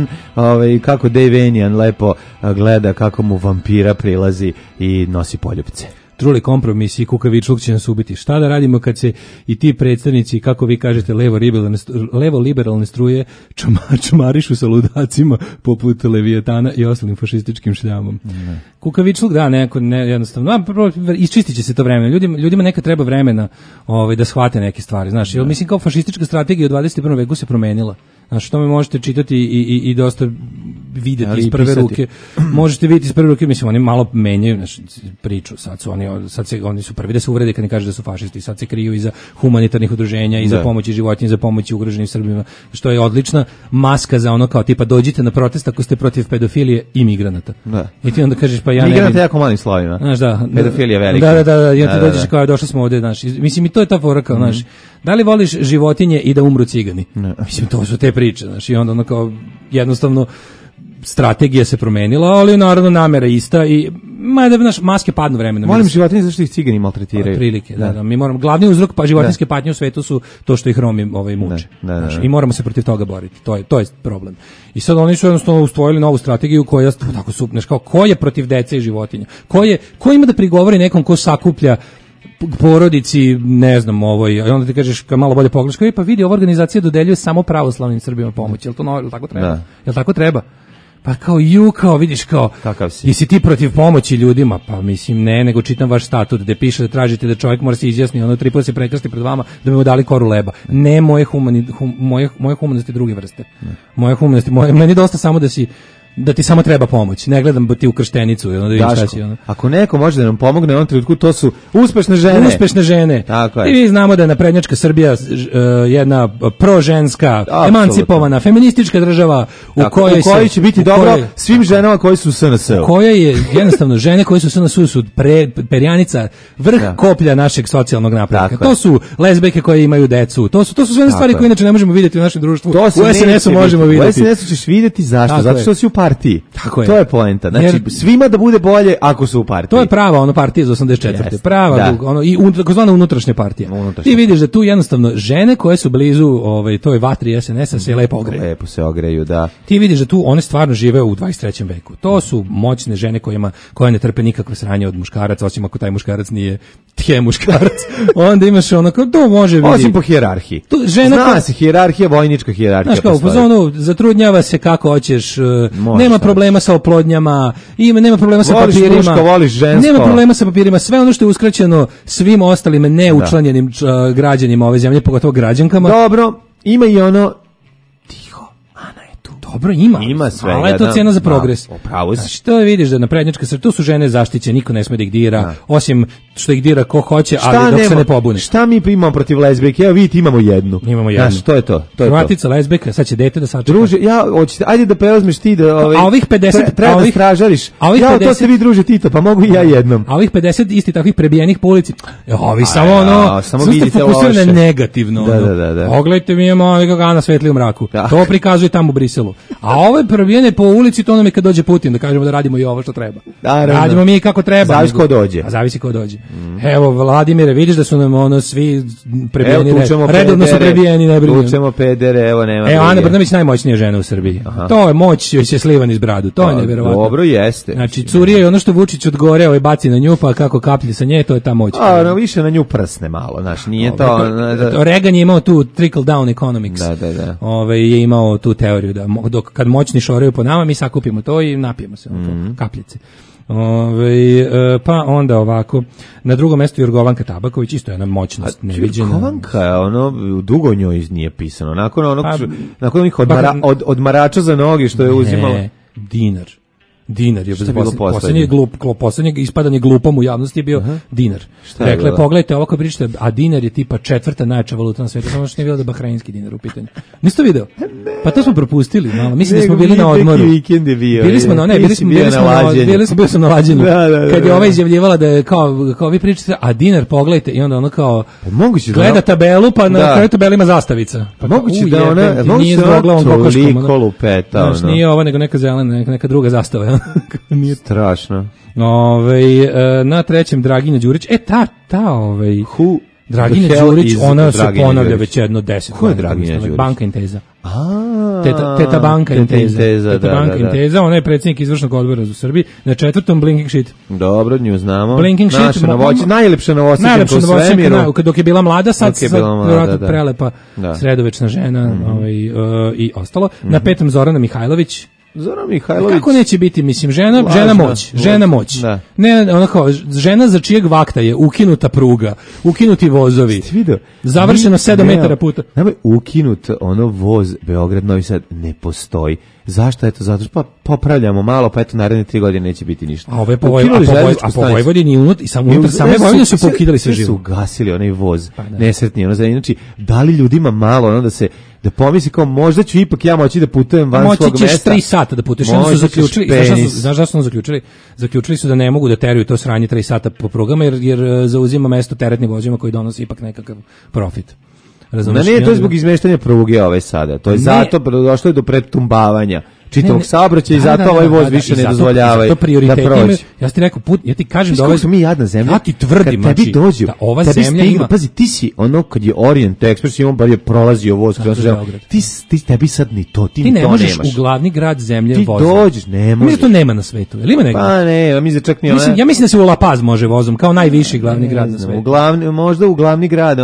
7, kako Dave Enian lepo gleda kako mu vampira prilazi i nosi poljupce. Truli kompromis i kukavičluk će nas ubiti. Šta da radimo kad se i ti predstavnici, kako vi kažete, levo-liberalne struje čmarišu sa ludacima poput Leviatana i ostalim fašističkim šljamom. Kukavičluk, da, jednostavno. Isčistit će se to vreme. Ljudima nekad treba vremena da shvate neke stvari. Znaš, jer mislim kao fašistička strategija u 21. veku se promenila. Znači, to me možete čitati i dosta videti iz prve ruke. Možete vidjeti iz prve ruke, mislim, oni malo menjaju priču. Oni su prvi da se uvrede kad ne kaže da su fašisti. Sad se kriju iza humanitarnih udruženja, iza pomoći životinja, za pomoći ugroženim Srbima, što je odlična maska za ono kao tipa dođite na protest ako ste protiv pedofilije i migranata. Da. I ti onda kažeš pa ja ne. Migrante jako malim slovima. Znaš, da. Pedofilija velika. Da, i onda dođeš kao došli smo ovde, znaš. Mislim i to je ta fora kao, znaš. Da li voliš životinje i da umru cigani? Mislim, to su te priče, znaš, i onda ono kao jednostavno strategija se promenila, ali naravno namera ista i mada naš maske padnu vremenom. Molim životinje zašto ih cigani maltretiraju. Prilike, da. Mi moramo glavni uzrok pa životinjske patnje u svetu su to što ih Romi muče. I moramo se protiv toga boriti. To je problem. I sad oni su jednostavno usvojili novu strategiju koja tako su, znaš, kao ko je protiv dece i životinja. Ko ima da prigovori nekom ko sakuplja porodici, ne znam, i onda ti kažeš kad malo bolje pogledaš, pa vidi, ova organizacija dodeljuje samo pravoslavnim Srbima pomoć. Jel tako treba? Da. Jel tako treba? Pa kao vidiš kao, jesi ti protiv pomoći ljudima? Pa mislim ne, nego čitam vaš statut gde piše da tražite da čovjek mora se izjasni, 3 puta se prekrsti pred vama da bi mu dali koru leba. Ne moje humanosti druge vrste. Moje humanosti, meni dosta samo da ti samo treba pomoć. Ne gledam ti u krštenicu. Ako neko može da nam pomogne u ovom trenutku, to su uspešne žene. Uspešne žene. Tako je. I vi znamo da je naprednjačka Srbija jedna proženska, emancipovana, feministička država u kojoj će biti dobro svim ženama koji su u SNS-u. U kojoj je jednostavno žene koje su u SNS-u su perjanica, vrh koplja našeg socijalnog napretka. To su lezbejke koje imaju decu. To su sve stvari koje inače ne možemo vidjeti u našem društvu. U SNS-u možemo vidjeti. U SNS-u ćeš vidjeti zašto? Zato što si u partiji. To je poenta. Znači, svima da bude bolje ako su u partiji. To je prava partija iz 84. Prava, i takozvana unutrašnja partija. Ti vidiš da tu jednostavno žene koje su blizu toj vatri SNS-a se lepo ogreju. Lepo se ogreju, da. Ti vidiš da tu one stvarno žive u 23. veku. To su moćne žene koje ne trpe nikakve sranje od muškaraca, osim ako taj muškarac nije muškarac. Onda imaš to može vidjeti. Osim po hijerarhiji. Zna se hijerarhija, vojnička hijerarhija. Znaš kao, u fazonu, zatrudnjava se kako hoćeš, nema problema sa oplodnjama, nema problema sa papirima. Voliš muško, voliš žensko. Nema problema sa papirima, sve ono što je uskraćeno svim ostalim neučlanjenim građanima ove zemlje, pogotovo građankama. Dobro, ima i ono dobro, ima svega. Ali je to cijena za progres. Znači, to vidiš da naprednjačka Srbija, tu su žene zaštićene, niko ne sme da ih dira, osim što ih dira ko hoće, ali dok se ne pobune. Šta mi imamo protiv lezbijke? Evo vidite, imamo jednu. Znaš, to je to. Hrvatica, lezbijka, sad će dete da sačeka. Druže, ajde da preuzmeš ti da... A ovih 50... Treba da stražariš. To ste vi, druže Tito, pa mogu i ja jednom. A ovih 50 isti takvih prebijenih po ulici, ovi samo vidite fokusirane negativno. Da. Pogledajte, mi imamo kako Ana svetli u mraku. To prikazuje tamo u Briselu. A ove probijene po ulici, to nam je kad dođe Putin, da kažemo da radimo i ovo što treba. Radimo mi kako treba. Zavisi ko dođe. Evo, Vladimire, vidiš da su nam svi prebijeni, redovno su prebijeni, ne brinemo. Tučemo pedere, evo nema. Evo, Ana Brnabić najmoćnija žena u Srbiji. To je moć, joj se slivan iz bradu, to je nevjerovatno. Dobro jeste. Znači, curije i ono što Vučić od gore baci na nju, pa kako kaplji sa nje, to je ta moć. Više na nju prsne malo, znaš, nije to... Reagan je imao tu trickle down economics. Je imao tu teoriju da kad moćni šoraju po nama, mi sakupimo to i napijemo se kapljice. Pa onda ovako, na drugom mjestu Jorgovanka Tabaković, isto je jedna moćnost neviđena. Jorgovanka, dugo njoj nije pisano, nakon onih odmarača za noge što je uzimalo. Dinar je poslednje ispadanje glupom u javnosti je bio dinar. Rekle, pogledajte ovo kad pričate, a dinar je tipa 4. najjača valuta na svijetu, samo što nije bilo da je bahrajinski dinar u pitanju. Niste to video? Pa to smo propustili malo. Mislim da smo bili na odmoru. Bili smo na lađenju. Kad je ova izjavljivala da je kao vi pričate, a dinar pogledajte i onda ono kao gleda tabelu, pa na kraju tabeli ima zastavica. Pa moguće da ona nije zboglavom kokoškom. Lupeta. Nije ova nego neka zelena, neka druga zastava. Nije strašno. Na trećem Draginja Đurić. Draginja Đurić, ona se ponavlja već jedno 10. Ko je Draginja Đurić? Banka Inteza. Teta Banka Inteza. Teta Banka Inteza, ona je predsjednik izvršnog odbora u Srbiji, na 4. Blinking Shit. Dobro, nju znamo. Blinking Shit. Naša najlepša novosjećenka u svemiru. Dok je bila mlada, sad vjerojatno prelepa sredovečna žena i ostalo. Na 5. Zorana Mihajlović. Zoran Mihajlović. Kako neće biti, mislim, žena moć. Da. Ne, onako, žena za čijeg vakta je ukinuta pruga, ukinuti vozovi. Završeno 7 metara puta. Nama je ukinut voz Beograd-Novi Sad, ne postoji. Zašto? Eto, zato što popravljamo malo, pa eto, naredne 3 godine neće biti ništa. A ove po Vojvodini unutar, i samo unutar same Vojvodine su poukidali sve živo. Su ugasili onaj voz, nesretni, znači, da li ljudima malo, da pomisli kao možda ću ipak ja moći da putujem van svog mesta. Moći ćeš 3 sata da putuješ. Onda su zaključili, znaš šta su zaključili? Zaključili su da ne mogu da teruju to sranje 3 sata po prugama jer zauzima mesto teretnim vozima koji donosi ipak nekakav profit. Ne, to je zbog izmeštanja pruge ove sada. To je zato došlo je do pretumbavanja čitavog saobraćaja i zato ovaj voz više ne dozvoljava da prođe. Ja ti rekao, ja ti kažem da ovo smo mi jadna zemlja. Ja ti tvrdim, kad tebi dođu, da ova zemlja ima. Pazi, ti si kad je Orient Express, on bar je prolazio voz, ti tebi sad ni to, ti ne možeš u glavni grad zemlje vozom. Ti dođeš, ne možeš. Mi to nema na svetu. Jel ima negdje? Pa ne, mi čak ni ja mislim da se u La Paz može vozom kao najviši glavni grad na svetu. Možda u glavni grad,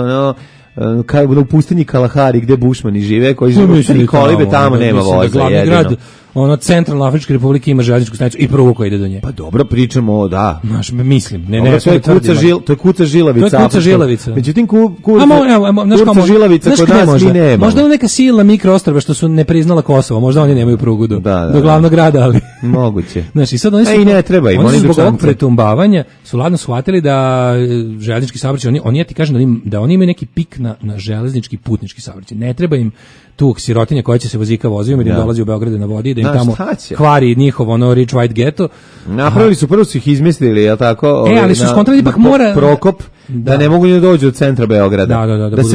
u pustinji Kalahari gde bušmani žive, koji žive u 3 kolibe, tamo nema voza. Glavni grad, Centralna Afrička Republika ima željezničku stanicu i prugu koja ide do nje. Pa dobro, pričamo, da. Mislim, to je kuca žilavica. To je kuca žilavica. Međutim, kuca žilavica kod nas mi nema. Možda neka silna mikroostrva što su ne priznala Kosovo, možda oni nemaju prugu do glavnog grada, ali moguće. Znači, sad oni su zbog ovog pretumbavanja su ladno shvatili da željeznički saobraćaj, oni ja ti kažem da oni imaju neki pik na železnički putnički saobraćaj. Ne treba im tu sirotinja koja će se vozika vozivima i da dolazi u Beograd na vodi, da im tamo kvari njihov rich white ghetto. Napravili su, prvo su ih izmislili, je li tako? Ali su skontrali ipak mora... Prokop, da ne mogu ni da dođu od centra Beograda.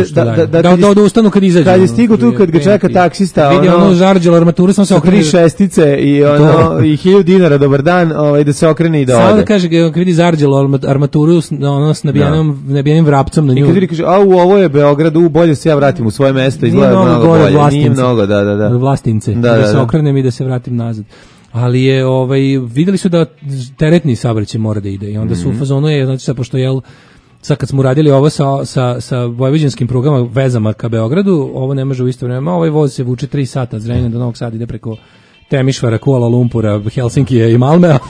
Da ustanu kad izađu. Kad je stigu tu, kad ga čeka taksista, vidi žarđela armaturu, samo se okrene. 3 šestice i 1000 dinara, dobar dan, da se okrene i da ode. Samo da kaže, kad vidi zarđela armaturu s nabijenim vrapcom na nju. I kad vidi, kaže, ovo je Beograd, bolje se ja vratim u svoje mesto, izgleda mnogo bolje. Nije mnogo, da. Vlastince, da se okrenem i da se vratim nazad. Ali je, videli su da teretni saobraćaj mora da ide i onda su u fazonu znači sad pošto sad kad smo radili ovo sa vojvođanskim prugama, vezama ka Beogradu, ovo ne može u isto vreme, ovaj voz se vuče 3 sata, Zrenjanina do Novog Sada ide preko Temišvara, Kuala Lumpura, Helsinkija i Malmea.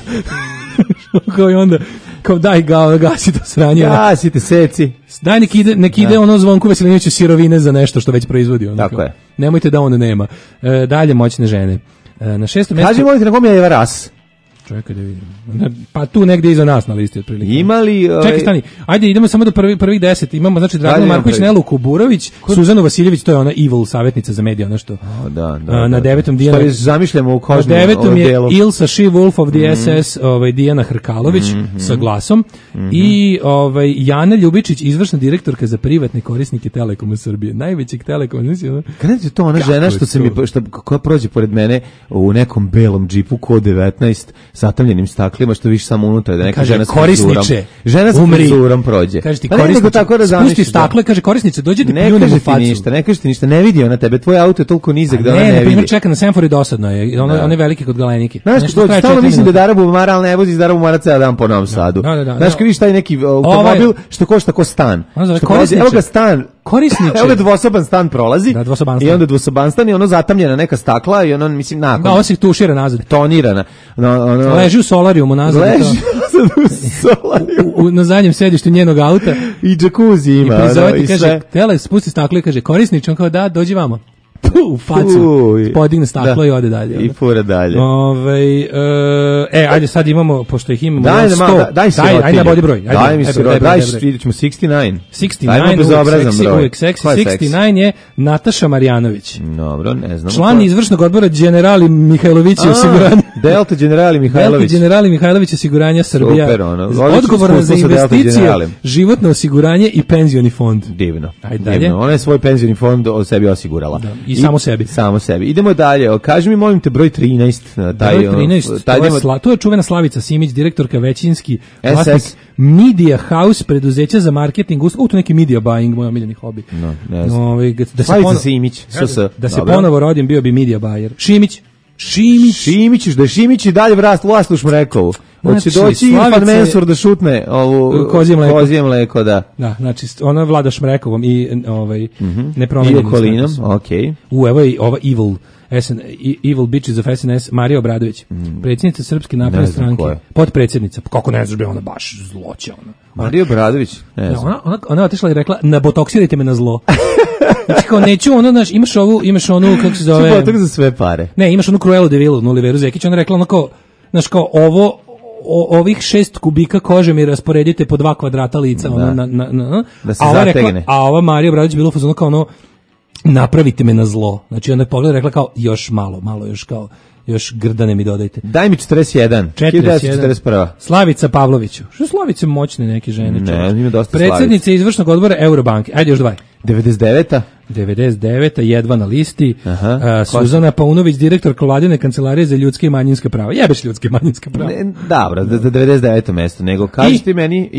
Kao i onda, daj gasi to sranje. Gasite, seci. Daj nek ide Zvonku Veselinoviću sirovine za nešto što već proizvodi. Tako je. Nemojte da on nema. Dalje moćne žene. Na 6. mjestu... Kaži mojte na kom je Eva Ras? Čekaj da vidim. Pa tu negdje iza nas na listi otprilike. Imali... Čekaj, stani. Ajde, idemo samo do prvih 10. Imamo, znači, Dragana Marković, Nelu Kuburović, Suzanu Vasiljević, to je ona evil savjetnica za medije, ono što. Na 9. Dijana... Što zamišljamo u kožnom delu. Na 9. je Ilsa She Wolf of the SS, Dijana Hrkalović sa glasom i Jana Ljubičić, izvršna direktorka za privatne korisnike Telekoma Srbije. Najvećeg Telekoma. Kada je to ona žena koja prođe pored mene u nekom belom džipu kod 19 zatamljenim staklima, što viš samo unutra, da neka žena s frizurom. Žena s frizurom prođe. Kaže ti korisniče, spusti stakle, kaže korisnice, dođete pljunem u facu. Ne kaže ti ništa, ne vidi ona tebe, tvoj auto je toliko nizak da ona ne vidi. Ne, na primjer, čeka na semafori dosadno je, ona je veliki kod Galenike. Znaš što dođe, stalno mislim da Dara Bubamara, ali ne vozi iz Dara Bubamara ceo dan po Novom Sadu. Znaš kad vidiš taj neki automobil što košta ko stan. Evo ga stan, korisniče. Evo dvosoban stan prolazi i onda dvosoban stan i ono zatamljena neka stakla i ono, mislim, nakon. Da, ovo se tušira nazad. Tonirana. Leži u solarijumu nazad. Leži u solarijumu. Na zadnjem sedištu njenog auta. I džakuzi ima. I prizove ti kaže, tele, spusti staklo i kaže, korisnič, on kao da, dođi vamo. U facu, podigne staklo i ode dalje. I fura dalje. Ajde sad imamo, pošto ih imamo daj 100, ajde na bodi broj. Daj mi se broj, vidjet ćemo 69. 69, uvijek seksi. 69 je Nataša Marjanović. Dobro, ne znam. Član izvršnog odbora Generali Mihajlović osiguranja. Delta Generali Mihajlović. Delta Generali Mihajlović osiguranja Srbija. Super, ono. Odgovorna za investicije, životno osiguranje i penzioni fond. Divno. Ona je svoj penzioni fond od sebi osigurala. I samo sebi. Samo sebi. Idemo dalje. Kaži mi, molim te, broj 13. Broj 13, to je čuvena Slavica Simić, direktorka većinski vlasnik Media House, preduzeća za marketing, to neki media buying, moj omiljeni hobi. No, ne znam. Slavica Simić. Da se ponovo rodim, bio bi media buyer. Šimić, da je Šimić i dalje vlast u Šmrekovu. Hoće doći Irfan Mensur da šutne ovu kozije mleko, da. Da, znači ona vlada Šmrekovom i nepromenjenim. I okolinom, okej. Evo je ova evil bitches of SNS, Marija Obradović, predsjednica Srpske napredne stranke, potpredsjednica, kako ne znaš, ona baš zloća. Marija Obradović, ne znam. Ona otišla i rekla, nabotoksirajte me na zlo. Znači kao neću, imaš onu, kako se zove... Botok za sve pare. Ne, imaš onu Cruelu de Vil, Oliveru Zekić, ona rekla ono kao, znaš kao, ovih 6 kubika kože mi rasporedite po 2 kvadrata lica, da se zategne. A ova Marija Obradović bilo fazonu kao ono, napravite me na zlo. Znači onda je pogled rekla kao, još malo, još kao, još grdane mi dodajte. Daj mi 41. 1941. Slavica Pavloviću. Što Slavice moćne neke žene? Ne, ima dosta predsjednice izvršnog odbora Eurobanke. Ajde još 2. 99. jedva na listi. Suzana Paunović, direktorka Vladine kancelarije za ljudske i manjinska prava. Jebeš ljudske i manjinska prava. Dobro, za 99. mesto. Nego kaži ti meni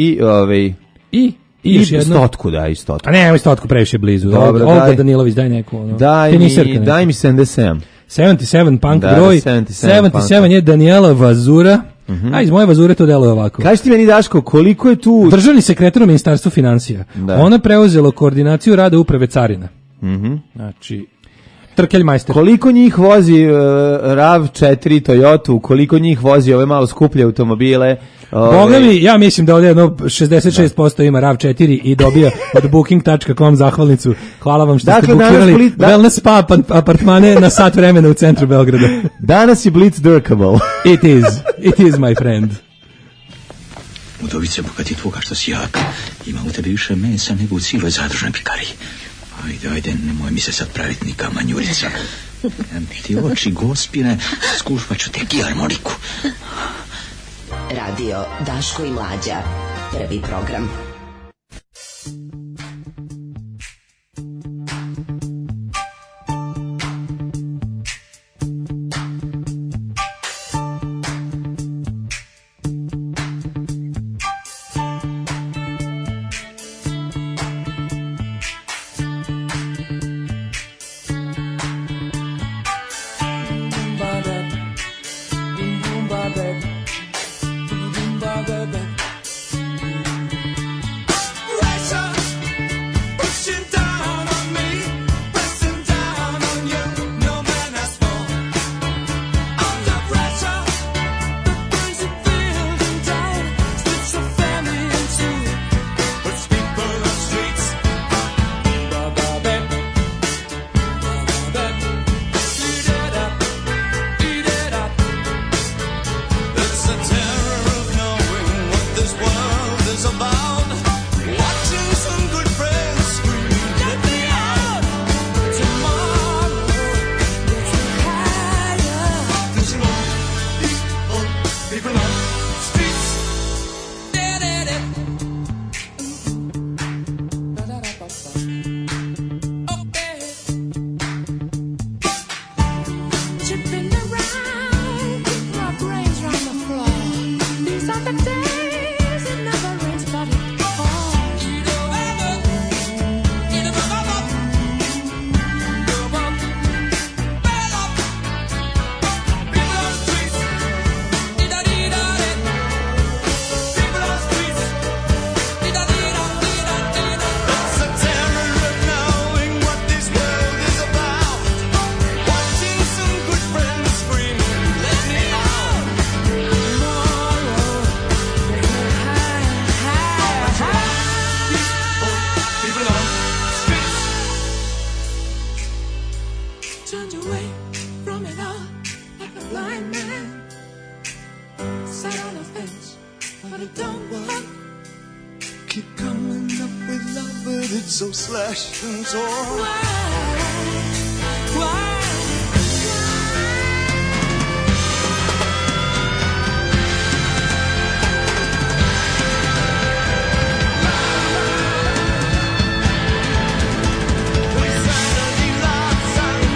i stotku, da, i stotku. A ne, stotku previše blizu. Olga Danilović, daj neku. Daj mi 77. 77 punk broj. 77 je Daniela Vazura. A iz moje Vazure to deluje ovako. Kaži ti meni, Daško, koliko je tu... Državni sekretar u Ministarstvu financija. Ona preuzela koordinaciju rada uprave carina. Znači... Trkeljmajster. Koliko njih vozi RAV4 Toyotu, koliko njih vozi ove malo skuplje automobile? Boga mi, ja mislim da ovdje jedno 66% ima RAV4 i dobija od booking.com zahvalnicu. Hvala vam što ste bukirali wellness spa apartmane na sat vremena u centru Beograda. Danas je Blitz Durkable. It is my friend. Udovice, bogati tvoga što si jak, ima u tebi više mesa nego u cijeloj zadružnoj pikariji. Ajde, nemoj mi se sad praviti ni kamanjurica. Ti oči gospine, skušvat ću te harmoniku. Radio Daško i Mlađa, prvi program. So slashed and torn. Why? We sat in the lights and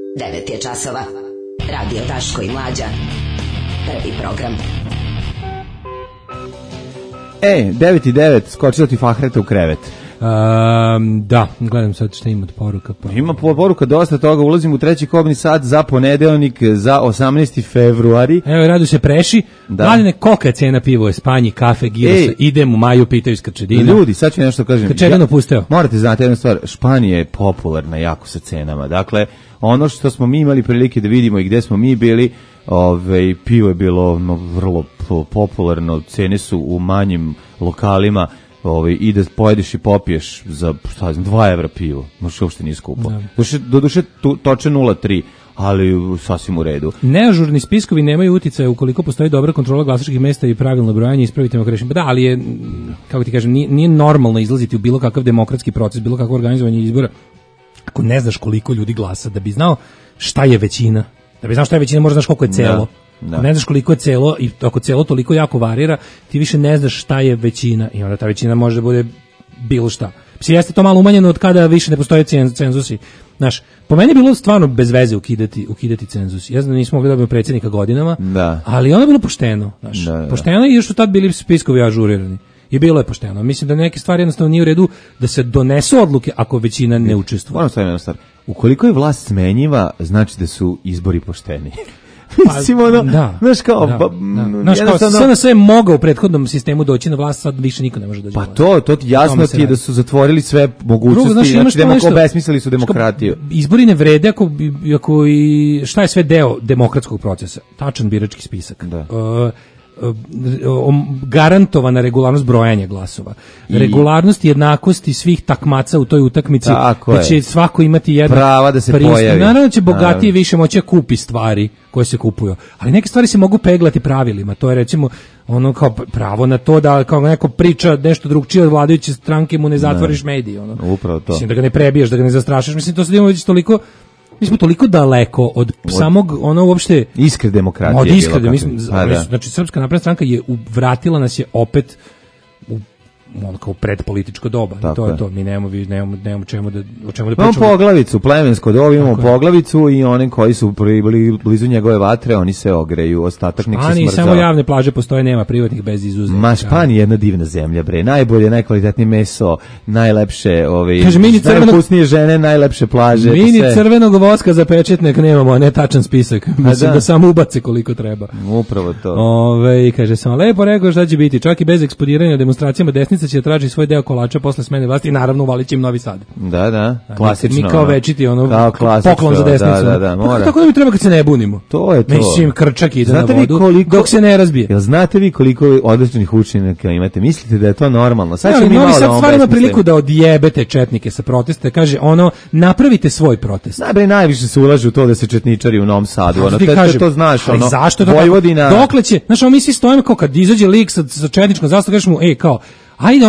9 je časova. Radio Daško i Mlađa. Prvi program. 9:09, skočila ti Fahreta u krevet. Da, gledam sad šta ima od poruka. Pa. Ima poruka dosta toga, ulazim u treći kobni sat za ponedeljnik za 18. februari. Evo, radu se preši. Mladine, kolika je cena pivo u Espanji, kafe, girosa, idem u maju, pitaju iz Krčedina. Ljudi, sad ću nešto kažem. Krčedino pusteo. Morate znati jednu stvar, Španija je popularna jako sa cenama. Dakle, ono što smo mi imali prilike da vidimo i gde smo mi bili, pivo je bilo vrlo popularno, cene su u manjim lokalima, i da pojedeš i popiješ za 2 evra pivo, možda uopšte nije skupo. Doduše toče 0,3, ali sasvim u redu. Neažurni spiskovi nemaju uticaja ukoliko postoji dobra kontrola glasačkih mesta i pravilno brojanje, ispravite me ako grešim. Da, ali je, kako ti kažem, nije normalno izlaziti u bilo kakav demokratski proces, bilo kakvo organizovanje izbora, ako ne znaš koliko ljudi glasa, da bi znao šta je većina. Da bi znao šta je većina, možda znaš koliko je celo. Da. Ne znaš koliko je celo i ako celo toliko jako varira, ti više ne znaš šta je većina i onda ta većina može da bude bilo šta. Psi, jeste to malo umanjeno od kada više ne postoje cenzusi. Znaš, po meni je bilo stvarno bez veze ukidati cenzus. Ja znam da nismo mogli da dobijemo predsjednika godinama, ali ono je bilo pošteno. Znaš, pošteno i još su tad bili spiskovi ažurirani. I bilo je pošteno. Mislim da neke stvari jednostavno nije u redu da se donesu odluke ako većina ne učestvuje. Moram staviti jednu stvar. Ukoliko je vlast smenjiva, znači da su izbori pošteni. Mislim, znaš kao... SNS je mogao u prethodnom sistemu doći na vlast, sad više niko ne može doći. Pa to jasno ti je da su zatvorili sve mogućnosti, znači obesmislili su demokratiju. Izbori ne vrede ako i šta je sve deo demokratskog procesa. Tačan birački spisak. Garantovana regularnost brojanja glasova, regularnost jednakosti svih takmaca u toj utakmici, da će svako imati jedan prava da se pojavi. Naravno će bogatiji više moći da kupi stvari koje se kupuju, ali neke stvari se mogu peglati pravilima. To je recimo ono kao pravo na to da kao neko priča nešto drugčije od vladajuće stranke mu ne zatvoriš medije. Upravo to. Mislim da ga ne prebiješ, da ga ne zastrašiš. Mislim to se imamo već toliko. Mi smo toliko daleko od samog uopšte iskre demokratije. Od iskre, znači Srpska napredna stranka je vratila nas je opet u kao predpolitičko doba. I to je to. Mi nemamo o čemu da pričamo. Imamo poglavicu, plemensko doba, imamo poglavicu i one koji su blizu njegove vatre, oni se ogreju, ostatak nek se smrzao. Španiji samo javne plaže postoje, nema privatnih bez izuzetka. Ma Španija je jedna divna zemlja, bre. Najbolje, najkvalitetnije meso, najlepše, najukusnije žene, najlepše plaže. Mini crvenog voska za pečetnik nemamo, a ne tačan spisak. Mislim da samo ubace koliko treba. Upravo to. Kaže samo lepo rekao šta će biti, čak i bez eksplodiranja demonstracijama desnica će traži svoj deo kolača posle smene vlasti i naravno uvalit će im Novi Sad. Da, klasično. Mi kao večiti poklon za desnicu. Da, mora. Tako da mi treba kad se ne bunimo. To je to. Mislim, krčak ide na vodu dok se ne razbije. Jel znate vi koliko odličnih učenika imate? Mislite da je to normalno? Sad ćemo Novi Sad stvarno ima priliku da odjebete četnike sa protesta. Kaže, napravite svoj protest. Najviše se ulaže u to da se četničari u Novom Sadu. To znaš, Vojvodina. Dokle će? Znaš, mi svi stojimo kao kad izađe lik sa četničkom zastavom, kažeš mu, kao, ajde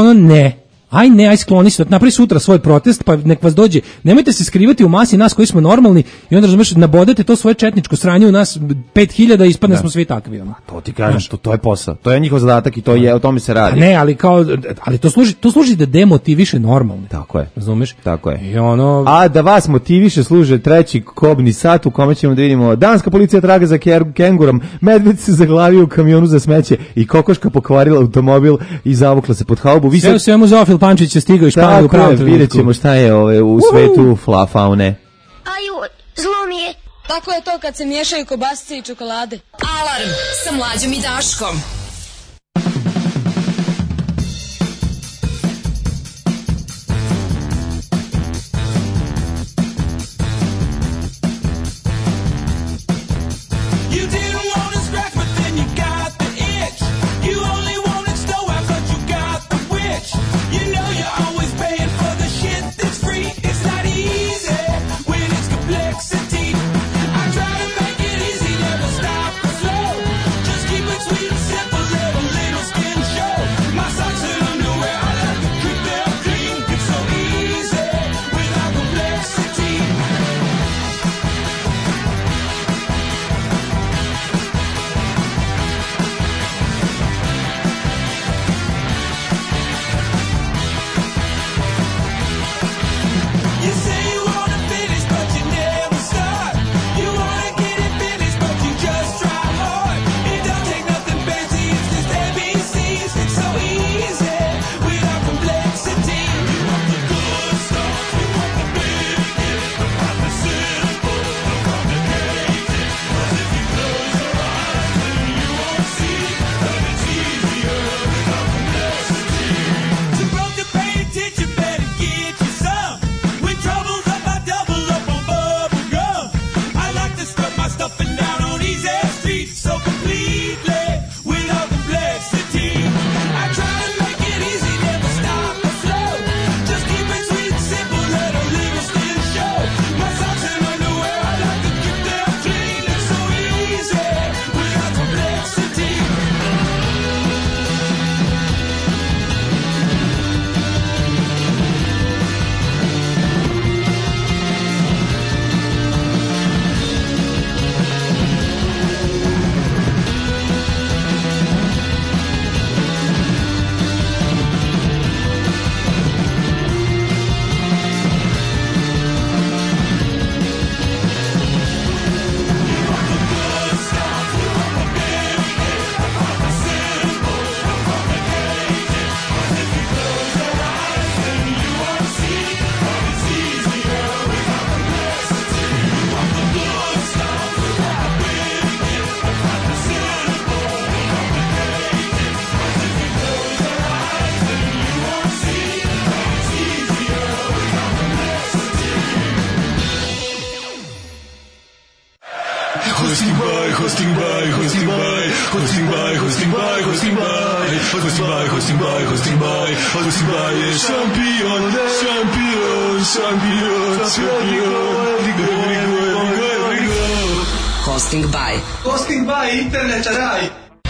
aj skloni se, napravi sutra svoj protest, pa nek vas dođe. Nemojte se skrivati u masi nas koji smo normalni i onda razumeš, nabodete to svoje četničko sranje u nas 5000 i ispadne smo svi takvi. To ti kažem, to je posao. To je njihov zadatak i o tome se radi. Ne, ali to služi da demotiviše normalne. Tako je. Razumeš? Tako je. I a da vas motiviše služe treći kobni sat u kome ćemo da vidimo danska policija traga za kengurom, medved se zaglavio u kamionu za smeće i kokoška pokvarila automobil i zavukla se pod haubu. Svemu Zofil Pančić je stigao i Španiju u pravom trenutku. Vidjet ćemo šta je u svetu faune. Aju, zlo mi je. Tako je to kad se miješaju kobasice i čokolade. Alarm sa Mlađom i Daškom. Simple. hosting by, hosting by, hosting by, hosting by, hosting by, hosting by, hosting by, hosting by, hosting by je šampion, šampion, šampion, šampion, Hosting by. Hosting by internet raj.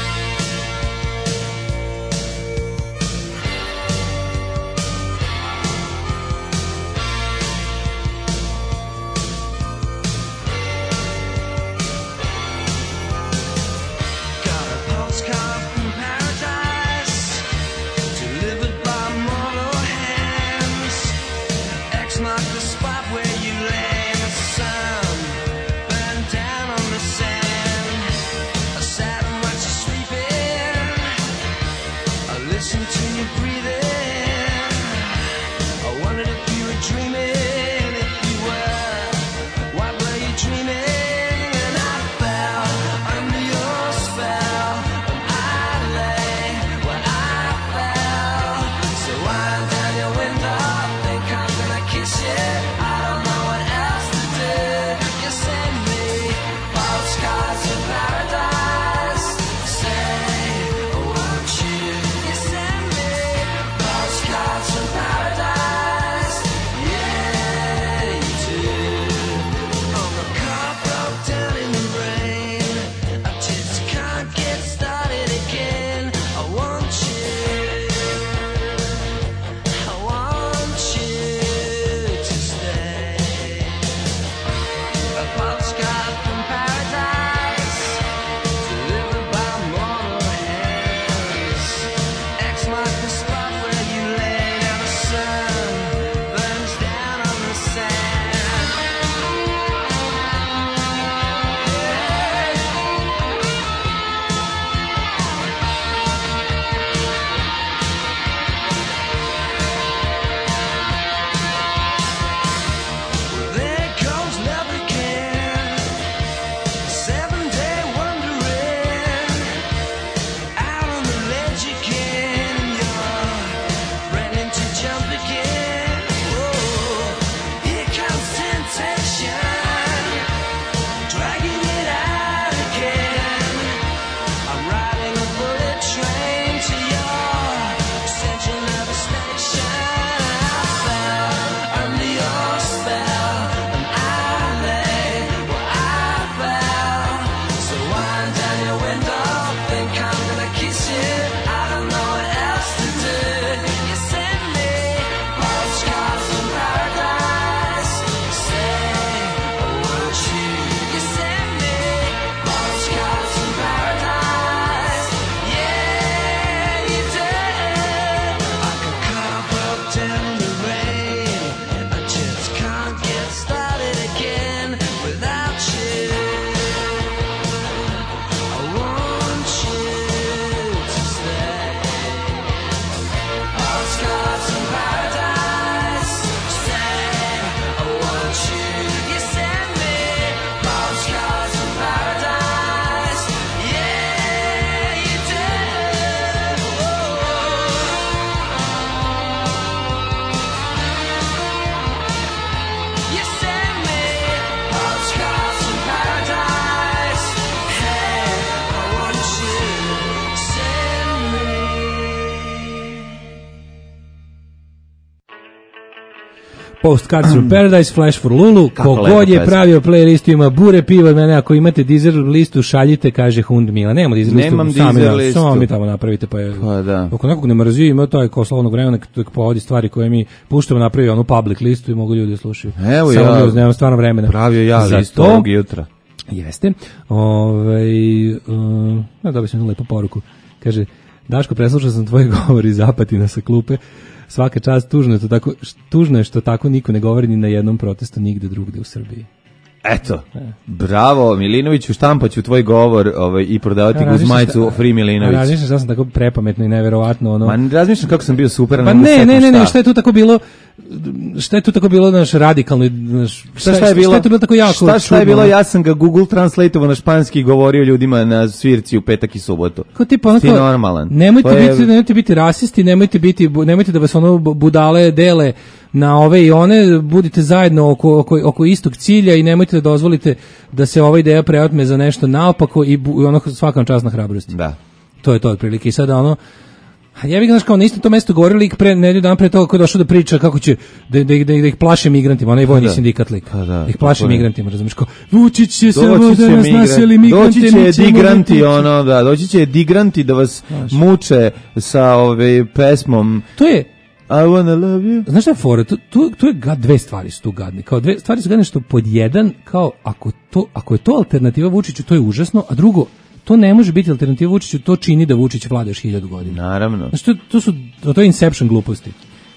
Postcards from Paradise, Flash for Lulu, kogod je pravio playlistu ima bure piva, mene ako imate Deezer listu šaljite, kaže Hund Mila. Nemamo Deezer listu, nemam Deezer listu. Samo mi tamo napravite, pa je, ako nekog ne mrzi, ima to je kao slobodnog vremena, povodi stvari koje mi puštamo, napravi onu public listu i mogu ljudi slušaju. Evo samo ja, nemam stvarno vremena. Pravio ja listu ovog jutra. Jeste. Dobio sam lepu poruku. Kaže, Daško, preslušao sam tvoje govori iz Apatina sa klupe. Svaka čast, tužno je što tako niko ne govori ni na jednom protestu nigde drugde u Srbiji. Eto, bravo Milinoviću, štampaću tvoj govor i prodavati ga uz majicu Free Milinović. Razmišljam da sam tako prepametno i neverovatno. Ma razmišljam kako sam bio super. Pa ne, šta je tu tako bilo? Šta je tu tako bilo naš radikalno, šta je to bilo tako jako čudno? Šta je bilo, ja sam ga Google translateovao na španski i govorio ljudima na svirci u petak i subotu. Kao tipa ti normalan. Nemojte biti rasisti, nemojte da vas ono budale dele na ove i one, budite zajedno oko istog cilja i nemojte da dozvolite da se ova ideja preotme za nešto naopako i ono svaka čast na hrabrosti. Da. To je to otprilike. I sada ono, ja bih znaš kao na isto to mesto govorili pre nedelju dan pre toga ko je došao da priča kako će da ih plaše migrantima, onaj vojni sindikat lik. Da ih plaše migrantima, razumiješ, kao Vučić će samo da nas naseli migrante. Doći će digranti, ono, da, doći će digranti da vas muče sa pesmom. To je I wanna love you. Znaš šta je fora? Tu je dve stvari su tu gadne. Kao dve stvari su gadne što pod jedan, kao ako je to alternativa Vučiću, to je užasno, a drugo, to ne može biti alternativa Vučiću, to čini da Vučić vlada još 1000 godina. Naravno. Znači, to je inception gluposti.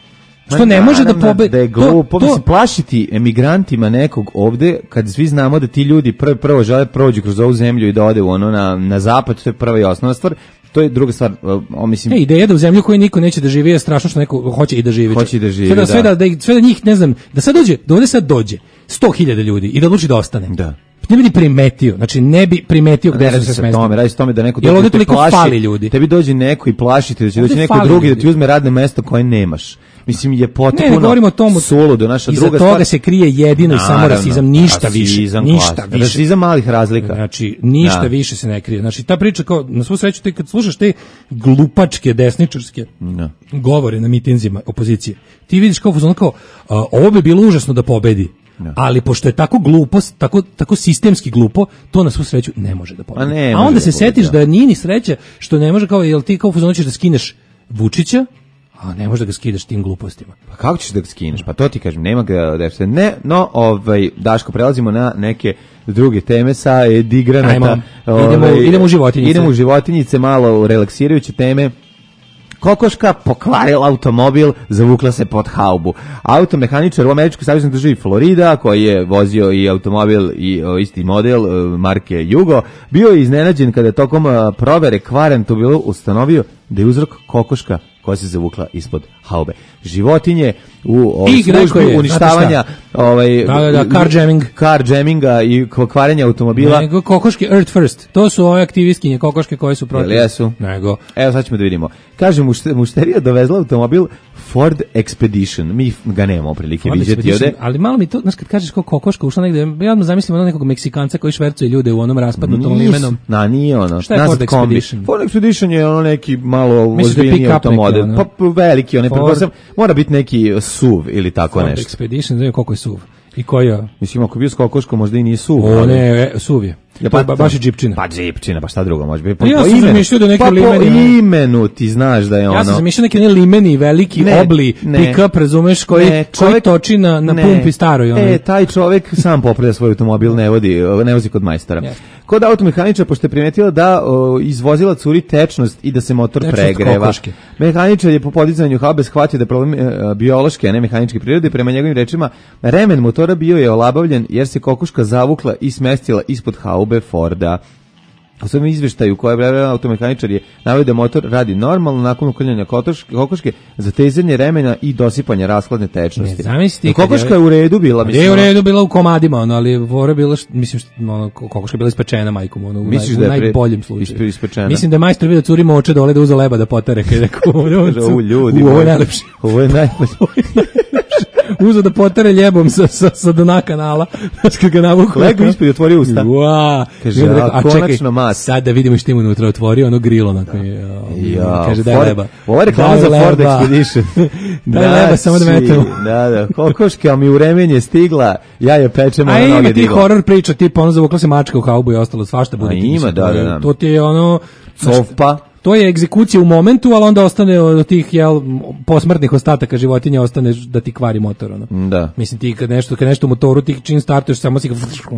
Što ne može da pobedi. Da je glupo, mislim, plašiti emigrantima nekog ovde, kad svi znamo da ti ljudi prvo žele prođu kroz ovu zemlju i da ode na zapad, to je prva i osnovna stvar. To je druga stvar, mislim. Ideja da u zemlju koju niko neće da živi je strašno što neko hoće i da živi. Hoće i da živi, sve da njih, ne znam, da sad dođe, da ovde sad dođe 100.000 ljudi i da odluči da ostane. Da. Ne bi ni primetio, znači ne bi primetio gde se smesti. Radi se tome da neko dođe te plaši, tebi dođe neko i plašite da će doći neko drugi da ti uzme radno mesto koje nemaš. Mislim, je potpuno ne govorimo o tomu suludo, naša druga stvar. Iza toga se krije jedino i samo rasizam, ništa više. Rasizam malih razlika. Znači, ništa više se ne krije. Znači, ta priča kao, na svu sreću, kad slušaš te glupačke, desničarske govore na mitinzima opozicije, ti vidiš kao, ovo bi bilo užasno da pobedi. Ali pošto je tako glupost, tako sistemski glupo, to na svu sreću ne može da pobedi. A onda se setiš da nije ni sreća što ne može, kao, jel ti kao fuzon ćeš da skineš Vučića, a ne možeš da ga skidaš tim glupostima. Pa kako ćeš da ga skineš? Pa to ti kažem, nema ga da se ne, no Daško, prelazimo na neke druge teme sa digranata. Idemo u životinjice. Idemo u životinjice, malo relaksirajuće teme. Kokoška pokvarila automobil, zavukla se pod haubu. Automehaničar u američkoj saveznoj državi Florida, koji je vozio i automobil i isti model marke Jugo, bio je iznenađen kada je tokom provere kvaren automobilu ustanovio da je uzrok kokoška koja se zavukla ispod haube. Životinje u službi uništavanja car jamminga i kvarenja automobila. Nego kokoške Earth First. To su ove aktivistkinje kokoške koje su protiv. Jesu? Nego. Evo sad ćemo da vidimo. Kaže, mušterija dovezla automobil Ford Expedition. Mi ga nemamo prilike vidjeti ovde. Ali malo mi to, znaš, kad kažeš kao kokoška ušla negde, ja odmah zamislim ono nekog Meksikanca koji švercuje ljude u onom raspadnutom limenom. Nije ono. Šta je Ford Expedition? Ford Expedition je ono neki malo ozbiljniji automobil. Pa veliki, on je mora biti neki SUV ili tako Ford nešto. Ford Expedition, znam koliko je SUV. I koji je? Mislim, ako bio s kokoškom, možda i nije SUV. O ne, SUV je. Baš je džipčina. Pa džipčina, pa šta drugo može biti? Pa ja sam zamišljao da neki limeni. Po imenu ti znaš da je ono. Ja sam zamišljao neki limeni, veliki obli, pick-up, razumeš, koji toči na pumpi staroj. Taj čovjek sam popravlja svoj automobil, ne vozi kod majstora. Kod automehaničara, pošto je primetila da izvozila curi tečnost i da se motor pregreva. Mehaničar je po podizanju haube shvatio da je problem biološke, a ne mehaničke prirode. Prema njegovim rečima, remen motora bio je olabavljen jer se kokoška zavukla i smestila ispod haube Forda. U svom izveštaju koje je automehaničar je naveo da motor radi normalno nakon uklanjanja kokoške, zatezanje remena i dosipanja rashladne tečnosti. Kokoška je u redu bila, mislim. Je u redu bila u komadima, ali vora bila, mislim, kokoška je bila ispečena majkom, u najboljem slučaju. Ispečena. Mislim da je majstor vidio curi moče dole da uze leba da potare, kada je rekao, ovo je najlepše. Ovo je najbolje. Uzo da potare ljebom sa dna kanala. Kad ga navuku. Lego ispod je otvorio usta. Kaže, konačno mas. Sad da vidimo što ima unutra, otvorio ono grilo. Kaže, daj leba. Ovo je reklama za Ford Expedition. Daj leba, samo da metemo. Da, kokoška mi u remenje stigla, ja je pečem na noge digla. A ima ti horor priča, tipa ono zavukla se mačka u haubu i ostalo svašta bude. Ima, da. To ti je ono... Covpa. To je egzekucija u momentu, ali onda ostane od tih posmrtnih ostataka životinja ostane da ti kvari motor. Da. Mislim, ti kad nešto u motoru, ti čim startuješ, samo si ga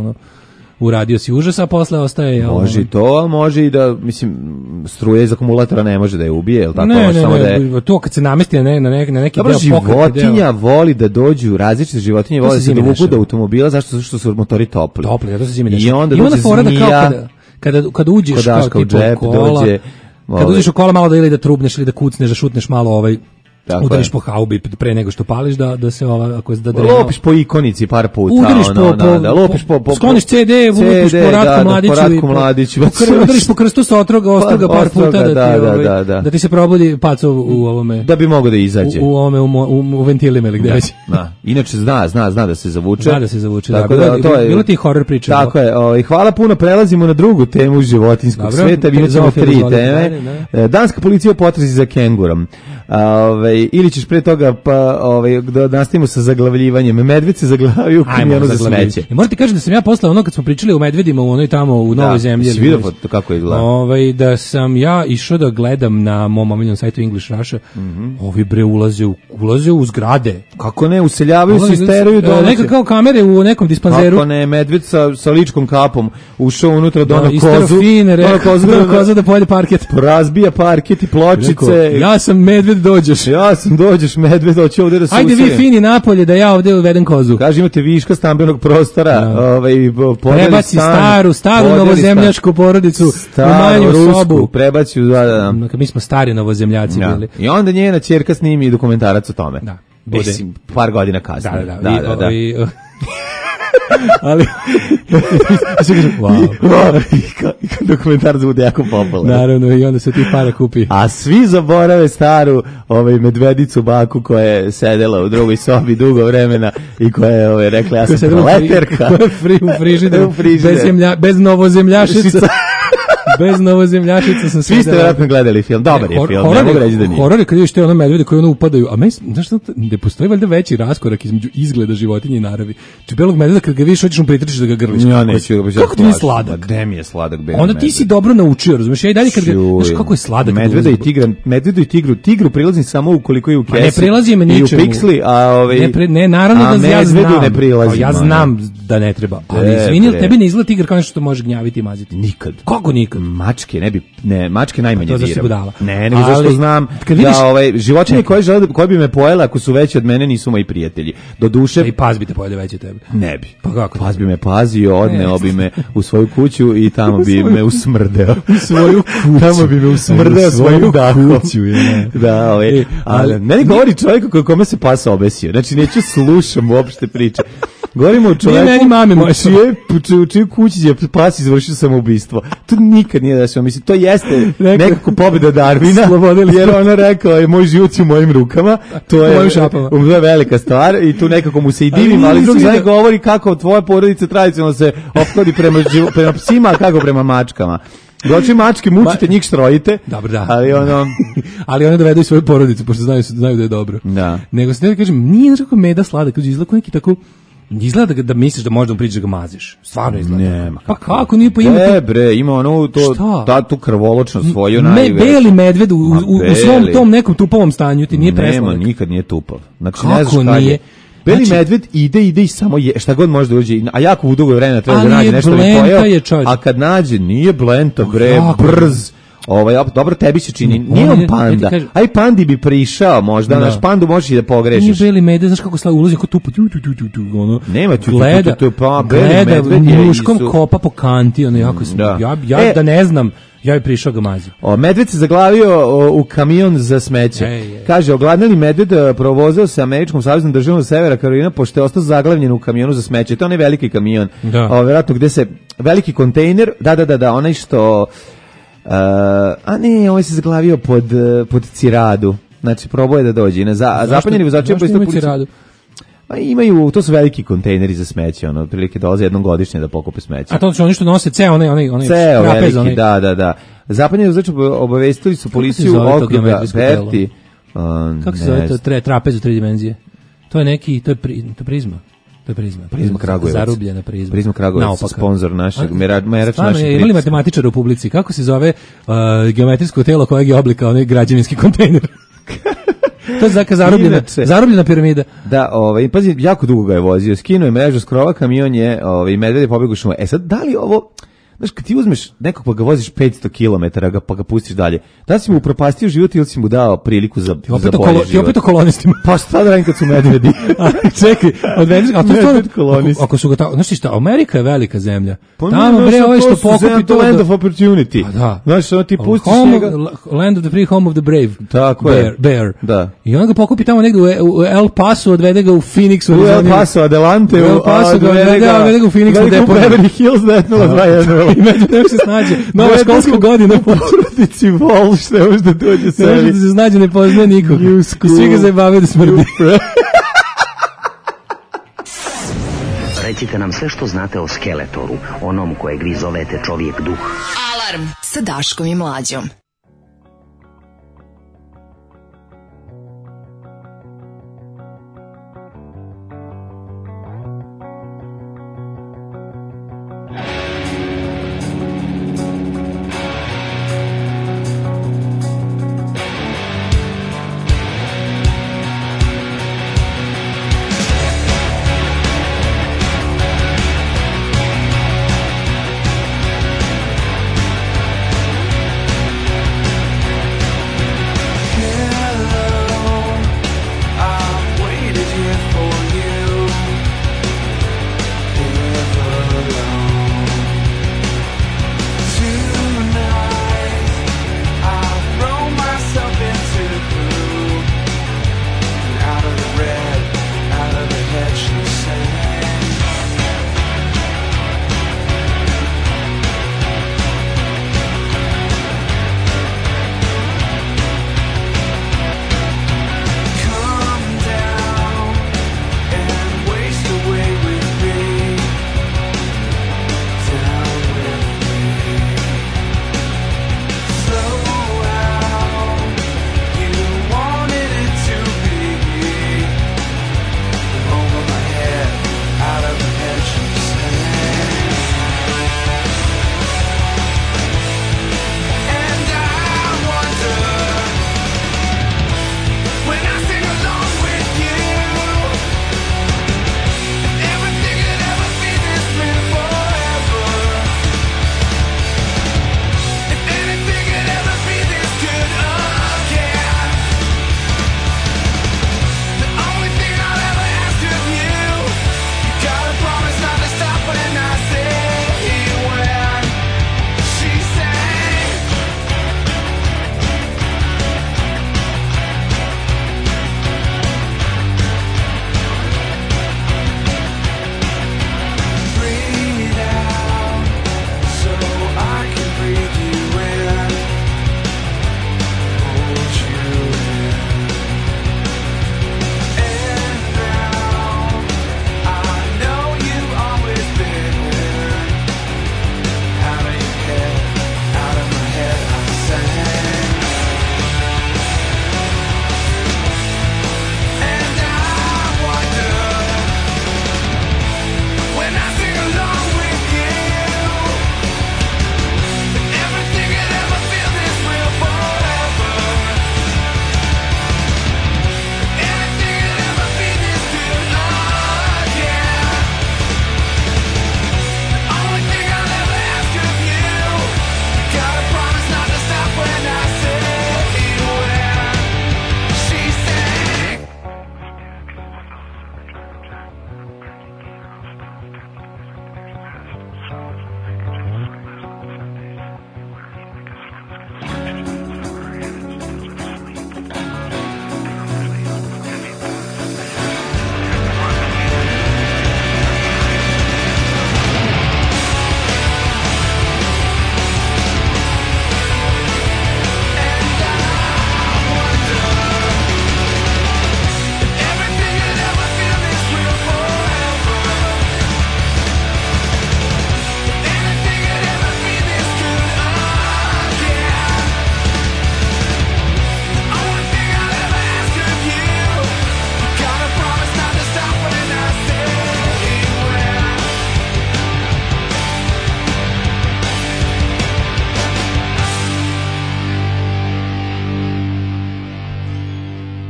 uradio si užas, a posle ostaje... Može to, može i da, mislim, struje iz akumulatora ne može da je ubije, je li tako? Ne, to kad se namesti na neki deo pokreta. Životinja voli da dođu, različite životinje vole da se dovuku do automobila, zašto što su motori topli. Topli, zato se zimi dešava. I onda dođe zmija, kada uđeš kao tipa u kola, kad uđeš u kola malo da ili da trubneš ili da kucneš, da šutneš malo udariš po haubi pre nego što pališ da se ako da lopiš po ikonici par puta, udariš lopiš po skloniš CD, vučeš po Ratku Mladiću, udariš po krstu sa ostroga par puta da ti se probudi pacov u ovome, da bi mogao da izađe u ovome u ventilima ili gde već. Inače zna da se zavuče. Tako da to je bilo ti horor priča. Tako je. Hvala puno, prelazimo na drugu temu životinjskog sveta, vidimo 3 teme. Danska policija u potrazi za kengurom. Ili ćeš pre toga da nastavimo sa zaglavljivanjem. Medved se zaglavio u kamionu za smeće. Morate kažem da sam ja posle ono kad smo pričali o medvedima u onoj tamo u Novoj zemlji. Si vidio kako je izgleda? Da sam ja išao da gledam na mom omiljenom sajtu English Russia. Ovi bre ulaze u zgrade. Kako ne, useljavaju se, isteraju domaće. Neka kao kamere u nekom dispanzeru. Kako ne, medved sa ličkom kapom ušao unutra do na kozu da pojede parket. Razbija parket i pločice. Ja sam medved, dođeš medved, hoće ovde da se ajde vi fini napolje da ja ovde uvedem kozu. Kaže imate viška stambenog prostora, prebaci staru novozemljačku porodicu u manju sobu. Prebaci mi smo stari novozemljaci bili. I onda njena ćerka snimi dokumentarac o tome. Da. Mislim, par godina kasnije. Da. Ali wow. I dokumentar bude jako popularan. Naravno, i onda se ti para kupi. A svi zaborave staru medvedicu baku koja je sedela u drugoj sobi dugo vremena i koja je rekla ja sam proleterka. U frižideru, bez novozemljašica. Bez novozemljašica sam svi ste vjerojatno gledali film, dobar je film, ne mogu reći da nije. Horor je kad vidiš te medvede koji upadaju, a znaš što, ne postoji valjda veći raskorak između izgleda životinje i naravi. Či belog medveda kad ga vidiš, hoćeš mu pritrčiš da ga grliš. Ja neću. Kako ti je sladak? Ne mi je sladak belog onda ti si dobro naučio, razumiješ, ja i dalje kad ga, znaš kako je sladak. Medvedu i tigru prilazim samo ukoliko je u kesi. Ne prilazi me ničemu. I u piksli, ne, naravno da ja znam. Ne prilazim. Ja znam da ne treba. Ali izvini, tebi ne izgleda tigar kao nešto što može gnjaviti i maziti. Nikad. Kako nikad? Mačke najmanje diram. Ne, nego zašto znam da životinje koje bi me pojele ako su veće od mene nisu moji prijatelji. Doduše i pas bi te pojeli veće tebe. Ne bi. Pa kako? Pas bi me pazio, odneo bi me u svoju kuću i tamo bi me usmrdeo. U svoju kuću. Tamo bi me usmrdeo svoju kuću. Da, ali meni govori čovjek kome se pas obesio. Znači neću slušam uopšte priče. Govorimo o čovjeku. Nije meni mami moje. U čiju kući je pas izvršio samoubistvo. To nikad nije da se mislim. To jeste nekako pobjeda Darwina. Jer ona rekao je moj život u mojim rukama. To je velika stvar i tu nekako mu se i divim, ali drugi zna govori kako tvoja porodica tradicionalno se ophodi prema psima, a kako prema mačkama. Doći mačke, mučite, njih štrojite. Dobro, da. Ali one dovedu i svoju porodicu, pošto znaju da je dobro. Da. Nego se ne kažem, nije znaš kako meda sladak, kad izgleda neki tako. Izgleda da misliš da možda pričaš da ga maziš. Stvarno izgleda. Nema. Pa kako nije, pa ima ima ono tu krvoločnost svoju najveću. Beli medved u svom tom nekom tupovom stanju ti nije presladak. Nema, nikad nije tupav. Znači, ne znaš kad je. Beli medved ide i samo je, šta god može da uđe, a jako u dugo vremena treba da nađe nešto da bi pojeo, a kad nađe, nije blenta, bre, brz. Dobro tebi se čini, nije on panda, aj pandi bi prišao možda, naš pandu možeš i da pogrešiš. Nije beli medved, znaš kako ulazi kao tupu, nema gleda muškom kopa po kanti, jako ja da ne znam, ja bi prišao ga mazi. Medved se zaglavio u kamion za smeće. Kaže, ogladneli medved provozao se američkom saveznom državom Severa Karolina, pošto je ostao zaglavljen u kamionu za smeće. To je onaj veliki kamion, vjerojatno gde se, veliki kontejner, da, onaj što... a ne, on se zaglavio pod Ciradu. Znači, probao je da dođe. Zapanjeni vozači po isto Ciradu. Pa imaju, to su veliki kontejneri za smeće, otprilike dolaze jednom godišnje da pokupe smeće. A to su oni što nose ceo trapez, veliki, da. Zapanjeni vozači obavestili su policiju okruga Berti. Kako se zove to trapez u 3 dimenzije? To je neki, to je prizma. To je Prizma Kragujevac. Zarubljena Prizma. Prizma Kragujevac, sponsor našeg, merač našeg. Imali matematičara u publici, kako se zove geometrijsko telo kojeg je oblika onaj građevinski kontejner? To je zarubljena piramida. Da, pazi, jako dugo ga je vozio, skinuo je mrežu s krova, kamion je, medved je pobegao šumu. Sad, znaš, kad ti uzmeš nekog pa ga voziš 500 km pa ga pustiš dalje, da si mu upropastio život ili si mu dao priliku za bolji život? Ti opet o kolonistima. Pa šta da radim kad su medvedi? Čekaj, ako su ga tamo, znaš ti šta, Amerika je velika zemlja. Tamo bre, ovo što pokupi to land of opportunity. Da. Znaš, ono ti pustiš njega. Land of the free, home of the brave. Tako je. Bear. Da. I on ga pokupi tamo negde u El Paso, odvede ga u Phoenix. U El Paso, Adelante. U El Paso, odvede ga u Phoenix. U Beverly Hills, 90210. I među nema se snađe. Nova školska godina. Porodici vol, što je možda dođe sebi. Ne može da se snađe, ne poznaje nikog. I svi ga zajebavaju da smrdi. Recite nam sve što znate o Skeletoru, onom kojeg vi zovete čovjek duh. Alarm sa Daškom i Mlađom.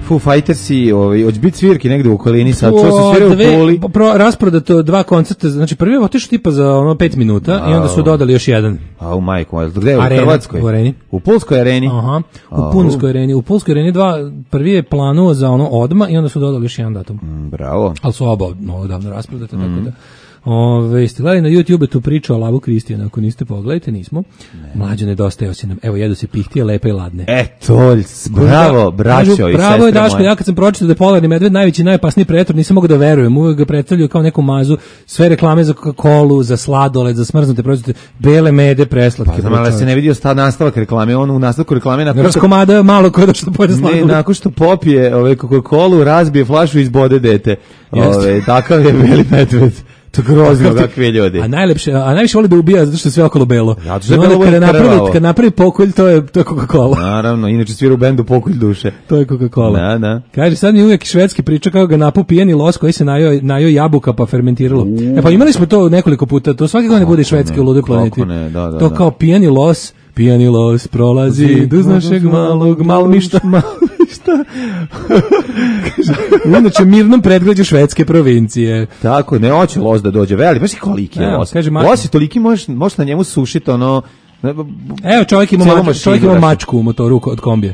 Foo Fightersi, hoće biti svirki negde u okolini, sad što se svira u Puli. Rasprodato 2 koncerta, znači prvi je otišao tipa za 5 minuta i onda su dodali još jedan. A u majku, gde u Hrvatskoj? U areni. U Pulskoj areni? Aha, u Punskoj areni. U Pulskoj areni 2, prvi je planuo za odma i onda su dodali još jedan datum. Bravo. Ali su oba davno rasprodate, tako da. Ste gledali na YouTube tu priču o Lavu Kristijana, ako niste pogledajte, nismo. Mlađe nedostajao si nam. Evo, jedu se pihtije, lepe i ladne. Bravo, braćo i sestre moje. Bravo je Daško, ja kad sam pročitao da je polarni medved najveći, najopasniji predator, nisam mogao da verujem. Uvijek ga predstavljaju kao neku mazu, sve reklame za Coca-Colu, za sladoled, za smrznute proizvode, bele mede, preslatke. Pa ali se ne vidio nastavak reklame, on u nastavku reklame raskomada malo ko što pojede sladoled. Nakon što popije Coca-Colu, razbije flašu i izbode dete. Takav je beli medved. To grozno kakvi ljudi. A najviše voli da ubija zato što je sve okolo belo. Kad napravi pokolj, to je Coca-Cola. Naravno, inače svira u bendu Pokolj duše. To je Coca-Cola. Da. Kaže, sad mi uvijek švedski priča kako ga napao pijeni los koji se najao jabuka pa fermentiralo. Pa imali smo to nekoliko puta, to svake godine bude švedski u Ludoj planeti. To kao pijeni los prolazi uz našeg malog Malmišta. Inače, mirnom predgrađu švedske provincije. Tako, ne hoće los da dođe. Veli, baš i koliki je los. Los je toliki, možeš na njemu sušiti Evo, čovjek ima mačku u motoru od kombija.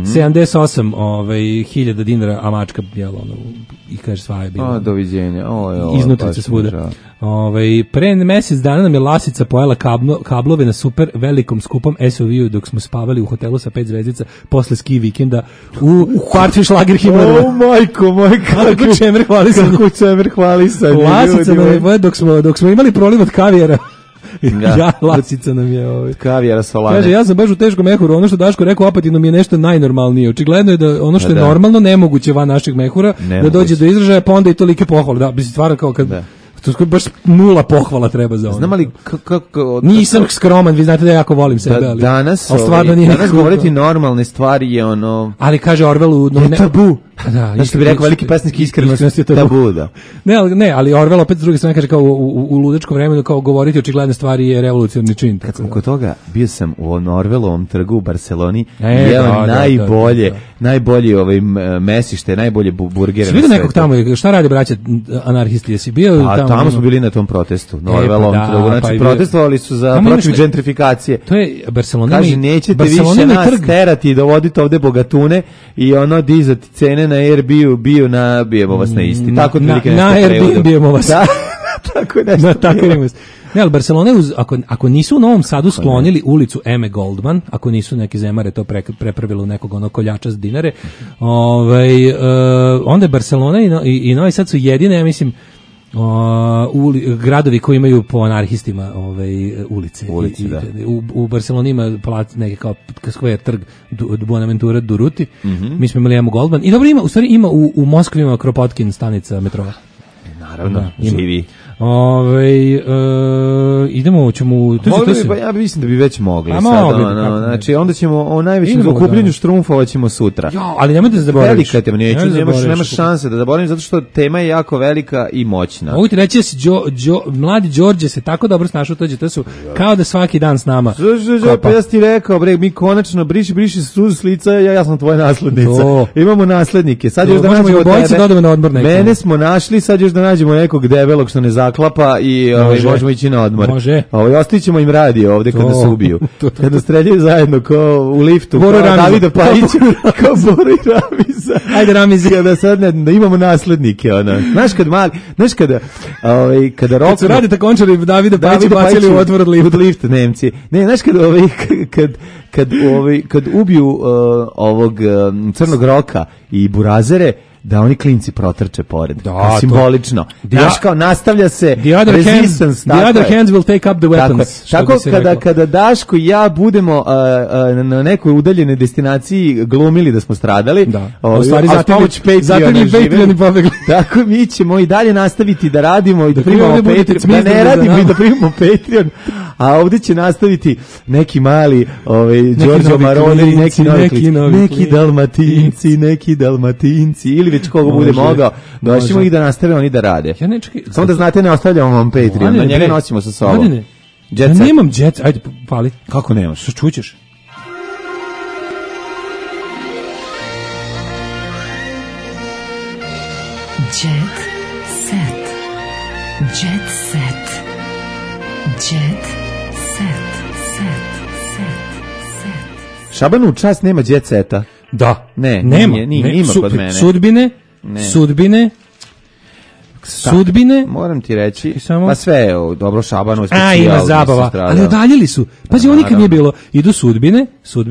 78.000 dinara, a mačka bijela, i kaže sva je bila. Doviđenja. Iznutrice svuda. Pre mjesec dana nam je Lasica pojela kablove na super velikom skupom SUV-u dok smo spavali u hotelu sa 5 zvezdica posle ski vikenda u Partfiš lager Himlerova. Majko moj, kako čemer hvalisanje. Lasica nam je pojela dok smo imali proliv od kavijera. Ja, Lasica nam je kavijara solane. Kaže, ja sam baš u teškom mehuru, ono što Daško rekao Apatinu mi je nešto najnormalnije. Očigledno je da ono što je normalno nemoguće van našeg mehura, da dođe do izražaja, pa onda i tolike pohvale. Da, bi se stvarno kao kad... To baš 0 pohvala treba za ono. Znam li kako... Nisam skroman, vi znate da ja jako volim sebe, ali... Danas govoriti normalne stvari je ono... Ali kaže Orwell... Je tabu. Da, što bi rekao veliki pesnik iskrenost je tabu, da. Ne, ali Orwell opet s druge strane kaže kao u ludačkom vremenu kao govoriti očigledne stvari je revolucionarni čin. Kad sam kod toga, bio sam u Orwellovom trgu u Barceloni i najbolji mesište, najbolje burgere. Vidio nekog tamo, šta radi braća anarhisti, jesi bio tamo? Tamo smo bili na tom protestu, na Orwellovom trgu, znači protestovali su za protiv gentrifikacije. To je Barcelona. Kaže, nećete više nas terati i dovoditi ovde bogatune i dizati cene na Airbnb nabijemo vas na isti. Tako otprilike nešto prevodu. Na Airbnb vas. Tako nešto. Ne, ali Barcelona, ako nisu u Novom Sadu sklonili ulicu Eme Goldman, ako nisu neki zemare to prepravili u nekog koljača s dinare, onda je Barcelona i Novi Sad su jedine, ja mislim, gradovi koji imaju po anarhistima ulice. U Barceloni ima neke kao Square trg Buenaventura Durruti. Mi smo imali Emu Goldman. I dobro ima u Moskvi ima Kropotkin stanica metroa. Naravno, živi. Idemo, ja mislim da bi već mogli. Znači, onda ćemo o najvećem zakupljenju štrumfova ćemo sutra. Ali nemojte da zaboraviš. Velika nemaš šanse da zaboravim, zato što tema je jako velika i moćna. Mogu ti reći da si mladi Đorđe se tako dobro snašao, to su kao da svaki dan s nama. Pa ja ti rekao, mi konačno briši suzu s lica, ja sam tvoja naslednica. Imamo naslednike. Sad još da nađemo tebe. Mene smo našli, sad još da nađemo nekog debelog što ne zaklapa i možemo ići na odmor. Ostićemo im radio ovde kada se ubiju. Kada streljaju zajedno ko u liftu. Kao Davida Pajića. Kao Boro i Ramiza. Ajde Ramizi. Kada sad da imamo naslednike. Znaš kada roknu. Kad su radite končari Davida Pajića bacili u otvor od lifta. Nemci. Ne, znaš kad ubiju ovog Crnog Roka i Burazere, da oni klinci protrče pored. Simbolično. Znaš kao nastavlja se resistance. The other hands will take up the weapons. Tako kada Daško i ja budemo na nekoj udaljenoj destinaciji glumili da smo stradali, u stvari zatim pobegli. Tako mi ćemo i dalje nastaviti da radimo i da primamo Patreon. Da ne radimo i da primamo Patreon. A ovdje će nastaviti neki mali Đorđo Marone i neki Dalmatinci ili već koga bude mogao, doćemo ih da nastave oni da rade. Samo da znate, ne ostavljamo vam Patreon, na njega nosimo sa sobom. Ja nemam jet, ajde, pali. Kako nemaš? Što čućeš? Jet set. Jet set. Jet set. Šabanu čast nema jet seta. Da. Nema. Ima kod mene. Sudbine. Moram ti reći, pa sve je dobro Šabanu specijal. Ima zabava, ali odaljili su. Pazi, ovo nikad nije bilo. Idu sudbine,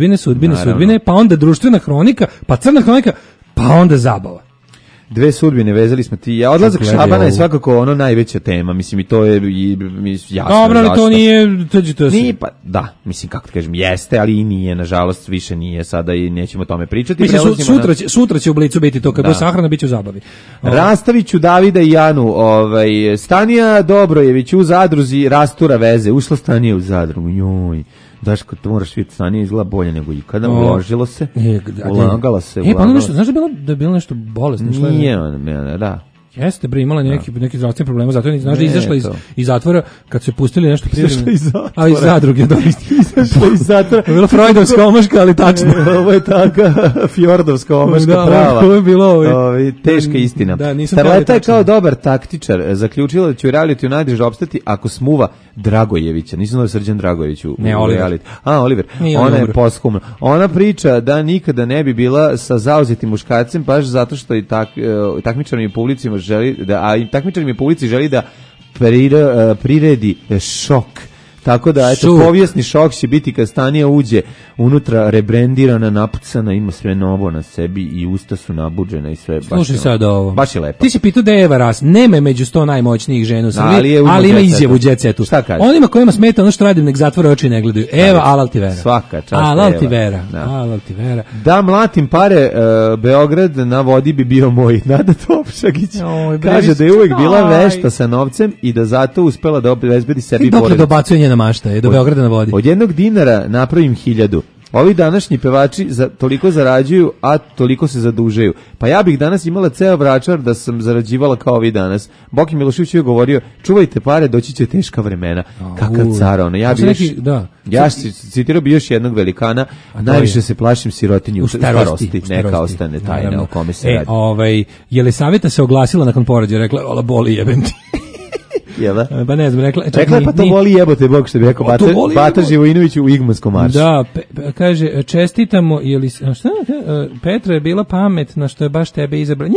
pa onda društvena hronika, pa crna hronika, pa onda zabava. Dve sudbine vezali smo ti. Ja odlazak Šabana je svakako ono najveća tema, mislim i to je jasno. Dobro, ali to nije nije pa da, mislim kako kažem, jeste, ali i nije, nažalost, više nije sada i nećemo tome pričati. Mislim sutra će u Blicu biti to, kad bude sahrana biće u zabavi. Rastaviću Davida i Janu, Stanija Dobrojević u Zadruzi rastura veze, ušla Stanija u Zadrugu. Joj. Daško, to moraš vidjeti, Stanija izgleda bolje nego ikada, uložilo se, ulagala se. Pa nešto, znaš da je bilo nešto bolesno? Nije, da. Jeste, bre, imala neki zdravstveni problema, zato znaš da je izašla iz zatvora kad su je pustili nešto prije. Izašla iz zatvora. A iz zadruge, da. Izašla iz zatvora. Bila freudovska omaška, ali tačno. Ovo je taka fjordovska omaška prava. Ovo je bilo teška istina. Starleta je kao dobar taktičar zaključila da će u realitiju najdraže opstati ako smuva Dragojevića. Nisam da Srđan Dragojević u Oliver. Oliver. Ona je posthumna. Ona priča da nikada ne bi bila sa zauzetim muškarcem, baš zato što i takmičarnim publicima takmičarima i publici želi da priredi šok. Tako da, eto, povijesni šok će biti kad Stanija uđe unutra, rebrendirana, napucana, ima sve novo na sebi i usta su nabuđena i sve. Slušaj sad ovo. Baš je lepo. Ti si pitao da je Eva Ras, nema među 100 najmoćnijih žena u Srbiji, ali ima izjavu Jet Setu. Šta kaže? Onima kojima smeta ono što radim, nek zatvore oči i ne gledaju. Eva, alal ti vera. Svaka čast alal ti vera. Alal ti vera. Da mlatim pare, Beograd na vodi bi bio moj. Nada Topšagić kaže da je uvek bila vešta sa novcem i da zato uspela da obezbedi sebi porodicu. Mašta je do Beograda na vodi. Od $1 napravim 1000. Ovi današnji pevači toliko zarađuju, a toliko se zadužuju. Pa ja bih danas imala ceo Vračar da sam zarađivala kao ovi danas. Boki Milošević je govorio, čuvajte pare, doći će teška vremena. Kakav car ono. Ja citirao bi još jednog velikana, najviše se plašim sirotinju u starosti. Neka ostane tajna o kome se radi. Jelisaveta se oglasila nakon porođaja, rekla, ola boli jebem ti. Jela? Pa ne znam, rekla pa to voli jebote Bog, što bi rekao Bata Živojinović u Igmanskom maršu. Da, kaže, čestitamo, Petra je bila pametna što je baš tebe izabrala.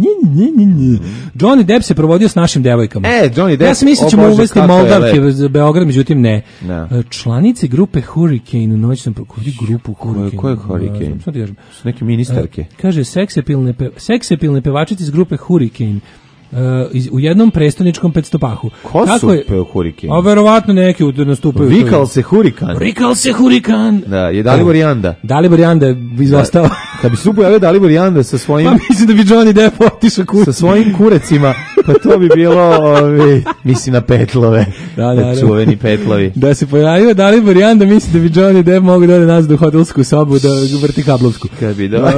Johnny Depp se provodio s našim devojkama. Johnny Depp. Ja sam mislio ćemo uvesti Moldavke za Beograd, međutim ne. Članici grupe Hurricane u noć sam grupu Hurricane. Ko je Hurricane? Su neke ministarke. Kaže, seksepilne pevačice iz grupe Hurricane. U jednom prestoničkom petstopahu. Ko su peo Hurricane? A verovatno neki nastupaju. Rikal se Hurikan. Da, je Dalibor Janda. Dalibor Janda je izostao. Kad bi se pojavio Dalibor Janda sa svojim... Pa mislim da bi Johnny Depp otišao sa svojim kurecima, pa to bi bilo, mislim na petlove. Da. Čuveni petlovi. Da se pojavio Dalibor Janda, mislim da bi Johnny Depp mogu da ode nazad u hotelsku sobu da vrti kablovsku. Kad bi da...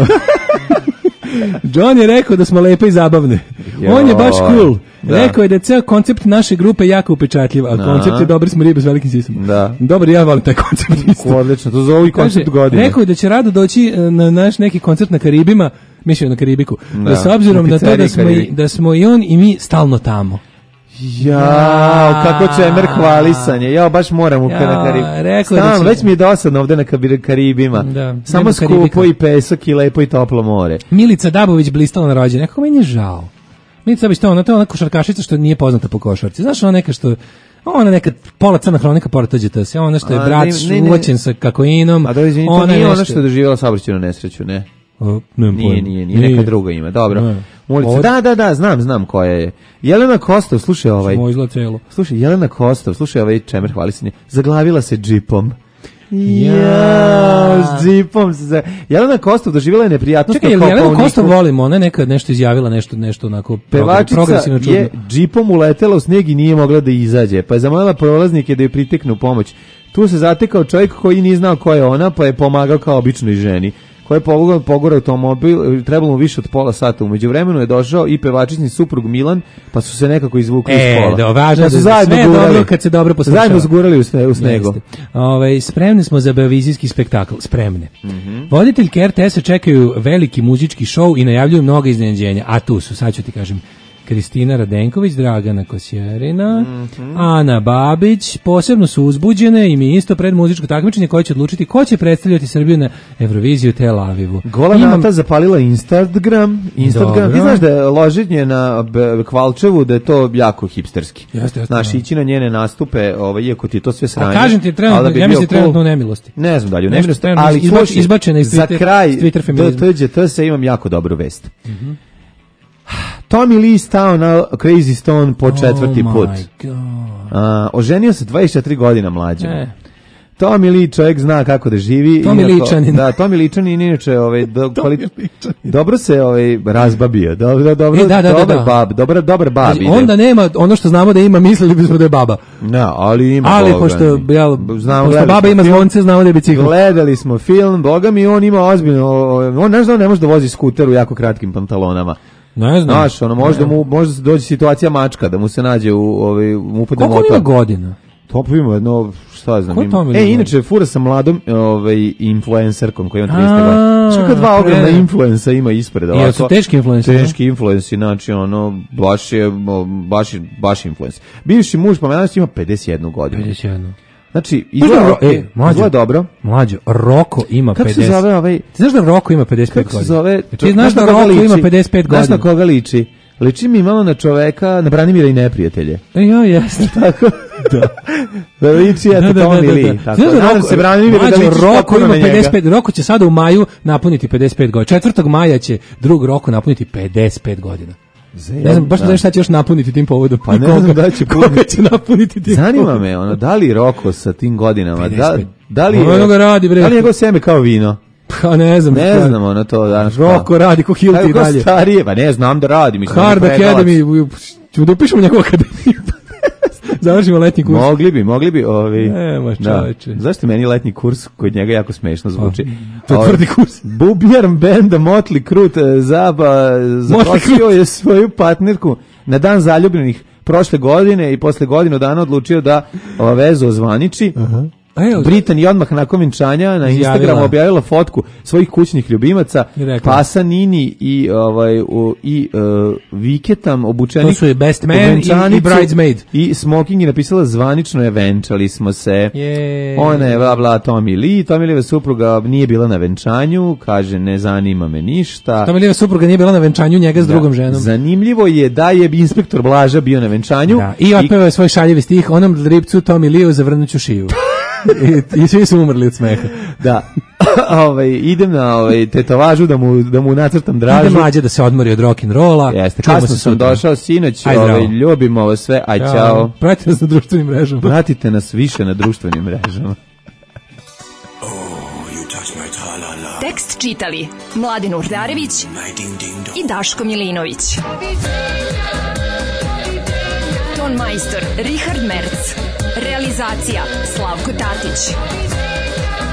John je rekao da smo lepe i zabavne. On je baš cool. Rekao je da je ceo koncept naše grupe jako upečatljiv, a koncept je dobri smo ribe s velikim sisom. Dobar, ja volim taj koncept isto. Odlično, to zove i koncept godine. Rekao je da će rado doći na naš neki koncert na Karibima, mislim na Karibiku, da s obzirom na to da smo i on i mi stalno tamo. Kako čemer hvalisanje. Ja baš moram na Karibima. Već mi je dosadno ovde na Karibima. Samo skupo i pesak i lepo i toplo more. Milica Dabović blistala na rođendan. Nekako meni je žao. Milica Dabović, to je ona košarkašica što nije poznata po košarci. Znaš, ona neka pola crna hronika pored tuđe se. Ona što je brat uvoćen sa kakainom. A da izvini, to nije ona što je doživjela saobraćajnu nesreću, ne? Nije, neka druga ima. Dobro. Da, znam koja je. Jelena Kostov, slušaj Jelena Kostov, slušaj ovaj čemer hvalisanje. Zaglavila se džipom. S džipom se. Jelena Kostov doživjela je neprijatnost. Čekaj, Jelena Kostov volimo, ona je nekad nešto izjavila, nešto onako progresivno čudno. Pevačica je džipom uletela u sneg i nije mogla da izađe, pa je zamolila prolaznike da joj priteknu pomoć. Tu se zatekao čovjek koji nije znao ko je ona, pa je pomagao kao običnoj ženi, koji je pogorao automobil, trebalo mu više od pola sata. Umeđu vremenu je došao i pevačični suprug Milan, pa su se nekako izvukli iz kola. Važno su zajedno sve gurali, dobro kad se dobro poslušava. Zajedno zgurali u snegu. Spremni smo za beovizijski spektakl. Spremne. Voditeljke RTS-a čekaju veliki muzički šou i najavljuju mnoga iznenađenja. A tu su, sad ću ti kažem, Kristina Radenković, Dragana Kosjerina, Ana Babić, posebno su uzbuđene i mi isto pred muzičko takmičenje koje će odlučiti ko će predstavljati Srbiju na Euroviziju Tel Avivu. Gola Nata zapalila Instagram. Ti znaš da je loženje na Kvalčevu, da je to jako hipsterski. Znaš, ići na njene nastupe, iako ti je to sve sranje. A kažem ti, ja mislim trenutno u nemilosti. Ne znam dalje u nemilosti, ali izbačena iz za kraj TGT imam jako dobru vest. Tommy Lee stao na Crazy Stone po 4. put. Oženio se 24 godina mlađe. Tommy Lee čovjek zna kako da živi. Tommy Ličanin. Da, Tommy Ličanin inače dobro se razbabio. Dobar bab. Onda nema ono što znamo da ima, mislili bismo da je baba. No, ali ima. Ali pošto baba ima zvonce, znamo da je bicikl. Gledali smo film, boga mi, on ima ozbiljno, on ne može da vozi skuter u jako kratkim pantalonama. Ne znam. Znaš, možda se dođe situacija mačka, da mu se nađe u upadne motor. Koliko ima godina? To ima jedno, šta znam. Inače, fura sa mladom influencerkom koji ima 30 godina. Što kad dva ogromna influensa ima ispred. Jer su teški influenci. Teški influenci, znači baš influenc. Bivši muž, pa danas ima 51 godinu. 51. Znači, izgleda dobro. Mlađo, Roko ima 50. Kako se zove Ti znaš da Roko ima 55 godina? Kako se zove? Ti znaš da Roko ima 55 godina? Znaš na koga liči? Liči mi malo na čoveka, na Branimira i neprijatelje. Jo, jeste. Tako? Da. Liči je Tommy Lee. Nadam se Branimira da ličiš potpuno na njega. Roko će sada u maju napuniti 55 godina. 4. maja će drug Roko napuniti 55 godina. Ne znam, baš ne znam šta će još napuniti tim povodom. Pa ne znam da će koga će napuniti tim povodom. Zanima me, da li Roko sa tim godinama, da li je njegov seme kao vino? Pa ne znam. Ne znamo to danas. Roko radi ko Hilti dalje. Starije, pa ne znam da radi. Hard Academy, ćemo da upišemo njegovu akademiju. Završimo letnji kurs. Mogli bi. čoveče. Zašto meni letnji kurs kod njega jako smešno zvuči? To je tvrdi kurs. Bubijar benda Motley Crue zaprosio je svoju partnerku na dan zaljubljenih prošle godine i posle godinu dana odlučio da vezu ozvaniči. Britan je odmah nakon venčanja na Instagramu objavila fotku svojih kućnih ljubimaca, pasa Nini i Viketam obučenih. To su Best Man i Bridesmaid. I smoking je napisala zvanično je venčali smo se. Ona je Tommy Lee. Tommy Lee supruga nije bila na venčanju, kaže ne zanima me ništa. Tommy Lee supruga nije bila na venčanju njega s drugom ženom. Zanimljivo je da je inspektor Blaža bio na venčanju. I otpevao je svoj šaljivi stih onom dripcu Tommy Lee zavrnuću šiju. I svi su umrli od smeha. Da. Idem na tetovažu da mu nacrtam dražu. Idem mlađe da se odmori od rock'n'rolla. Jeste, kasno sam došao sinoć, ljubim ovo sve, čao. Pratite nas na društvenim mrežama. Pratite nas više na društvenim mrežama. Tekst čitali Mladin Urdarević i Daško Milinović. Ton majstor Richard Merc. Realizacija Slavko Tatić.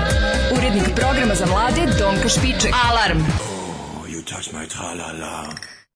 Urednik programa za mlade Donka Špiček. Alarm! Oh, you touch my tra-la-la.